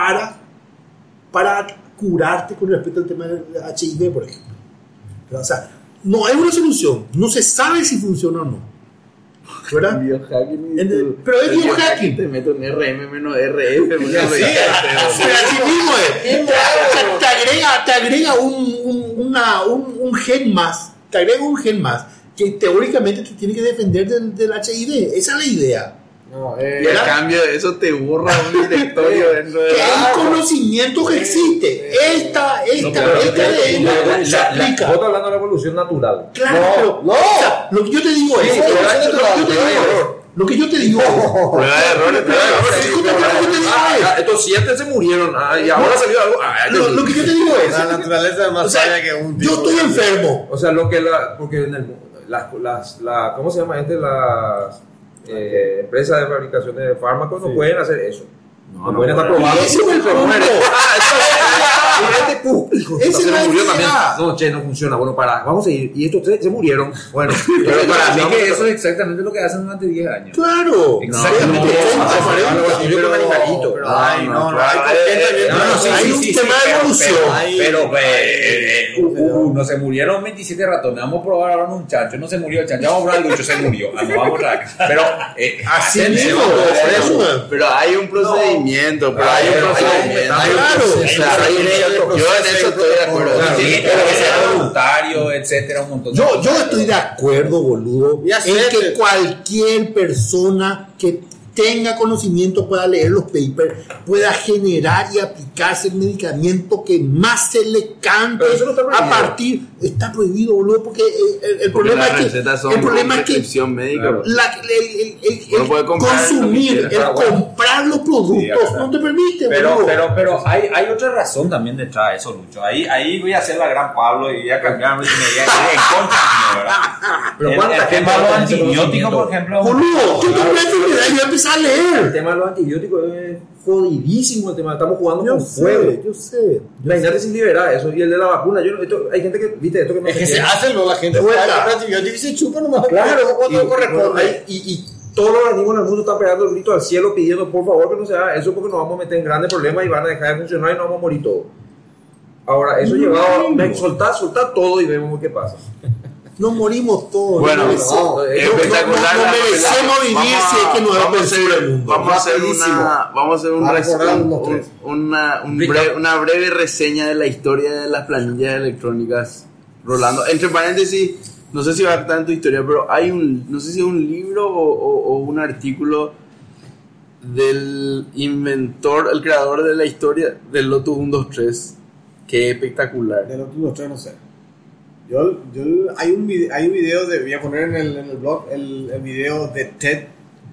para curarte con respecto al tema del HIV, por ejemplo. O sea, no hay una solución, no se sabe si funciona o no, ¿verdad? Pero es biohacking. Te meto un RM menos RF. Así mismo es. Te agrega un gen más. Te agrega un gen más que teóricamente te tiene que defender del HIV. Esa es la idea. No, y a cambio de eso te borra un directorio dentro de que hay un conocimiento que existe. Esta ADN se aplica. Vos estás hablando de la evolución natural. Claro, no. O sea, lo que yo te digo es. Lo que yo te digo prueba de errores. Estos 7 se murieron. Y ahora salió algo. Lo que yo te digo es. La naturaleza es más sabia que un tipo. Yo estoy enfermo. O sea, porque en ¿cómo se llama las empresas de fabricación de fármacos no pueden hacer eso. No pueden estar probando. Ese es el punto. Se murió también. No, che, no funciona. Bueno, vamos a ir. Y estos 3 se murieron. Bueno, pero para mí que eso es exactamente lo que hacen durante 10 años. Claro. Exactamente. Yo con animalito. Hay un tema de evolución. Pero no se murieron 27 ratones. Vamos a probar ahora un chancho. No se murió el chancho. Vamos a probar el Lucho. Se murió. Vamos a traer. Pero así mismo. Pero hay un procedimiento. Yo en eso estoy de acuerdo. Tiene que ser voluntario, etcétera, un montón de cosas. Yo estoy de acuerdo, boludo, en que cualquier persona que tenga conocimiento pueda leer los papers, pueda generar y aplicarse el medicamento que más se le cante a partir. Está prohibido, boludo, porque el problema es que el médica, el consumir, el comprar los productos no te permite, boludo. Pero hay otra razón también detrás de eso, Lucho. Ahí voy a hacer la gran Pablo y voy a cambiar mi idea en contra mío, ¿verdad? Pero el tema de los antibióticos, por ejemplo, boludo, yo tengo una enfermedad y voy a empezar a leer. El tema de los antibióticos es jodidísimo. El tema, estamos jugando con fuego. Yo sé. Imagínate sin liberar eso. Y el de la vacuna, hay gente que, viste, esto que no es que se hace, ¿no? La gente juega con antibióticos y se chupa nomás. Claro, cuando corresponde. Y todos los organismos en el mundo están pegando el grito al cielo pidiendo por favor que no se haga eso porque nos vamos a meter en grandes problemas y van a dejar de funcionar y nos vamos a morir todos. Ahora, eso llevado soltar todo y vemos qué pasa. Nos morimos todos. Bueno, espectacular. No merecemos vivir si es que nos vamos a hacer una breve reseña de la historia de las planillas electrónicas rolando. Entre paréntesis, no sé si va a estar en tu historia, pero no sé si es un libro o un artículo del inventor, el creador de la historia del Lotus 123, que es espectacular. Del Lotus 123 no sé. Hay un video voy a poner en el blog el video de TED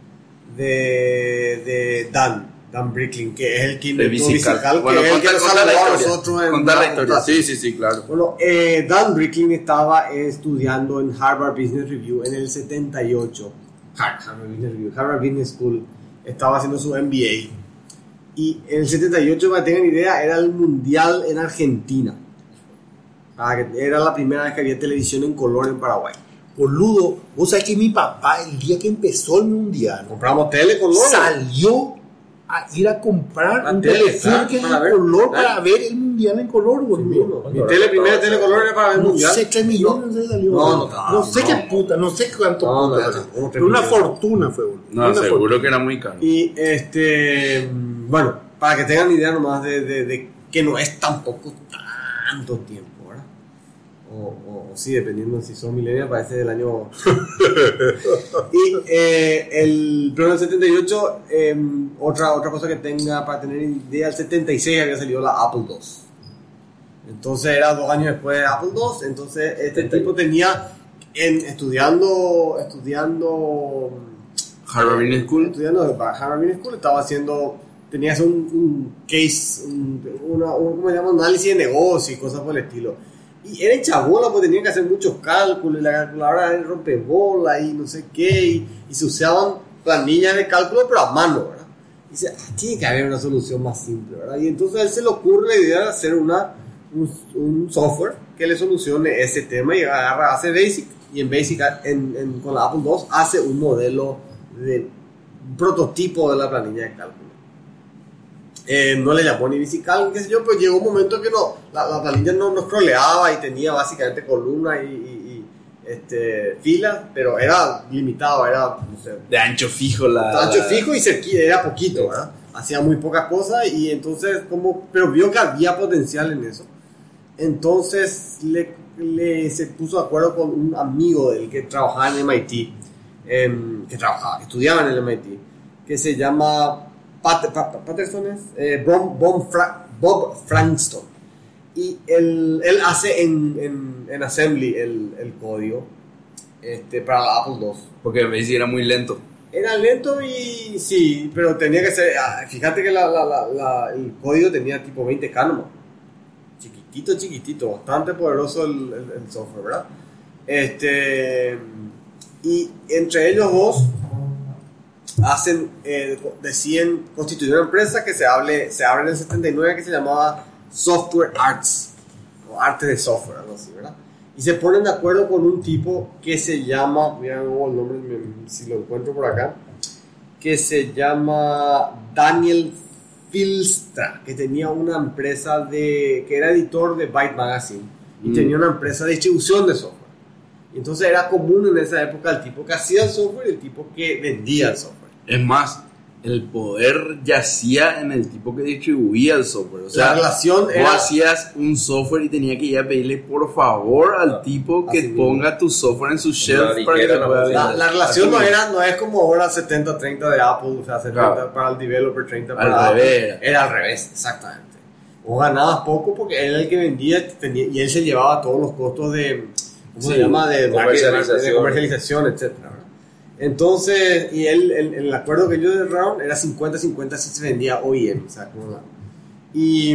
de Dan Bricklin, que es el que inventó Bicical, bueno, que es el que nos salvó a nosotros en contar la historia. Sí, claro. Bueno, Dan Bricklin estaba estudiando en Harvard Business Review en el 78. Harvard Business School. Estaba haciendo su MBA. Y en el 78, para que tengan idea, era el mundial en Argentina. Era la primera vez que había televisión en color en Paraguay. Boludo, vos sabés que mi papá, el día que empezó el mundial, compramos tele color, salió a ir a comprar un teléfono que era en color para ver el mundial en color, boludo. Mi primera tele color era para ver el mundial. No sé, 3 millones no salió. No sé qué puta, no sé cuánto puta. Pero una fortuna fue, boludo. No, seguro que era muy caro. Y bueno, para que tengan idea nomás de que no es tampoco tanto tiempo. O sí, dependiendo si son millennials, parece del año. Pero en el 78, otra cosa que tenga para tener idea, el 76 había salido la Apple II. Entonces era 2 años después de Apple II. Entonces este tipo tenía estudiando Harvard Business School. Estudiando Harvard Business School, estaba haciendo. Tenías un case, ¿cómo se llama? Un análisis de negocio y cosas por el estilo. Y era chabola, pues tenían que hacer muchos cálculos, y la calculadora era rompebola y no sé qué, y se usaban planillas de cálculo, pero a mano, ¿verdad? Y dice, tiene que haber una solución más simple, ¿verdad? Y entonces a él se le ocurre la idea de hacer un software que le solucione ese tema y hace Basic. Y en Basic, con la Apple II, hace un modelo un prototipo de la planilla de cálculo. No le llamó ni VisiCalc, qué sé yo, pero llegó un momento que la planilla no scrolleaba y tenía básicamente columnas y filas, pero era limitado, era, no sé, de ancho fijo ancho fijo y era poquito, ¿verdad? Hacía muy pocas cosas y entonces pero vio que había potencial en eso. Entonces se puso de acuerdo con un amigo de él que trabajaba en MIT, que estudiaba en el MIT, que se llama Patterson, Bob Frankston. Y él hace en Assembly el código para la Apple II. Porque me decía era muy lento. Era lento y sí, pero tenía que ser. Fíjate que el código tenía tipo 20K nomás. Chiquitito, bastante poderoso el software, ¿verdad? Y entre ellos dos deciden constituir una empresa que se abre en el 79 que se llamaba Software Arts, o arte de software, algo así, ¿verdad? Y se ponen de acuerdo con un tipo que se llama, mira el nombre, si lo encuentro por acá, que se llama Daniel Filstra, que tenía una empresa que era editor de Byte Magazine y tenía una empresa de distribución de software. Y entonces era común en esa época el tipo que hacía el software y el tipo que vendía el software. Es más, el poder yacía en el tipo que distribuía el software. O sea, la relación era... Vos hacías un software y tenía que ir a pedirle por favor al tipo que ponga tu software en su shelf para que te pueda vender. La relación no es como ahora 70-30 de Apple, o sea, 70 para el developer, 30 para al Apple. Revés. Era al revés, exactamente. Vos ganabas poco porque él era el que vendía y él se llevaba todos los costos de... ¿Cómo se llama? De comercialización, etc. Entonces, y el acuerdo que ellos cerraron era 50-50 si se vendía OEM, o sea, y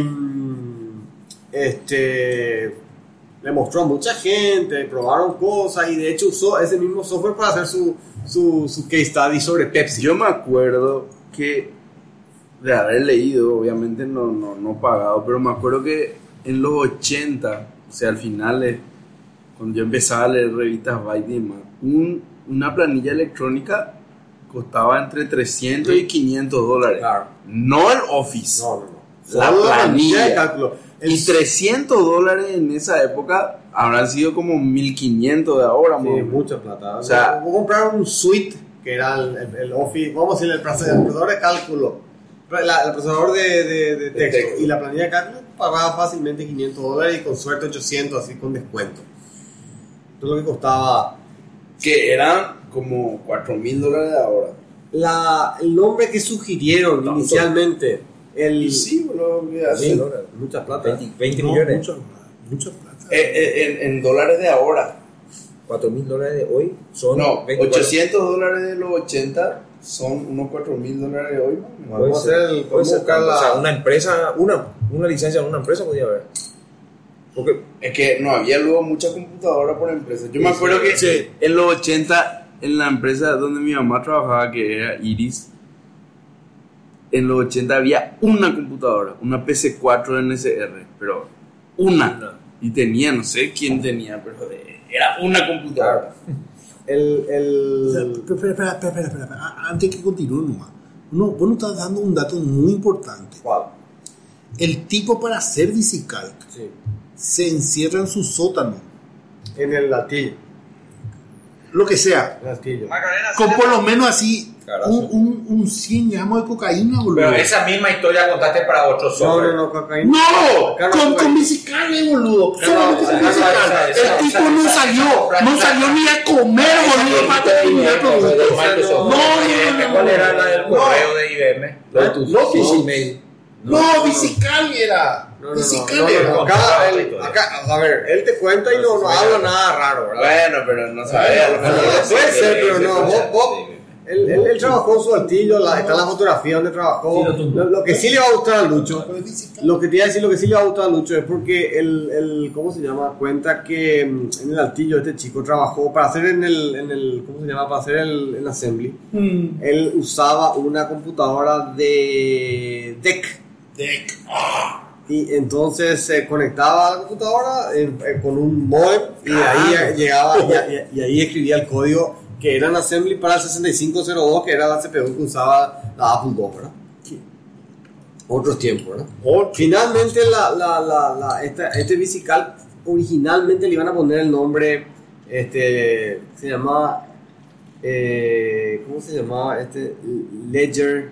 le mostró a mucha gente, probaron cosas y de hecho usó ese mismo software para hacer su case study sobre Pepsi. Yo me acuerdo que de haber leído, obviamente no pagado, pero me acuerdo que en los 80, o sea, al final, cuando yo empezaba a leer revistas Byte y demás, una planilla electrónica costaba entre 300 y 500 dólares. Claro. No el Office. No. La planilla de cálculo. Y 300 dólares en esa época habrán sido como 1500 de ahora. Sí, mucha plata. O sea, vos comprar un suite que era el Office, vamos a decir, el procesador de cálculo, el procesador de texto y la planilla de cálculo pagaba fácilmente 500 dólares y con suerte 800 así con descuento. Esto es lo que costaba. Que eran como 4.000 dólares de ahora. El nombre que sugirieron inicialmente. Sí, bro, mucha plata. 20 millones. Mucha plata. En dólares de ahora. 4.000 dólares de hoy son. No, 800 dólares de los 80 son unos 4.000 dólares de hoy. Vamos a buscar o sea, una empresa, una licencia en una empresa podía haber. Porque es que no había luego mucha computadora por empresa. Yo me acuerdo que en los 80, en la empresa donde mi mamá trabajaba, que era Iris, en los 80 había una computadora, una PC4 NSR, pero una. Y tenía, no sé quién tenía, pero era una computadora. Espera. Antes que continúe nomás. Vos nos estás dando un dato muy importante. ¿Cuál? El tipo para hacer VisiCalc se encierra en su sótano. En el latillo. Lo que sea. Latillo. Con por lo menos así un 100 gramos de cocaína, boludo. Pero esa misma historia contaste para otro software. No, cocaína. ¡No! Con VisiCalc, boludo. Solamente con VisiCalc. El tipo no salió ni a comer, boludo, para terminar el producto. ¿Cuál era la del correo de IBM? La de tu phishing mail. No, VisiCalc era. VisiCalc era. Acá, a ver, él te cuenta y no habla nada raro, ¿verdad? Bueno, pero no sabía. Puede ser, pero no. Él trabajó en su altillo, está la fotografía donde trabajó. Lo que sí le va a gustar a Lucho, lo que te iba a decir, lo que sí le va a gustar a Lucho es porque él ¿cómo se llama? Cuenta que en el altillo este chico trabajó para hacer en el ¿cómo se llama? Para hacer el assembly. Él usaba una computadora de DEC. Y entonces se conectaba a la computadora con un modem y ahí llegaba y ahí escribía el código que era en assembly para el 6502, que era la CPU que usaba la Apple II, ¿verdad? Otros tiempos, ¿verdad? Finalmente este VisiCalc originalmente le iban a poner el nombre, se llamaba, ¿cómo se llamaba? Ledger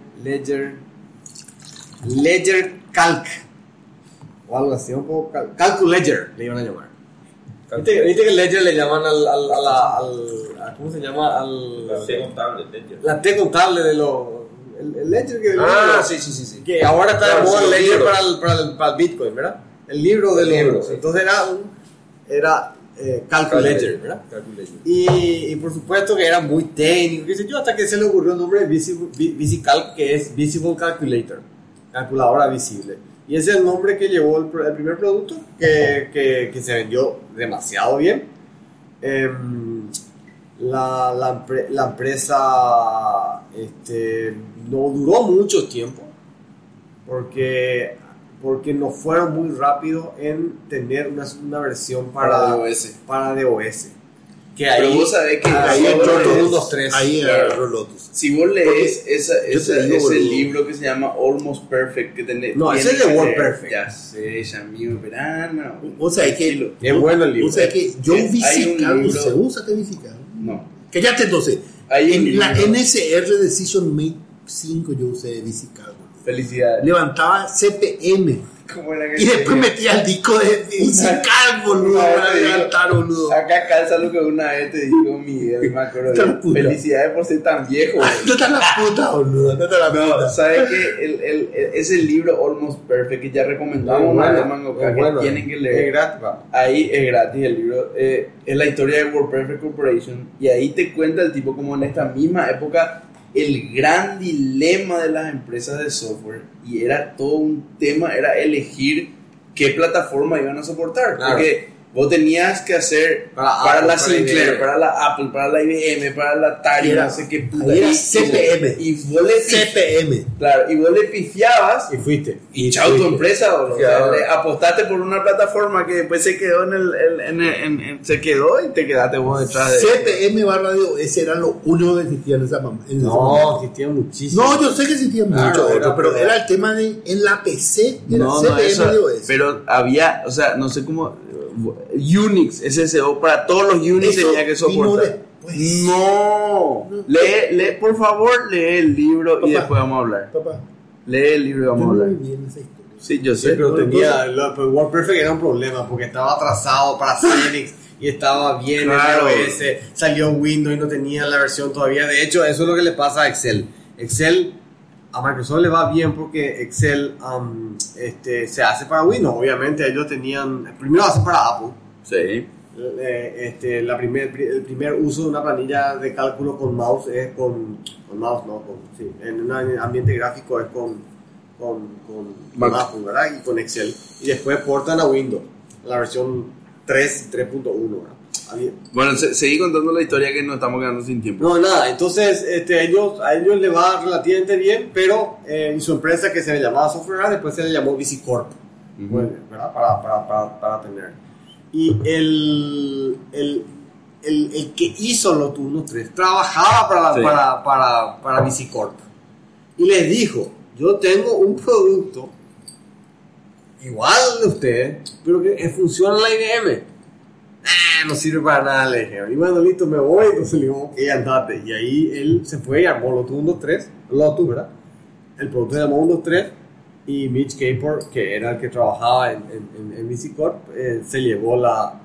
Calc o algo así, un poco Calculator le iban a llamar. ¿Viste que el Ledger le llaman ¿cómo se llama? La T contable, Ledger. La T contable de el Ledger que sí. Que ahora está de moda el Ledger para el Bitcoin, ¿verdad? El libro de libros. Sí. Entonces era Calculator, ¿verdad? Calculator. Y por supuesto que era muy técnico, qué sé yo, hasta que se le ocurrió el nombre de VisiCalc, que es Visible Calculator, calculadora visible. Y ese es el nombre que llevó el primer producto que se vendió demasiado bien. La empresa no duró mucho tiempo porque no fueron muy rápidos en tener una versión para DOS. Que pero ahí, vos sabés que ahí entró todo los tres. Ahí agarró Lotus. Si vos lees ese libro que se llama Almost Perfect, que tenés. No, ese es de WordPerfect. Ya sé, amigo, pero no. Vos sabés que es bueno el libro. Vos sabés que yo VisiCalc, ¿se usa que VisiCalc? No. Cállate entonces. En la NSR Decision Mate 5 yo usé VisiCalc. Felicidades. Levantaba CPM. Y después metía el disco de VisiCalc, boludo, para levantar, boludo. Acá calza lo que una vez te dijo Miguel, me acuerdo. Felicidades por ser tan viejo. No te la puta, boludo. No te la puta. ¿Sabes qué? Ese libro Almost Perfect que ya recomendamos una vez, Mango, que tienen que leer. Es gratis, ahí es gratis el libro. Es la historia de WordPerfect Corporation. Y ahí te cuenta el tipo como en esta misma época el gran dilema de las empresas de software, y era todo un tema, era elegir qué plataforma iban a soportar, claro. Porque vos tenías que hacer para la Sinclair, para la Apple, para la IBM, para la Atari, no sé qué puta. Ahí era CPM. Y vos le CPM. Claro, y vos le pifiabas y fuiste. Y chao tu empresa, boludo. Claro. O sea, le apostaste por una plataforma que después se quedó se quedó y te quedaste vos detrás de CPM/DOS, ese era lo único que existía en esa No, existía muchísimo. No, yo sé que existía mucho otro, pero era el tema de en la PC era CPM/DOS. Pero había, o sea, no sé cómo Unix, SSO, para todos los Unix tenía que soportar. No. Lee, por favor, lee el libro. Papá, y después vamos a hablar. Papá, lee el libro y vamos a hablar. Bien esa historia. Sí, yo sé. Sí, pero pero WordPerfect era un problema porque estaba atrasado para Unix y estaba bien claro. en iOS, salió Windows y no tenía la versión todavía. De hecho, eso es lo que le pasa a Excel. Excel a Microsoft le va bien porque Excel se hace para Windows. Obviamente ellos tenían, primero hace para Apple. Sí. El primer uso de una planilla de cálculo con mouse es con mouse, no, en un ambiente gráfico es con Apple, ¿verdad? Y con Excel. Y después portan a Windows, la versión 3.1, ¿verdad? Bueno, seguí contando la historia que nos estamos quedando sin tiempo. No, nada, entonces a ellos le va relativamente bien, pero y su empresa que se le llamaba Software, después se le llamó VisiCorp, bueno, ¿verdad? Para tener. Y el que hizo Lotus 1.3 trabajaba para VisiCorp y les dijo: yo tengo un producto igual de ustedes, pero que funciona en la IBM. No sirve para nada, le dije. Y bueno, listo, me voy. Entonces le digo, ok, andate. Y ahí él se fue y armó Lotus 1.3, Lotus, ¿verdad? El producto se llamó 1.3 y Mitch Capor, que era el que trabajaba en VisiCorp, se llevó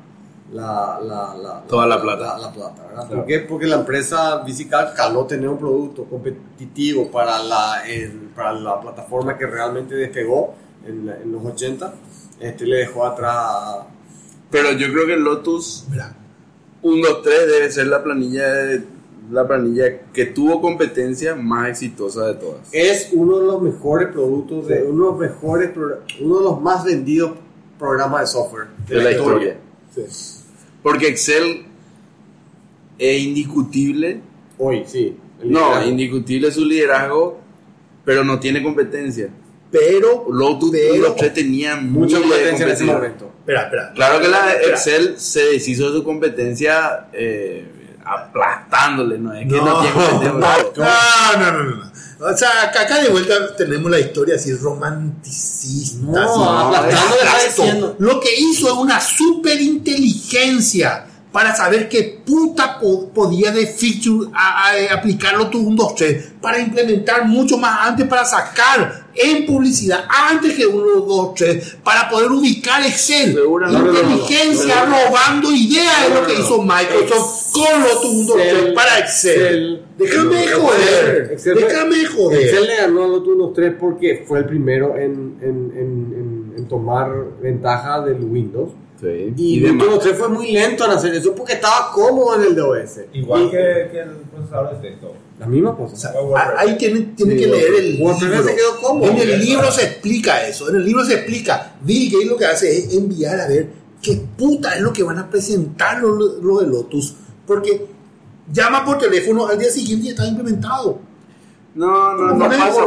toda la plata. La plata, ¿verdad? Claro. ¿Por qué? Porque la empresa VisiCalc caló tener un producto competitivo para la plataforma que realmente despegó en los 80. Le dejó atrás. Pero yo creo que Lotus 1.2.3 debe ser la planilla la planilla que tuvo competencia más exitosa de todas. Es uno de los mejores productos, uno de los más vendidos programas de software de la historia. Sí. Porque Excel es indiscutible. Hoy, sí. No, indiscutible su liderazgo, pero no tiene competencia. Pero Lotus tenía mucha competencia en ese momento. Espera. Claro que la Excel se deshizo de su competencia aplastándole, ¿no? Es que no tiene competencia. No. O sea, acá de vuelta tenemos la historia así romanticista. Aplastando. Lo que hizo es una super inteligencia para saber qué puta podía de feature aplicarlo tu 1, 2, 3 para implementar mucho más antes, para sacar en publicidad antes que 1, 2, 3 para poder ubicar Excel. Inteligencia robando ideas es lo que hizo Microsoft con los 1, 2, 3 para Excel. Déjame joder. Excel le ganó a los 1, 2, 3 porque fue el primero en tomar ventaja del Windows. Sí. Y el 1, 3 fue muy lento en hacer eso porque estaba cómodo en el DOS. Igual que el procesador de texto. La misma cosa. O sea, ahí tiene que leer el libro. Se quedó cómodo. En el libro se explica eso. En el libro se explica. Bill Gates lo que hace es enviar a ver qué puta es lo que van a presentar los de Lotus. Porque llama por teléfono al día siguiente y está implementado. No pasa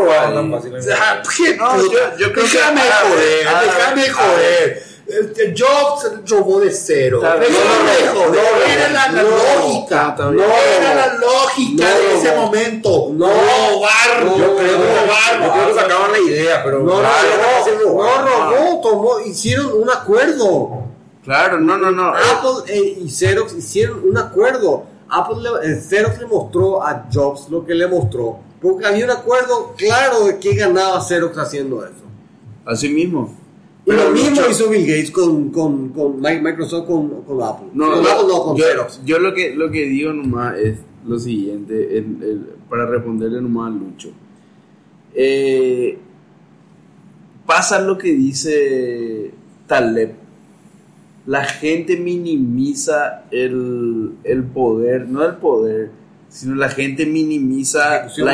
yo creo Déjame joder. Jobs robó de cero. Era la lógica. Era la lógica de ese momento. Yo creo que sacaban la idea, pero robó, hicieron un acuerdo. Claro, no. Apple y Xerox hicieron un acuerdo. Xerox le mostró a Jobs lo que le mostró, porque había un acuerdo claro de que ganaba Xerox haciendo eso. Así mismo. Y lo mismo hizo Bill Gates con Microsoft con Apple. Con Xerox. Yo lo que digo nomás es lo siguiente, para responderle nomás a Lucho. Pasa lo que dice Taleb. La gente minimiza el poder, no el poder, sino la gente minimiza la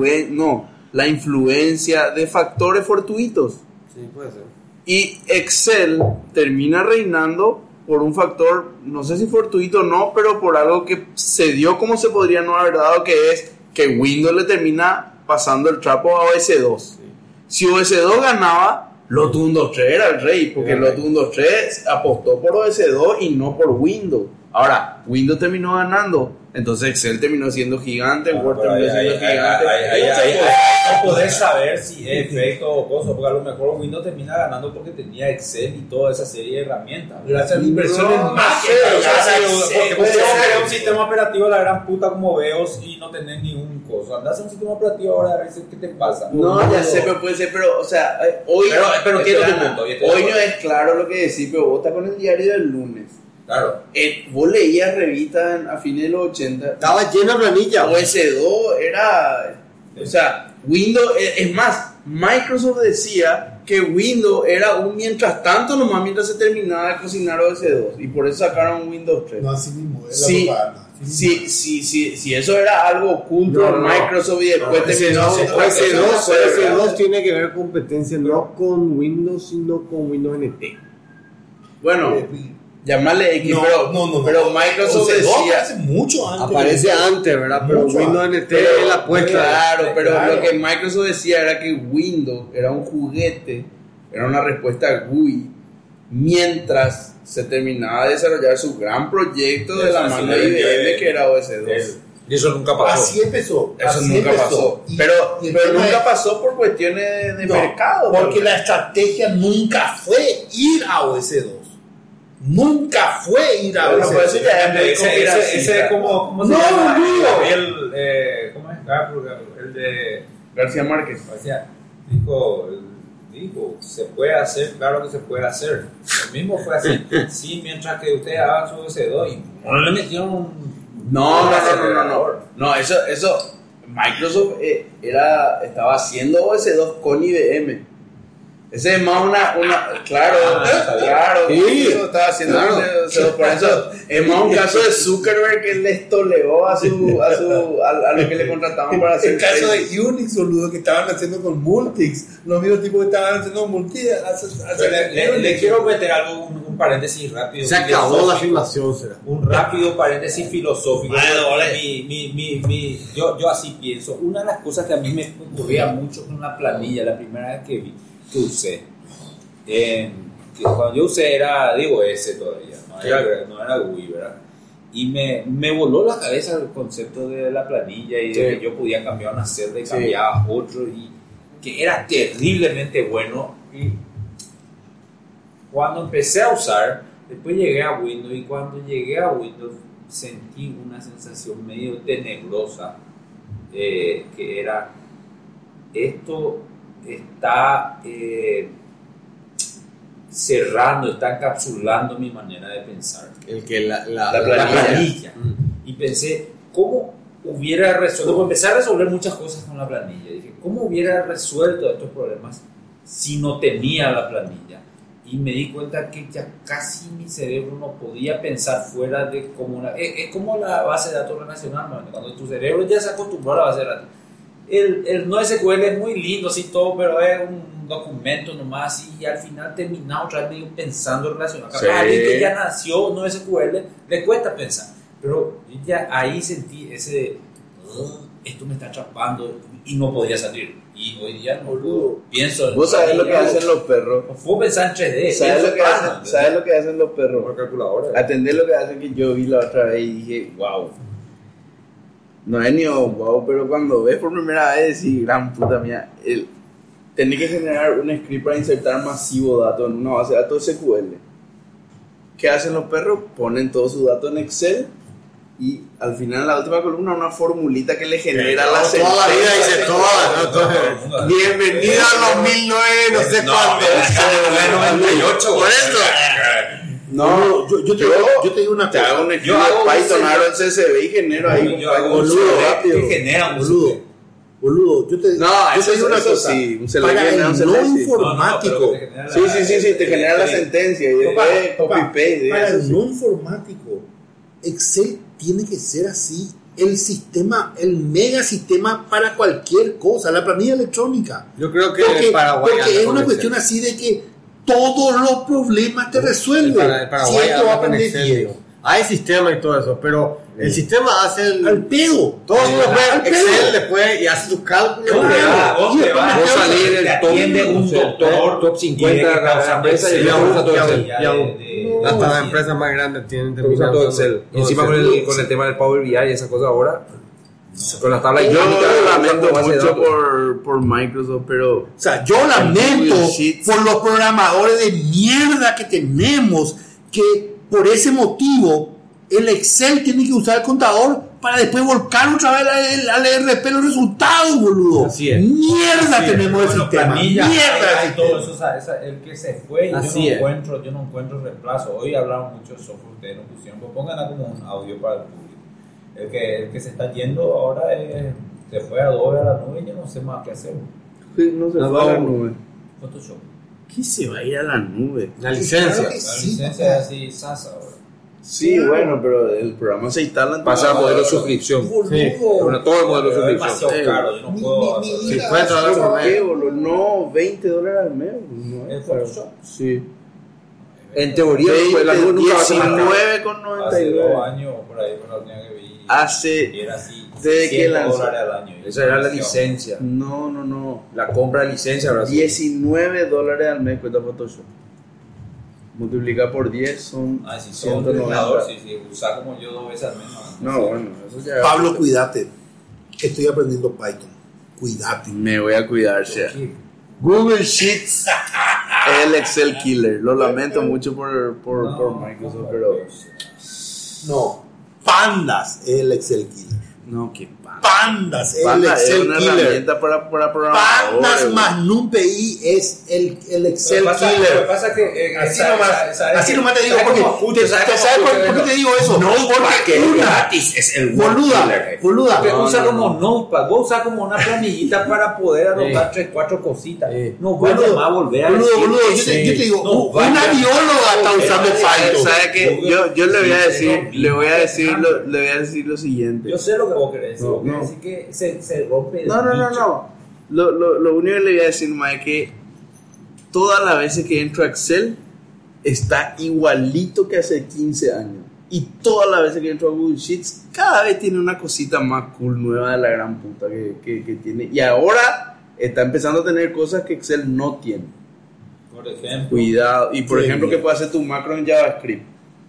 influencia de factores fortuitos. Sí, puede ser. Y Excel termina reinando por un factor, no sé si fortuito o no, pero por algo que se dio como se podría no haber dado, que es que Windows le termina pasando el trapo a OS2. Sí. Si OS2 ganaba, Lotus 1, 2, 3 era el rey, porque Lotus 1, 2, 3 apostó por OS2 y no por Windows. Ahora, Windows terminó ganando, entonces Excel terminó siendo gigante, Word terminó siendo gigante. No podés saber si es efecto o cosa, porque a lo mejor Windows termina ganando porque tenía Excel y toda esa serie de herramientas. Gracias a las inversiones más porque puede ser un sistema operativo de la gran puta como Veos y no tener ningún coso. Andás a un sistema operativo ahora a ver qué te pasa. No, ya sé, pero puede ser, pero, o sea, hoy. Pero quiero tu punto. Hoy no es claro lo que decís, pero vos estás con el diario del lunes. Claro. Vos leías revistas a fines de los 80. Estaba llena de planilla. OS2 era. O sea, Windows. Es más, Microsoft decía que Windows era un mientras tanto, nomás mientras se terminaba de cocinar OS2. Y por eso sacaron Windows 3. No, así mismo. Si eso era algo oculto en Microsoft y después terminó. OS2 tiene que ver competencia no con Windows, sino con Windows NT. Bueno. Llamarle X, pero Microsoft decía hace mucho antes. Aparece antes, ¿verdad? Pero Windows NT es la apuesta. Claro, pero lo que Microsoft decía era que Windows era un juguete, era una respuesta a GUI, mientras se terminaba de desarrollar su gran proyecto de la mano de IBM que era OS2. Y eso nunca pasó. Así empezó. Eso nunca pasó. Pero nunca pasó por cuestiones de mercado. Porque la estrategia nunca fue ir a OS2. Nunca fue ir a OS2. Pues ese ¿cómo se llama? ¿Cómo es? El de García Márquez. Dijo, se puede hacer, claro que se puede hacer. Lo mismo fue así. Sí, mientras que ustedes hagan su OS2 y no le metieron No, eso Microsoft estaba haciendo OS2 con IBM. Ese es más claro, sí, eso estaba haciendo, claro. por eso es más un caso de Zuckerberg que les toleó a lo que le contrataban para hacer el caso Facebook. de Unix, boludo, que estaban haciendo con Multics, los mismos tipos que estaban haciendo con Multics. Le quiero meter algo, un paréntesis rápido. Se acabó la filmación, será. Un rápido paréntesis filosófico. Bueno, vale. Yo así pienso. Una de las cosas que a mí me ocurría mucho con la planilla, la primera vez que usé, que cuando yo usé era, ese todavía, no era GUI, ¿verdad? Y me voló la cabeza el concepto de la planilla y de que yo podía cambiar una celda y cambiaba otro, y que era terriblemente bueno. Y cuando empecé a usar, después llegué a Windows, y cuando llegué a Windows sentí una sensación medio tenebrosa, que era: esto está cerrando, está encapsulando mi manera de pensar. La planilla. Y pensé, ¿cómo hubiera resuelto? Pues empecé a resolver muchas cosas con la planilla. Dije, ¿cómo hubiera resuelto estos problemas si no tenía la planilla? Y me di cuenta que ya casi mi cerebro no podía pensar fuera de como es como la base de datos relacional, ¿no? Cuando tu cerebro ya se acostumbró a la base de datos. El NoSQL es muy lindo, sí, todo, pero es un documento nomás, y al final terminado otra vez medio pensando relacionado. Capaz alguien que ya nació NoSQL le cuesta pensar, pero yo ya ahí sentí ese esto me está atrapando y no podía salir. Y hoy día no pienso. ¿Vos sabés lo que hacen los perros? No puedo pensar en 3D. ¿Sabes lo que hacen los perros? Por calculadora. Atender lo que hacen, que yo vi la otra vez y dije, wow. No es ni wow, pero cuando ves por primera vez, decís, gran puta mía, tenés que generar un script para insertar masivo datos en una base de datos SQL. ¿Qué hacen los perros? Ponen todos sus datos en Excel y al final en la última columna una formulita que le genera la sentencia. Toda la vida dice toda. Bienvenido a 2009, no sé cuándo. 98, por eso. No, yo te digo una cosa. Yo hago Python, abro el CSV y genero ahí. Que genera un Boludo, yo te digo una cosa. Sí, para el no informático. Sí, te genera la sentencia y después copy-paste. Para el no informático, Excel tiene que ser así. El sistema, el mega sistema para cualquier cosa, la planilla electrónica. Yo creo que el Paraguay. Porque es una cuestión así de que todos los problemas te resuelven. El Paraguay si esto va a aprender bien. Hay sistema y todo eso, pero el sistema hace al pedo. Todo el mundo puede Excel después y hace sus cálculos. Vos salir el un doctor top 50 de la empresa y ya usa todo Excel. Hasta las empresas más grandes tienen usa todo Excel. Y encima con el tema del Power BI y esa cosa ahora, con las tablas. Yo lamento mucho por Microsoft, pero... O sea, yo lamento por los programadores de mierda que tenemos, que por ese motivo el Excel tiene que usar el contador para después volcar otra vez al ERP los resultados, boludo. Así es. Mierda tenemos el sistema. Mierda. Todo eso, el que se fue, yo no encuentro reemplazo. Hoy hablaron mucho de software, ustedes no pusieron, pues pónganla como un audio para el público. El que se está yendo ahora se fue a Adobe a la nube y yo no sé más qué hacer. Sí, no se fue a la nube. Photoshop. ¿Qué se va a ir a la nube? La licencia. La licencia es así, SAS ahora. Sí, bueno, pero el programa se instala en pasa a modelo de suscripción. Sí. Bueno, todo el modelo de Es suscripción. demasiado caro, yo no puedo hacer. Si puede trabajar ¿Por por qué, medio. boludo? No, $20 al mes. No ¿Es Photoshop? Sí. En teoría, la nube nunca va a ser más cara. Hace 2 $19,99. años por ahí, pero la tenía que ver. Hace... Era así, desde que lanzó. $100 al año. Esa era la licencia. No. La compra de licencia, ¿verdad? $19 al mes cuesta Photoshop. Multiplicar por 10 son Si sos un 190. entrenador, si usás como yo 2 veces al mes. No, bueno, eso ya... Pablo, cuídate. Estoy aprendiendo Python. Cuídate. Me voy a cuidar, ya. Google Sheets es el Excel killer. Lo lamento mucho por Microsoft, pero... No. Pandas es el Excel killer. No, qué Pandas, el Panda es Excel una killer. herramienta para programadores. Pandas más NumPy es el Excel Lo que killer. pasa es que Así nomás te digo, porque ¿sabes por qué te digo eso? No, porque una, gratis es el boluda, Porque No, usa no, como Notepad, vos usas como una planillita para poder anotar 3-4 cositas. No vaya más a volver a decir. Boludo, yo te digo, No, una vaya. bióloga está usando Python. ¿Sabe qué? Yo le voy a decir lo siguiente. Yo sé lo que vos querés decir. No, Vos querés no. decir que se rompe el No. bicho. Lo único que le voy a decir más es que todas las veces que entro a Excel está igualito que hace 15 años. Y todas las veces que entro a Google Sheets, cada vez tiene una cosita más cool, nueva de la gran puta que tiene. Y ahora está empezando a tener cosas que Excel no tiene. Por ejemplo. Cuidado. Y por Sí. ejemplo, que puede hacer tu macro en JavaScript.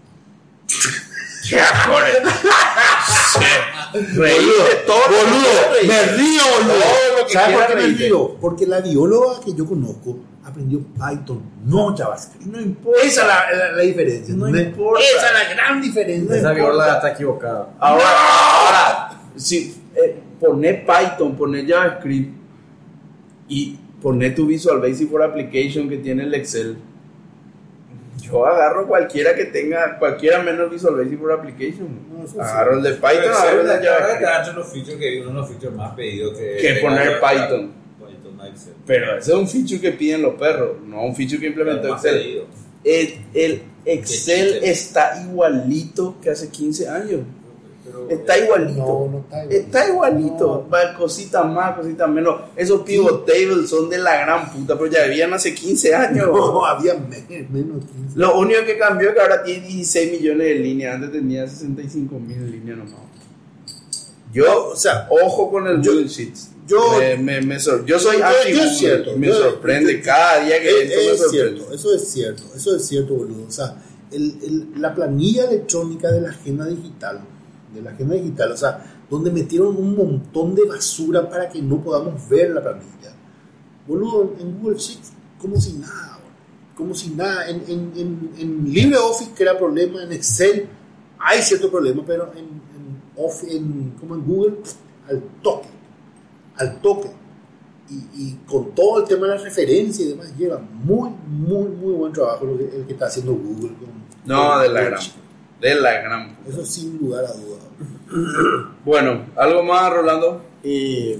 Boludo, me río, boludo. ¿Sabes por qué me reírte. río? Porque la bióloga que yo conozco aprendió Python, no JavaScript. No importa. Esa es la diferencia. No ¿entendés? importa. Esa es la gran diferencia. Esa viola está equivocada. Ahora, si poné Python, poné JavaScript y poné tu Visual Basic for Application que tiene el Excel, yo agarro cualquiera menos Visual Basic for Application. Agarro el de Python, agarro el de JavaScript. Los features que uno de los features más pedidos Que poner Python. Python, Excel. Pero ese es un feature que piden los perros, no un feature que implementó Más Excel. pedido. El Excel está igualito que hace 15 años. Está igualito. No está igualito. Está igualito. Va cositas más, cositas menos. Esos pivot tables son de la gran puta, pero ya habían hace 15 años. No, había menos 15. Lo único que cambió es que ahora tiene 16 millones de líneas. Antes tenía 65.000 líneas nomás. Yo, O sea, ojo con el Google Sheets. Yo soy anti es cierto. Me sorprende cada día que entro, me Es sorprende. cierto, eso es cierto, boludo. O sea, la planilla electrónica de la agenda digital, o sea, donde metieron un montón de basura para que no podamos ver la planilla. Boludo, en Google Sheets, como si nada, boludo. Como si nada. En LibreOffice, que era problema, en Excel hay cierto problema, pero como en Google, al toque. Y con todo el tema de la referencia y demás, lleva muy buen trabajo el que está haciendo Google. De la gran. Eso sin lugar a duda. Bueno, ¿algo más, Rolando? Y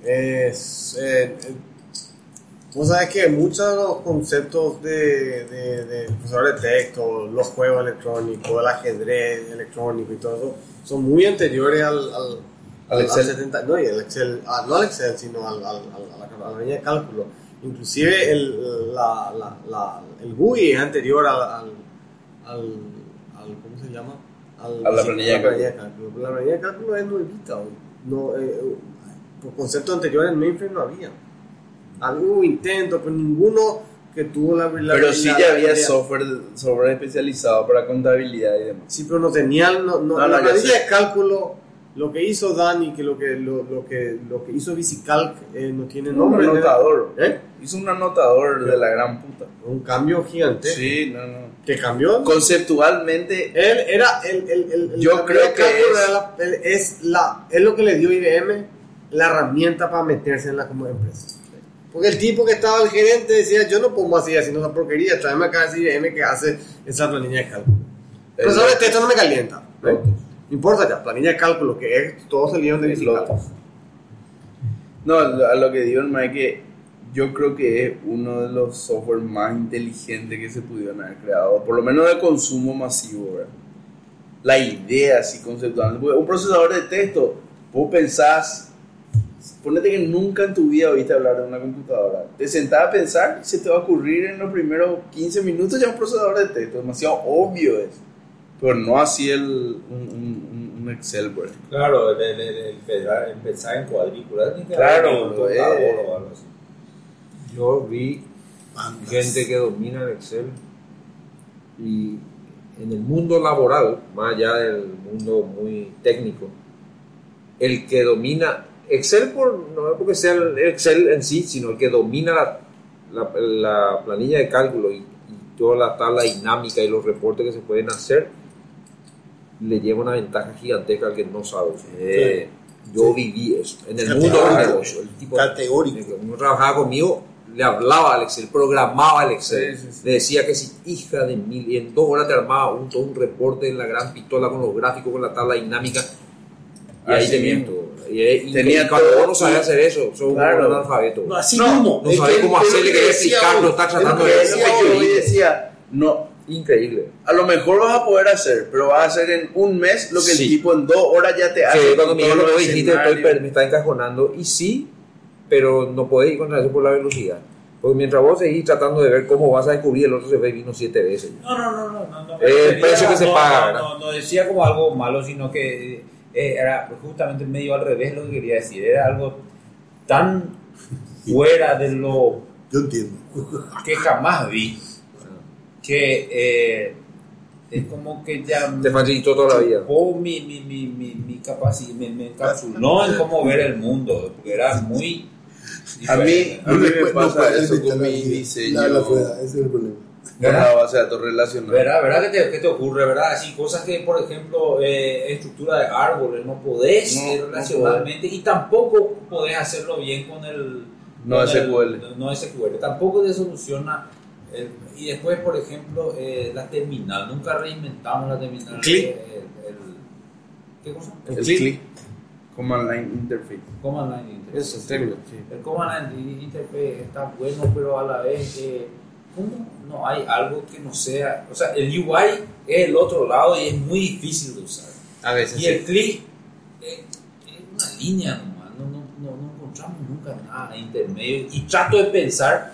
vos sabés que muchos de los conceptos de procesador de texto, los juegos electrónicos, el ajedrez electrónico y todo eso son muy anteriores al Excel. 70, no, y el Excel, no al Excel, sino a la planilla de cálculo. Inclusive el GUI es anterior al ¿cómo se llama? A la planilla de cálculo. La planilla de cálculo es nuevita. No, por conceptos anteriores en mainframe no había. Hubo intentos, pero ninguno que tuvo la Pero sí ya había software especializado para contabilidad y demás. Sí, pero no tenían la ya planilla sé. de cálculo. Lo que hizo Dani, que lo que hizo VisiCalc no tiene nombre. Un anotador. ¿Eh? Hizo un anotador de la gran puta. Un cambio gigante. Sí, no. Que cambió. Conceptualmente, Él era el Yo la creo planilla de que cálculo es lo que le dio IBM la herramienta para meterse en la como empresa. Porque el tipo que estaba el gerente decía, yo no puedo seguir haciendo esa porquería, tráeme acá a IBM que hace esa planilla de cálculo. Pero sabes que esto no me calienta. ¿Eh? No importa ya, planilla de cálculo, que es, todos salieron de VisiCalc. no, a lo que digo es que yo creo que es uno de los software más inteligentes que se pudieron haber creado, por lo menos de consumo masivo, ¿verdad? La idea así conceptual, un procesador de texto, vos pensás, ponete que nunca en tu vida oíste hablar de una computadora, te sentás a pensar y se te va a ocurrir en los primeros 15 minutos ya un procesador de texto, demasiado obvio es, pero no así un Excel, ¿verdad? Claro, empezar en cuadrículas. Claro, o algo así. Yo vi gente que domina el Excel y en el mundo laboral, más allá del mundo muy técnico, el que domina Excel, no es porque sea el Excel en sí, sino el que domina la planilla de cálculo y toda la tabla dinámica y los reportes que se pueden hacer, le lleva una ventaja gigantesca al que no sabe. Yo viví eso, en el mundo del negocio. El tipo categórico. Uno trabajaba conmigo, le hablaba al Excel, programaba el Excel, le decía que si hija de mil, y en 2 horas te armaba todo un reporte en la gran pistola con los gráficos, con la tabla dinámica, y ahí te miento. Y cuando vos no sabes hacer eso, sos un analfabeto. No, así mismo. No sabes cómo hacerle, que explicarlo, está tratando de decía, no, increíble. a lo mejor vas a poder hacer, pero vas a hacer en un mes lo que el tipo en 2 horas ya te hace. Sí, cuando Miguel lo dijiste, me está encajonando, y sí, pero no podés ir contra eso por la velocidad. Porque mientras vos seguís tratando de ver cómo vas a descubrir, el otro se ve vino 7 veces. No. El precio que se paga, ¿verdad? No decía como algo malo, sino que era justamente medio al revés lo que quería decir. Era algo tan fuera de lo Yo entiendo. que jamás vi, que es como que ya Te facilitó toda la vida. Mi capacidad, me encapsuló en cómo ver el mundo, porque era muy A mí me pasa eso evitar con mi la diseño. ese es el problema. Con la base de datos relacional. ¿Verdad que te ocurre, verdad? Así cosas que, por ejemplo, estructura de árboles, no podés relacionalmente, y tampoco podés hacerlo bien con el No SQL. No SQL, tampoco te soluciona. Y después, por ejemplo, la terminal, nunca reinventamos la terminal. ¿Click? ¿Qué cosa? El click. Command Line Interface. Command Line Interface. Eso, término, sí. El Command Line Interface está bueno, pero a la vez ¿cómo no hay algo que no sea? O sea, el UI es el otro lado y es muy difícil de usar. A veces. Y el click es una línea nomás, no encontramos nunca nada intermedio. Y trato de pensar,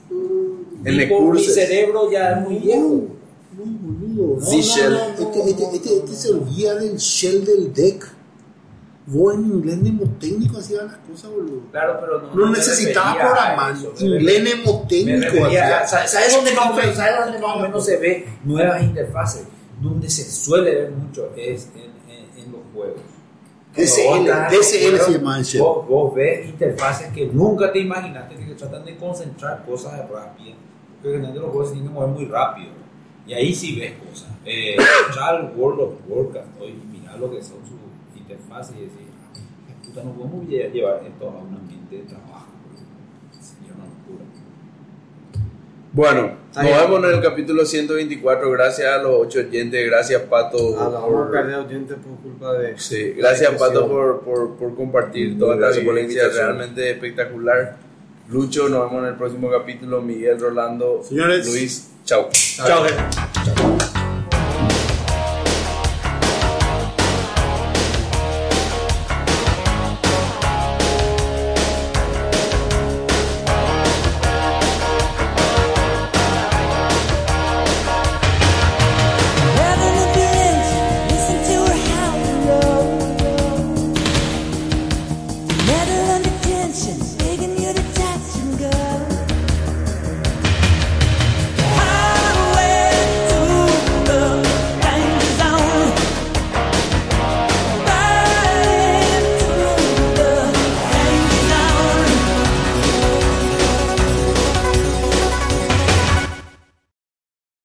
mi cerebro ya es muy viejo. No, boludo. Sí, shell. Este se olvida del shell del deck. Vos en inglés mnemotécnico hacías las cosas, boludo. Claro, pero no necesitaba programar. Inglés mnemotécnico hacía. ¿Sabes dónde más o menos se ve nuevas interfaces? Donde se suele ver mucho es en los juegos. DSL se llama el shell. Vos ves interfaces que nunca te imaginaste, que tratan de concentrar cosas rápidas. Porque generalmente los juegos se tienen que mover muy rápido. Y ahí sí ves cosas. Ya el World of Warcraft, hoy mirá lo que son sus interfaces y decir, puta, no podemos llevar esto a un ambiente de trabajo. Sería una locura. Bueno, nos vemos en el capítulo 124. Gracias a los 8 oyentes. Gracias, Pato. Vamos a perder oyentes por culpa de. Sí, gracias, Pato, por compartir toda esta experiencia realmente espectacular. Lucho, nos vemos en el próximo capítulo. Miguel, Rolando, Señores, Luis, chao. Chao.